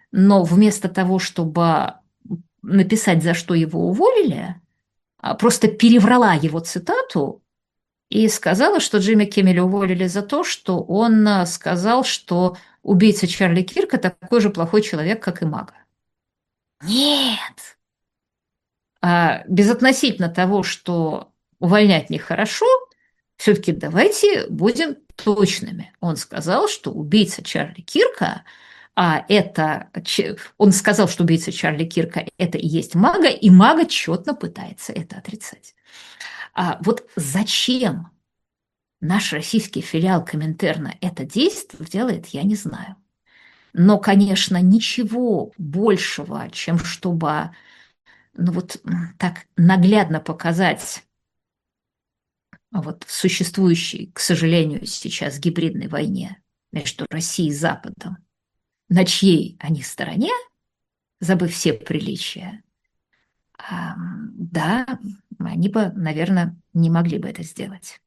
но вместо того, чтобы написать, за что его уволили, а, просто переврала его цитату и сказала, что Джимми Киммеля уволили за то, что он а, сказал, что убийца Чарли Кирка такой же плохой человек, как и Мага. Нет! А безотносительно того, что увольнять нехорошо, все-таки давайте будем точными. Он сказал, что убийца Чарли Кирка, а это... Он сказал, что убийца Чарли Кирка – это и есть Мага, и Мага четно пытается это отрицать. А вот зачем наш российский филиал Коминтерна это действие делает, я не знаю. Но, конечно, ничего большего, чем чтобы ну, вот так наглядно показать вот в существующей, к сожалению, сейчас гибридной войне между Россией и Западом, на чьей они стороне, забыв все приличия, а, да, они бы, наверное, не могли бы это сделать.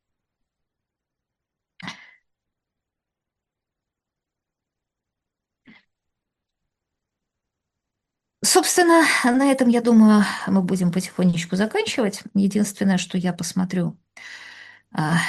Собственно, на этом, я думаю, мы будем потихонечку заканчивать. Единственное, что я посмотрю, а,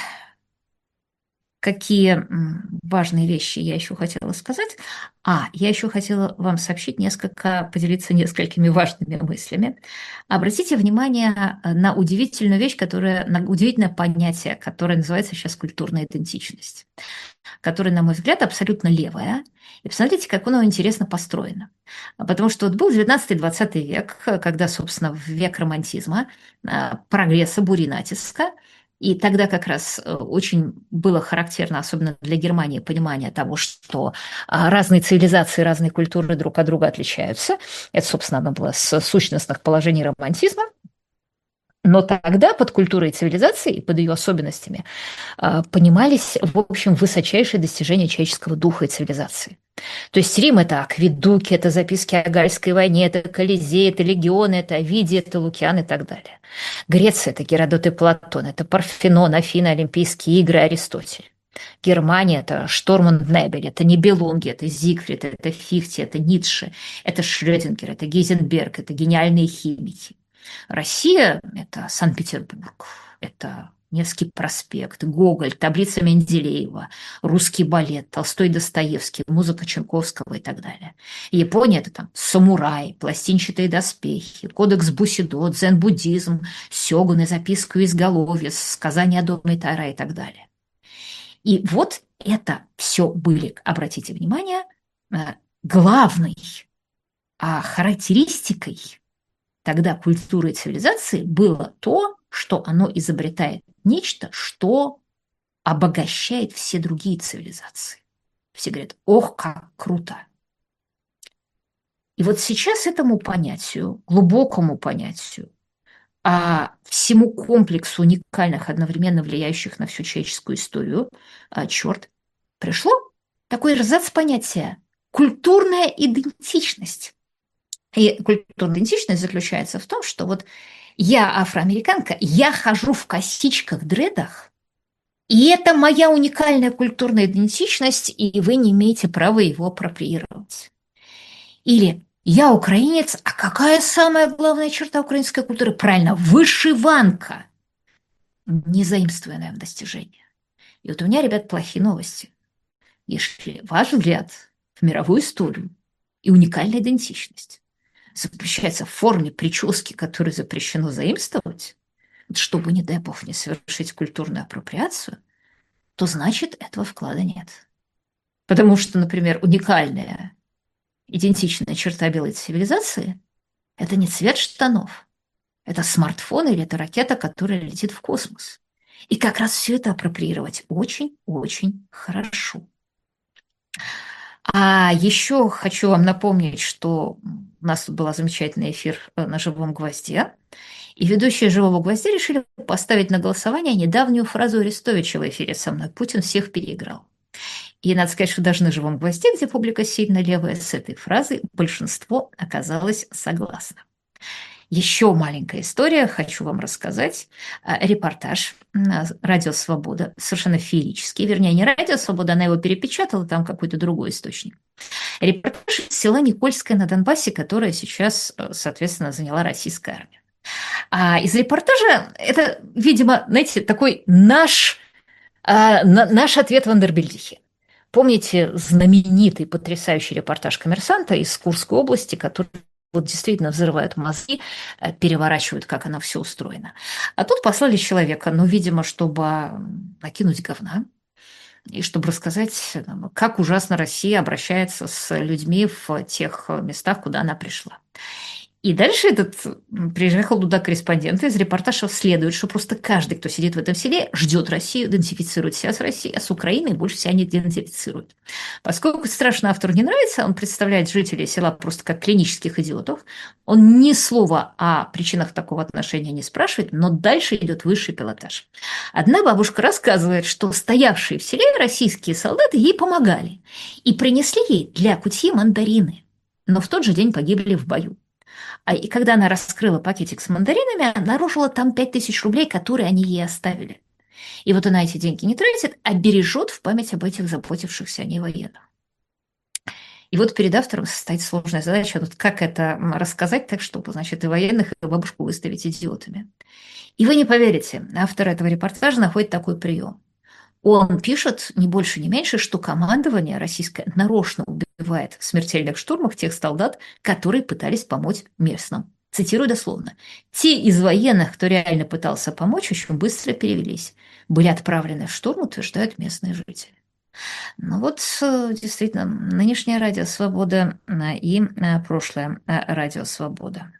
какие важные вещи я еще хотела сказать. А, я еще хотела вам сообщить несколько, поделиться несколькими важными мыслями. Обратите внимание на удивительную вещь, которая, на удивительное понятие, которое называется сейчас культурная идентичность, которое, на мой взгляд, абсолютно левое. И посмотрите, как оно интересно построено. Потому что вот был девятнадцатый-двадцатый век, когда, собственно, в век романтизма, прогресса, бури натиска, и тогда как раз очень было характерно, особенно для Германии, понимание того, что разные цивилизации, разные культуры друг от друга отличаются. Это, собственно, оно было с сущностных положений романтизма. Но тогда под культурой и цивилизацией, и под ее особенностями, понимались, в общем, высочайшие достижения человеческого духа и цивилизации. То есть Рим – это акведуки, это записки о Гальской войне, это Колизей, это легионы, это Овидий, это Лукиан и так далее. Греция – это Геродот и Платон, это Парфенон, Афины, Олимпийские игры, Аристотель. Германия – это Шторман Небель, это Нибелунги, это Зигфрид, это Фихте, это Ницше, это Шрёдингер, это Гейзенберг, это гениальные химики. Россия – это Санкт-Петербург, это Невский проспект, Гоголь, таблица Менделеева, русский балет, Толстой, Достоевский, музыка Чайковского и так далее. Япония – это там самурай, пластинчатые доспехи, кодекс Бусидо, дзен-буддизм, сёгуны, записку изголовья, сказания о доме Тайра и так далее. И вот это все были, обратите внимание, главной характеристикой тогда культуры и цивилизации было то, что оно изобретает нечто, что обогащает все другие цивилизации. Все говорят, ох, как круто. И вот сейчас этому понятию, глубокому понятию, а всему комплексу уникальных, одновременно влияющих на всю человеческую историю, а, черт, пришло такой эрзац понятия культурная идентичность. И культурная идентичность заключается в том, что вот я афроамериканка, я хожу в косичках, дредах, и это моя уникальная культурная идентичность, и вы не имеете права его апроприировать. Или я украинец, а какая самая главная черта украинской культуры? Правильно, вышиванка, незаимствованное достижение. И вот у меня, ребят, плохие новости. Если ваш взгляд в мировую историю и уникальная идентичность запрещается в форме прически, которую запрещено заимствовать, чтобы, не дай бог, не совершить культурную апроприацию, то значит, этого вклада нет. Потому что, например, уникальная идентичная черта белой цивилизации – это не цвет штанов, это смартфон или это ракета, которая летит в космос. И как раз все это апроприировать очень-очень хорошо. А еще хочу вам напомнить, что у нас тут был замечательный эфир на «Живом гвозде», и ведущие «Живого гвоздя» решили поставить на голосование недавнюю фразу Арестовича в эфире со мной: «Путин всех переиграл». И надо сказать, что даже на «Живом гвозде», где публика сильно левая, с этой фразой большинство оказалось согласно. Еще маленькая история, хочу вам рассказать. Репортаж «Радио Свобода», совершенно феерический, вернее, не «Радио Свобода», она его перепечатала, там какой-то другой источник. Репортаж из села Никольское на Донбассе, которое сейчас, э, соответственно, заняла российская армия. А из репортажа это, видимо, знаете, такой наш, а, на- наш ответ Вандербильдихе. Помните знаменитый потрясающий репортаж «Коммерсанта» из Курской области, который вот действительно взрывают мозги, э, переворачивают, как оно все устроено. А тут послали человека, ну, видимо, чтобы м, накинуть говна, и чтобы рассказать, э, как ужасно Россия обращается с людьми в тех э, местах, куда она пришла. И дальше этот м, приехал туда корреспондент, из репортажа следует, что просто каждый, кто сидит в этом селе, ждет Россию, идентифицирует себя с Россией, а с Украиной больше себя не идентифицирует. Поскольку страшно автору не нравится, он представляет жителей села просто как клинических идиотов, он ни слова о причинах такого отношения не спрашивает, но дальше идет высший пилотаж. Одна бабушка рассказывает, что стоявшие в селе российские солдаты ей помогали и принесли ей для кутьи мандарины, но в тот же день погибли в бою. А, и когда она раскрыла пакетик с мандаринами, обнаружила там пять тысяч рублей, которые они ей оставили. И вот она эти деньги не тратит, а бережет в память об этих заботившихся о ней военных. И вот перед автором стоит сложная задача, вот как это рассказать так, чтобы, значит, и военных, и бабушку выставить идиотами. И вы не поверите, автор этого репортажа находит такой прием. Он пишет не больше, не меньше, что командование российское нарочно убивает в смертельных штурмах тех солдат, которые пытались помочь местным. Цитирую дословно. Те из военных, кто реально пытался помочь, очень быстро перевелись. Были отправлены в штурм, утверждают местные жители. Ну вот, э, действительно, нынешняя радио «Свобода» э, и э, прошлое э, радио «Свобода».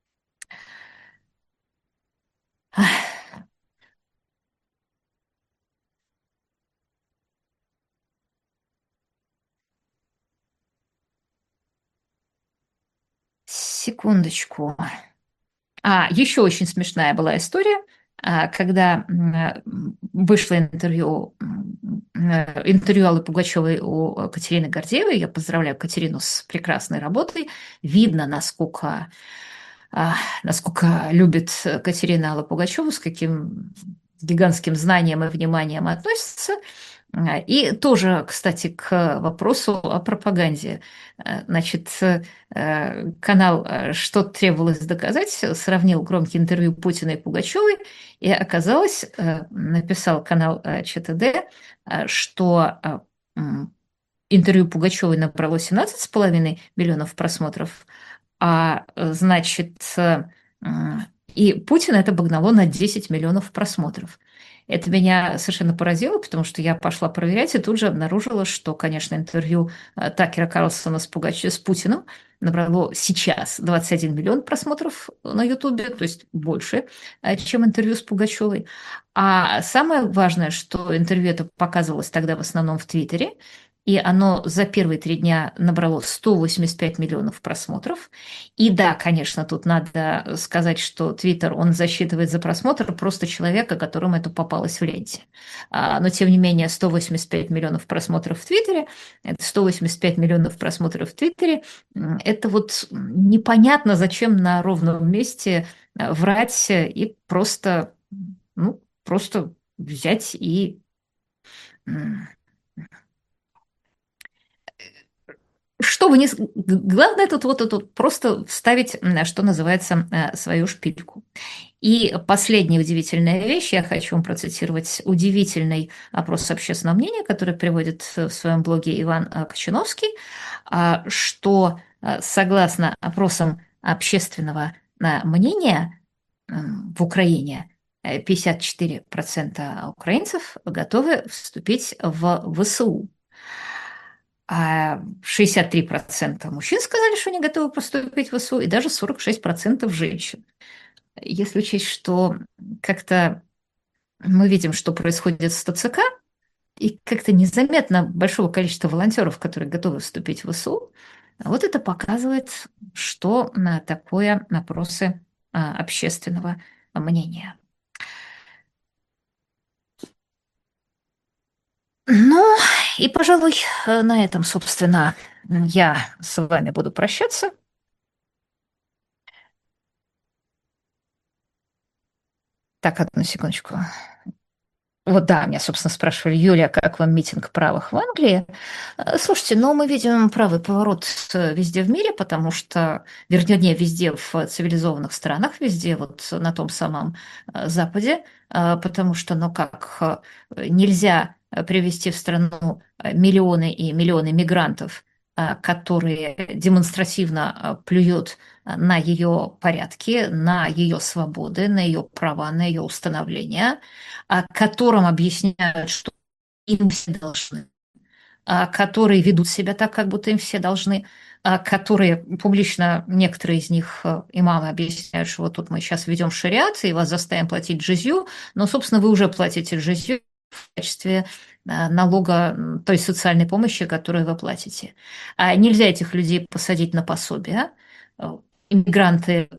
Секундочку. А, еще очень смешная была история, а, когда м, вышло интервью, м, э, интервью Аллы Пугачевой у Катерины Гордеевой. Я поздравляю Катерину с прекрасной работой. Видно, насколько, а, насколько любит Катерина Аллу Пугачеву, с каким гигантским знанием и вниманием относится. А, И тоже, кстати, к вопросу о пропаганде. Э, Значит, э, канал э, «Что требовалось доказать» сравнил громкие интервью Путина и Пугачевой, и оказалось, э, написал канал э, ЧТД, э, что э, м, интервью Пугачевой набрало семнадцать с половиной миллионов просмотров, а э, значит, э, м, и Путина это обогнало на десять миллионов просмотров. Это меня совершенно поразило, потому что я пошла проверять и тут же обнаружила, что, конечно, интервью э, Такера Карлсона с, Пугач... с Путиным набрало сейчас двадцать один миллион просмотров на Ютубе, то есть больше, э, чем интервью с Пугачевой. А самое важное, что интервью это показывалось тогда в основном в Твиттере, и оно за первые три дня набрало сто восемьдесят пять миллионов просмотров. И да, конечно, тут надо сказать, что Твиттер, он засчитывает за просмотр просто человека, которому это попалось в ленте. А, Но, тем не менее, сто восемьдесят пять миллионов просмотров в Твиттере, это сто восемьдесят пять миллионов просмотров в Твиттере, м, это вот непонятно, зачем на ровном месте э, врать и просто, ну, просто взять и м, что бы ни... с- г- Главное тут вот это вот просто вставить, м, что называется, э, свою шпильку. И последняя удивительная вещь, я хочу вам процитировать удивительный опрос общественного мнения, который приводит в своем блоге Иван э, Кочиновский, а, что э, согласно опросам общественного э, мнения м, в Украине э, пятьдесят четыре процента украинцев готовы вступить в ВСУ. А шестьдесят три процента мужчин сказали, что они готовы поступить в ВСУ, и даже сорок шесть процентов женщин. Если учесть, что как-то мы видим, что происходит с ТЦК, и как-то незаметно большого количества волонтеров, которые готовы вступить в ВСУ, вот это показывает, что на такое опросы а, общественного мнения. Ну, и, пожалуй, э, на этом, собственно, я с вами буду прощаться. Так, одну секундочку. Вот да, меня, собственно, спрашивали: «Юлия, как вам митинг правых в Англии?» Э, Слушайте, ну мы видим правый поворот э, везде в мире, потому что, вернее, везде в цивилизованных странах, везде вот на том самом э, Западе, э, потому что, ну как, э, нельзя э, привести в страну э, миллионы и миллионы мигрантов, э, которые демонстративно э, плюют э, на ее порядки, на ее свободы, на ее права, на ее установления, а, которым объясняют, что им все должны, а, которые ведут себя так, как будто им все должны, а, которые публично, некоторые из них, э, имамы, объясняют, что вот тут мы сейчас ведем шариат и вас заставим платить джизью, но, собственно, вы уже платите джизью в качестве а, налога м, той социальной помощи, которую вы платите. А нельзя этих людей посадить на пособие. Э, Иммигранты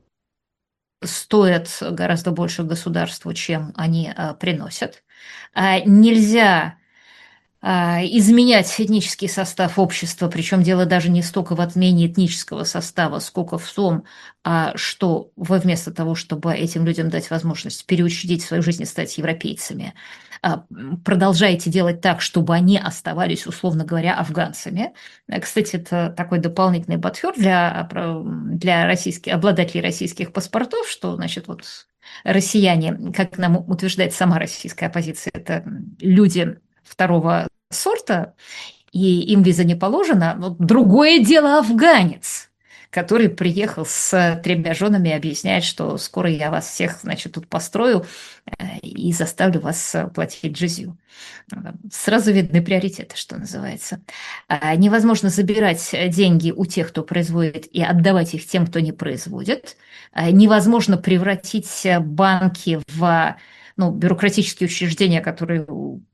стоят гораздо больше государству, чем они а, приносят. А, Нельзя а, изменять этнический состав общества, причем дело даже не столько в отмене этнического состава, сколько в том, а, что вы вместо того, чтобы этим людям дать возможность переучредить свою жизнь и стать европейцами, а, продолжаете делать так, чтобы они оставались, условно говоря, афганцами. Э, Кстати, это такой дополнительный подхер для, для российских, обладателей российских паспортов, что, значит, вот россияне, как нам утверждает сама российская оппозиция, это люди второго сорта, и им виза не положена. Но другое дело афганец, который приехал с тремя женами и объясняет, что скоро я вас всех, значит, тут построю э, и заставлю вас э, платить джизью. Сразу видны приоритеты, что называется. А, Невозможно забирать деньги у тех, кто производит, и отдавать их тем, кто не производит. А, Невозможно превратить банки в, ну, бюрократические учреждения, которые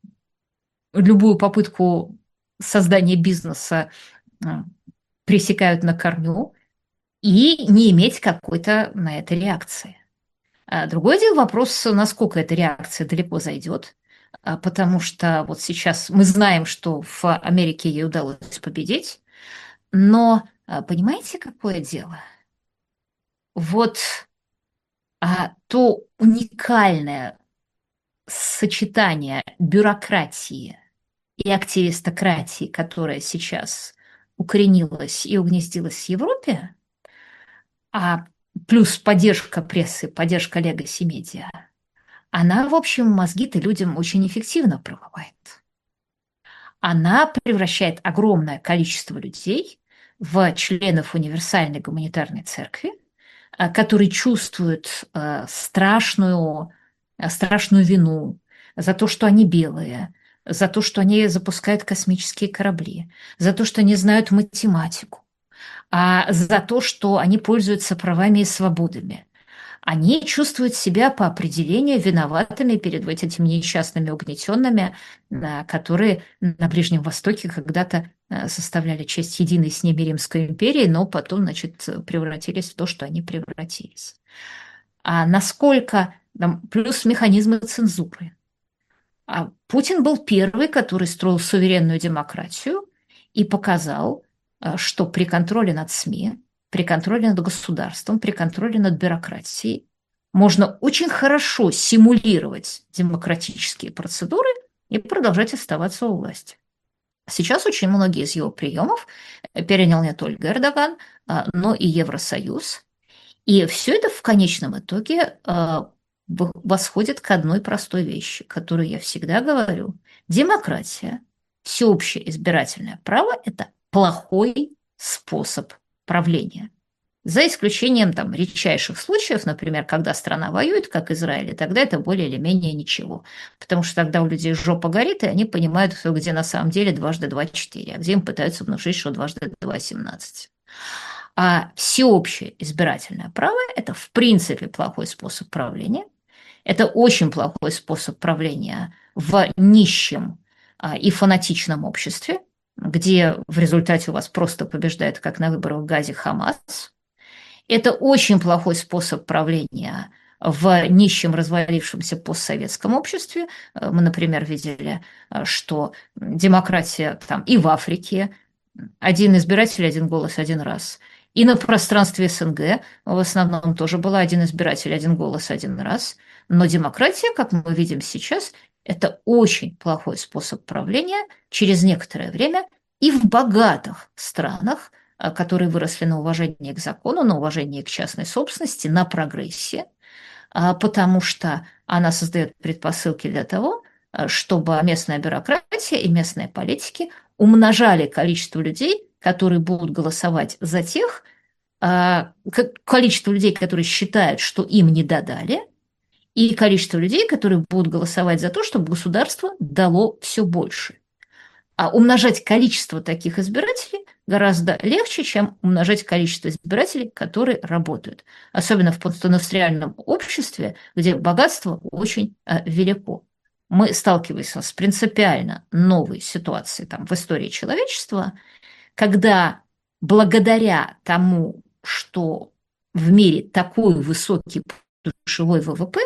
любую попытку создания бизнеса а, пресекают на корню, и не иметь какой-то на это реакции. А другой дело вопрос, насколько эта реакция далеко зайдет, а, потому что вот сейчас мы знаем, что в Америке ей удалось победить, но а, понимаете, какое дело? Вот а, то уникальное сочетание бюрократии и активистократии, которая сейчас укоренилась и угнездилась в Европе, а плюс поддержка прессы, поддержка легаси медиа, она, в общем, мозги-то людям очень эффективно промывает. Она превращает огромное количество людей в членов универсальной гуманитарной церкви, а, которые чувствуют э, страшную, э, страшную вину за то, что они белые, за то, что они запускают космические корабли, за то, что они знают математику, а за то, что они пользуются правами и свободами. Они чувствуют себя по определению виноватыми перед вот этими несчастными угнетенными, а, которые на Ближнем Востоке когда-то а, составляли часть единой с ними Римской империи, но потом, значит, превратились в то, что они превратились. А насколько там, плюс механизмы цензуры. А Путин был первый, который строил суверенную демократию и показал, а, что при контроле над СМИ, при контроле над государством, при контроле над бюрократией можно очень хорошо симулировать демократические процедуры и продолжать оставаться у власти. Сейчас очень многие из его приемов перенял не только Эрдоган, а, но и Евросоюз. И все это в конечном итоге а, в- восходит к одной простой вещи, которую я всегда говорю. Демократия, всеобщее избирательное право – это плохой способ правления. За исключением там редчайших случаев, например, когда страна воюет, как Израиль, и тогда это более или менее ничего. Потому что тогда у людей жопа горит, и они понимают, что где на самом деле дважды два– четыре, а где им пытаются внушить, что дважды два– семнадцать. А всеобщее избирательное право – это в принципе плохой способ правления. Это очень плохой способ правления в нищем а, и фанатичном обществе, где в результате у вас просто побеждает, как на выборах в Газе, Хамас. Это очень плохой способ правления в нищем развалившемся постсоветском обществе. Э, Мы, например, видели, э, что демократия там и в Африке, один избиратель, один голос, один раз. И на пространстве СНГ в основном тоже была один избиратель, один голос, один раз. Но демократия, как мы видим сейчас, Это очень плохой способ правления через некоторое время и в богатых странах, а, которые выросли на уважении к закону, на уважении к частной собственности, на прогрессе, а, потому что она создает предпосылки для того, а, чтобы местная бюрократия и местные политики умножали количество людей, которые будут голосовать за тех, а, количество людей, которые считают, что им не додали, и количество людей, которые будут голосовать за то, чтобы государство дало все больше. А умножать количество таких избирателей гораздо легче, чем умножать количество избирателей, которые работают. Особенно в постиндустриальном обществе, где богатство очень э, велико. Мы сталкиваемся с принципиально новой ситуацией там, в истории человечества, когда благодаря тому, что в мире такой высокий душевой ВВП,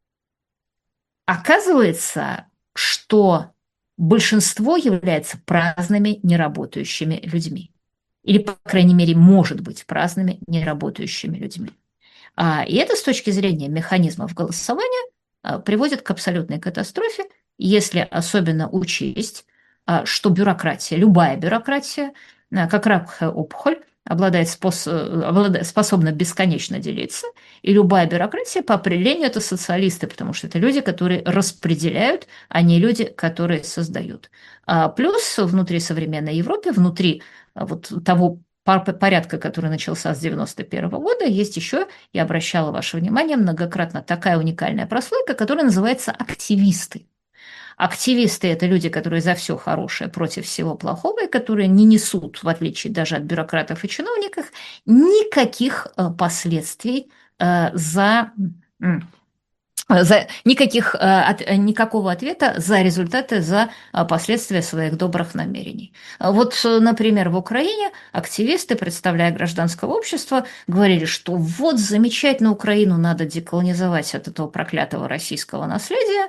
оказывается, что большинство является праздными, неработающими людьми. Или, по крайней мере, может быть праздными, неработающими людьми. А, и это с точки зрения механизмов голосования а, приводит к абсолютной катастрофе, если особенно учесть, а, что бюрократия, любая бюрократия, а, как раковая опухоль, обладает, спос... обладает способна бесконечно делиться, и любая бюрократия по определению это социалисты, потому что это люди, которые распределяют, а не люди, которые создают. А плюс внутри современной Европы, внутри а, вот того порядка, который начался с девяносто первого года, есть еще, я обращала ваше внимание многократно, такая уникальная прослойка, которая называется активисты. Активисты – это люди, которые за все хорошее против всего плохого, и которые не несут, в отличие даже от бюрократов и чиновников, никаких э, последствий э, за, за никаких, э, от, никакого ответа за результаты, за э, последствия своих добрых намерений. Вот, например, в Украине активисты, представляя гражданское общество, говорили, что вот замечательно, Украину надо деколонизовать от этого проклятого российского наследия.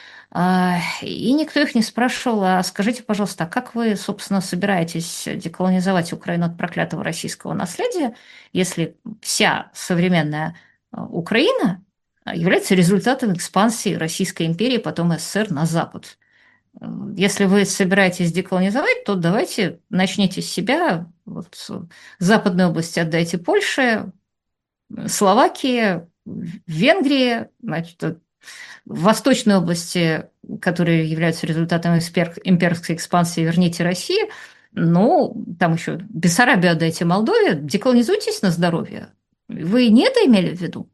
И никто их не спрашивал, а скажите, пожалуйста, а как вы, собственно, собираетесь деколонизовать Украину от проклятого российского наследия, если вся современная Украина является результатом экспансии Российской империи, потом СССР на Запад? Если вы собираетесь деколонизовать, то давайте начните с себя. Вот, западные области отдайте Польше, Словакии, Венгрии, значит, в Восточной области, которые являются результатом имперской экспансии, верните России, ну, там еще Бессарабию отдайте Молдове, деколонизуйтесь на здоровье. Вы не это имели в виду?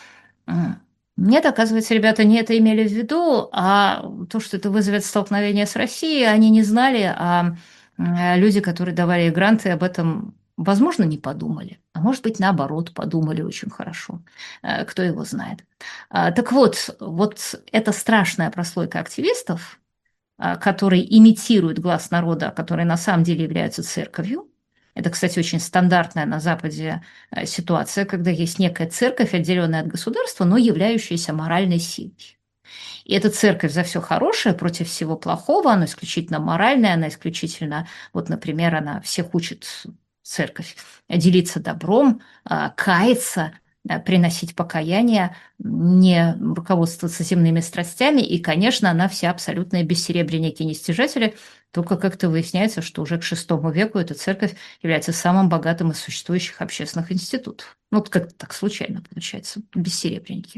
Нет, оказывается, ребята не это имели в виду, а то, что это вызовет столкновение с Россией, они не знали, а люди, которые давали гранты, об этом, возможно, не подумали, а может быть, наоборот, подумали очень хорошо. Кто его знает. Так вот, вот эта страшная прослойка активистов, которые имитируют глас народа, которые на самом деле являются церковью. Это, кстати, очень стандартная на Западе ситуация, когда есть некая церковь, отделенная от государства, но являющаяся моральной силой. И эта церковь за все хорошее против всего плохого, она исключительно моральная, она исключительно, вот, например, она всех учит, церковь, делиться добром, каяться, приносить покаяние, не руководствоваться земными страстями, и, конечно, она вся абсолютные бессеребренники и нестяжатели, только как-то выясняется, что уже к шестому веку эта церковь является самым богатым из существующих общественных институтов. Ну, как-то так случайно получается, бессеребренники.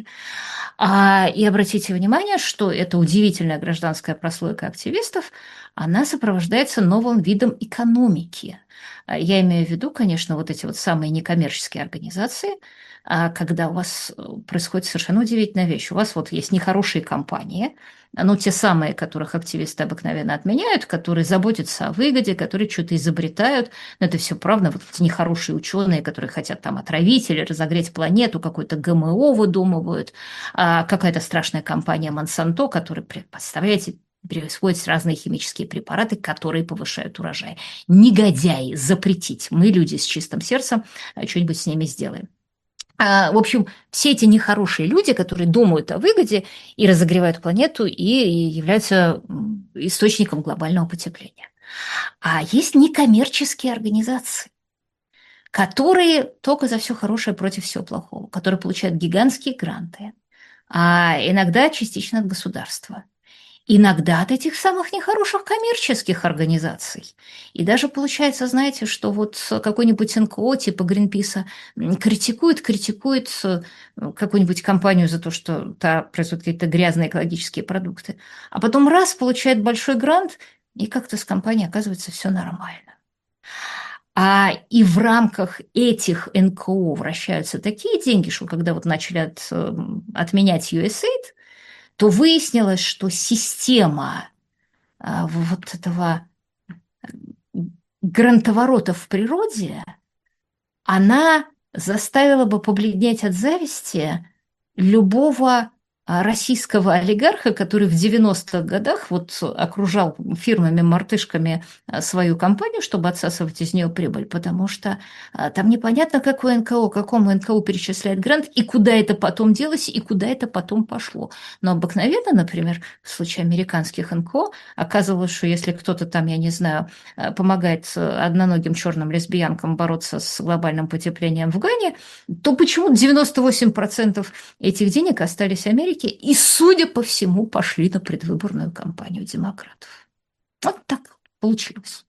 А, и обратите внимание, что эта удивительная гражданская прослойка активистов, она сопровождается новым видом экономики. Я имею в виду, конечно, вот эти вот самые некоммерческие организации, когда у вас происходит совершенно удивительная вещь. У вас вот есть нехорошие компании, ну, те самые, которых активисты обыкновенно отменяют, которые заботятся о выгоде, которые что-то изобретают. Но это все правда, вот эти нехорошие ученые, которые хотят там отравить или разогреть планету, какое-то ГМО выдумывают, а какая-то страшная компания Монсанто, которая, представляете, происходят разные химические препараты, которые повышают урожай. Негодяи, запретить. Мы, люди с чистым сердцем, что-нибудь с ними сделаем. В общем, все эти нехорошие люди, которые думают о выгоде и разогревают планету, и являются источником глобального потепления. А есть некоммерческие организации, которые только за все хорошее против всего плохого, которые получают гигантские гранты, а иногда частично от государства. Иногда от этих самых нехороших коммерческих организаций. И даже получается, знаете, что вот какой-нибудь эн ка о типа Гринписа критикует, критикует э, какую-нибудь компанию за то, что та производит какие-то грязные экологические продукты, а потом раз получает большой грант, и как-то с компанией оказывается все нормально. А и в рамках этих эн ка о вращаются такие деньги, что когда вот начали от, э, отменять ю эс эй ай ди, то выяснилось, что система а, вот этого грантоворота в природе, она заставила бы побледнеть от зависти любого а, российского олигарха, который в девяностых годах вот окружал фирмами-мартышками а, свою компанию, чтобы отсасывать из нее прибыль, потому что а, там непонятно, какое эн ка о, какому эн ка о перечисляет грант, и куда это потом делось, и куда это потом пошло. Но обыкновенно, например, в случае американских эн ка о, оказывалось, что если кто-то там, я не знаю, э, помогает э, одноногим черным лесбиянкам бороться с глобальным потеплением в Гане, то почему-то девяносто восемь процентов этих денег остались в Америке и, судя по всему, пошли на предвыборную кампанию демократов. Вот так получилось.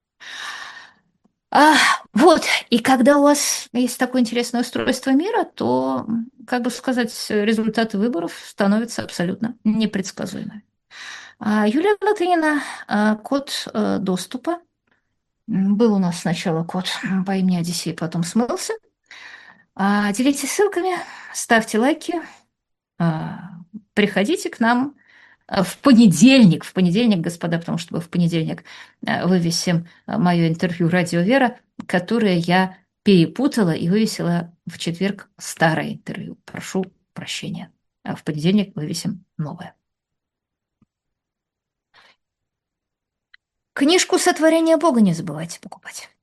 А, вот, и когда у вас есть такое интересное устройство мира, то, как бы сказать, результаты выборов становятся абсолютно непредсказуемыми. А, Юлия Латынина, а, код э, доступа. М, Был у нас сначала код по имени Одиссей, потом смылся. А, делитесь ссылками, ставьте лайки, а, приходите к нам а, в понедельник, в понедельник, господа, потому что мы в понедельник а, вывесим мое интервью «Радио Вера», которое я перепутала и вывесила в четверг старое интервью. Прошу прощения. А в понедельник вывесим новое. Книжку «Сотворение Бога» не забывайте покупать.